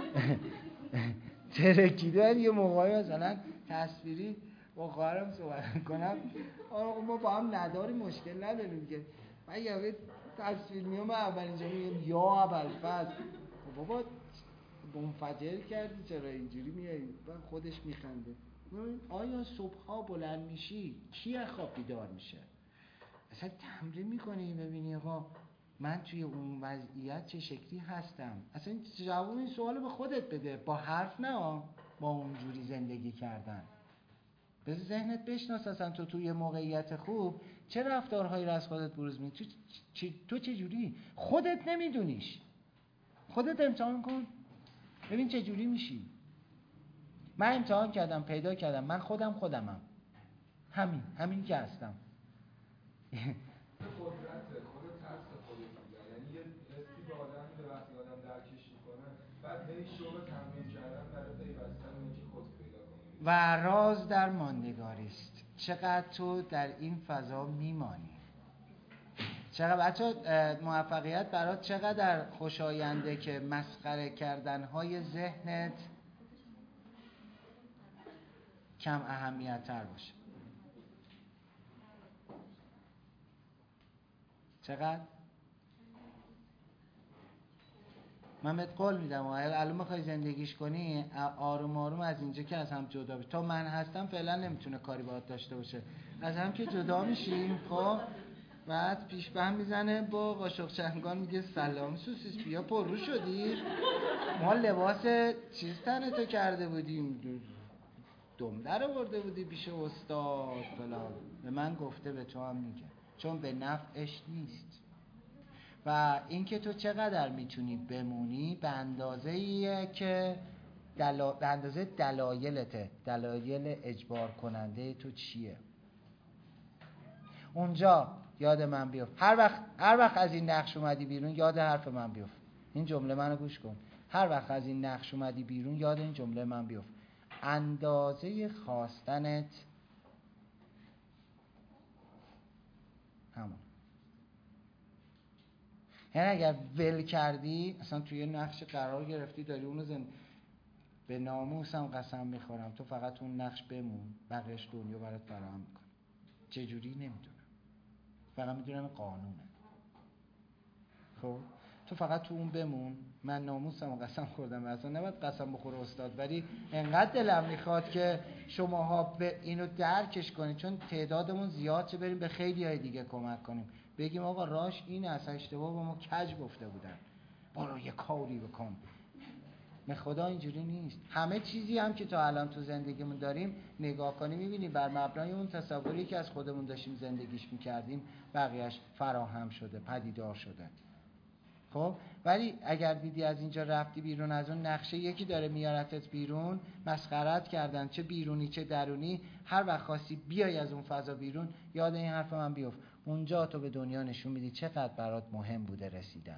ترکیده. یه موقعی مثلا تصویری با خواهرم صحبت کنم، ما با هم نداریم، مشکل نداریم که من یه تصویر میام اول اینجا میگم یا ابوالفضل بابا منفجر کردی چرا اینجوری میای؟ خودش میخنده. آیا صبحها بلند میشی کی از خواب بیدار میشه؟ اصلا تمرین میکنی ببینی آقا من توی اون وضعیت چه شکلی هستم. اصلا جواب این سوالو به خودت بده، با حرف نه، با اونجوری زندگی کردن. بذار ذهنت بشناس اصلا تو توی موقعیت خوب چه رفتارهایی رو از خودت بروز میدی. تو چه جوری خودت نمیدونیش. خودت امتحان کن ببین چه جوری میشی. من امتحان کردم، پیدا کردم من خودمم. همین که هستم. قدرت خود ترس خودت میگن، یعنی یه حسی به آدم میده وقتی آدم درکش میکنه، بعد هی شوق تمرین کردن برای پیوستن به اینکه خود پیدا کنی. و راز در ماندگاری است. چقدر تو در این فضا میمانی، چقدر بچه موفقیت برات چقدر خوشاینده که مسخره کردنهای ذهنت کم اهمیت تر باشه. چقدر من بهت قول میدم الان میخوای زندگیش کنی آروم آروم از اینجا که از هم جدا بشی. تا من هستم فعلا نمیتونه کاری باهات داشته باشه، از هم که جدا میشیم خب بعد پیش بهم میزنه با قاشق چنگان میگه سلام سوسیس بیا پررو شدی؟ ما لباس چیز تنتو کرده بودیم، دم در آورده بودی پیش استاد فلان. به من گفته به تو هم میگه، چون به نفعش نیست. و اینکه تو چقدر میتونی بمونی به اندازه‌ایه که به اندازه دلایلته. دلایل اجبار کننده تو چیه؟ اونجا یاد من بیفت. هر وقت از این نقش اومدی بیرون یاد حرف من بیفت. این جمله منو گوش کن. هر وقت از این نقش اومدی بیرون یاد این جمله من بیفت. اندازه خواستنت همون. یعنی اگر ول کردی، اصلا توی نقش قرار گرفتی داری اونو به ناموسم قسم میخورم تو فقط اون نقش بمون، بقیش دنیا برات فراهم میکنه. چجوری نمیدونم، فقط میدونم قانونه. خب تو فقط تو اون بمون، من ناموسم قسم خوردم، اصلا نباید قسم بخوره استاد، ولی انقدر دلم میخواد که شماها به اینو درکش کنید، چون تعدادمون زیاد چه بریم به خیلی های دیگه کمک کنیم، بگیم آقا راش این از اشتباه به ما کج گفته بودن، برو یه کاری بکن. به خدا اینجوری نیست. همه چیزی هم که تا الان تو زندگیمون داریم نگاه کنیم میبینیم بر مبنای اون تصوری که از خودمون داشتیم زندگیش میکردیم بقیهش فراهم شده، پدیدار شده. خب ولی اگر دیدی از اینجا رفتی بیرون، از اون نقشه یکی داره میارتت بیرون، مسخرت کردن چه بیرونی چه درونی، هر وقت خواستی بیای از اون فضا بیرون یاد این حرف من بیفت. اونجا تو به دنیا نشون میدی چقدر برات مهم بوده رسیدن.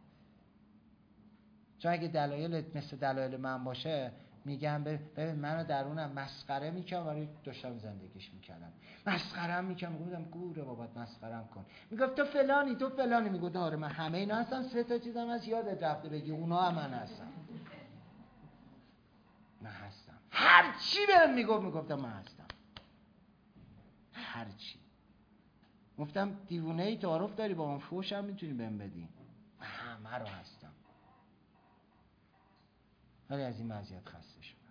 چون اگه دلایلت مثل دلایل من باشه میگم ببین منو درونم مسخره میکنم ولی داشتم زندگیش میکردم، مسخره‌ام میکنم، میگفتم گوره بابات مسخره‌ام کن، میگفت تو فلانی، میگفت آره من همه اینا هستم، 3 تا چیزم از یادت رفته بگی اونا هم من هستم. هر چی بهم میگفتم من هستم، هر چی. گفتم دیوونه ای، تعارف داری با من، فوش هم میتونی بهم بدی، همه رو هستم. ولی از این وضعیت خسته شدم.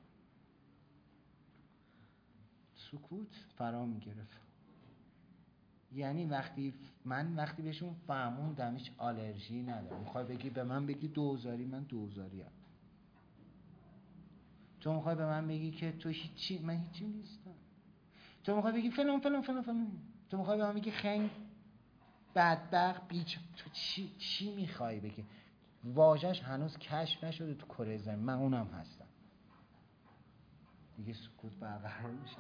سکوت فرا میگرفت. یعنی وقتی بهشون فهموندم هیچ آلرژی ندارم، میخوای بگی به من بگی دوزاری، من دوزاریم. تو میخوای به من بگی که تو هیچی، من هیچی نیستم. تو میخوای بگی فلان. تو میخوای به من بگی خنگ، بدبخت، بیچ، تو چی میخوای بگی؟ واژه‌اش هنوز کشف نشده تو کره زمین، من اونم هستم. دیگه سکوت برقرار میشه.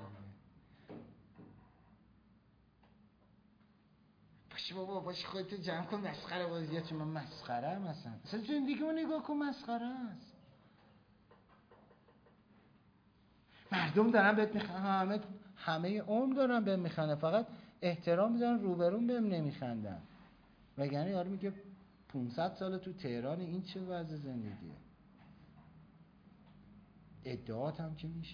باشه خودتو جمع کن، مسخره بازیه، چون من مسخره ام اصلا زندگی رو نگاه کن، مسخره است. مردم دارن بهت میخندن، همه عمر دارن بهم میخندن، فقط احترام میذارن، روبرون بهم نمیخندن. وگرنه یارو میگه 500 سال تو تهران، این چه وضع زندگیه؟ ادعات هم که میشه.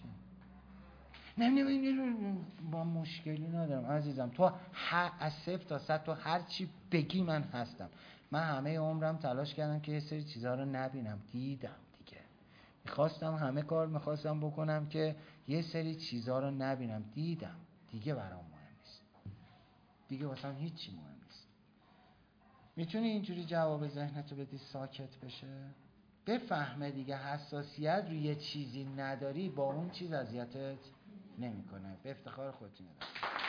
نه با مشکلی ندارم عزیزم، تو از 0 تا 100 تو هر چی بگی من هستم. من همه عمرم تلاش کردم که یه سری چیزها رو نبینم، دیدم دیگه. همه کار میخواستم بکنم که یه سری چیزها رو نبینم، دیدم دیگه. برام مهم نیست دیگه، واسم هیچی مهم نیست. میتونی اینجوری جواب ذهنتو بدی ساکت بشه؟ بفهمه دیگه حساسیت روی یه چیزی نداری، با اون چیز اذیتت نمیکنه. به افتخار خودتون.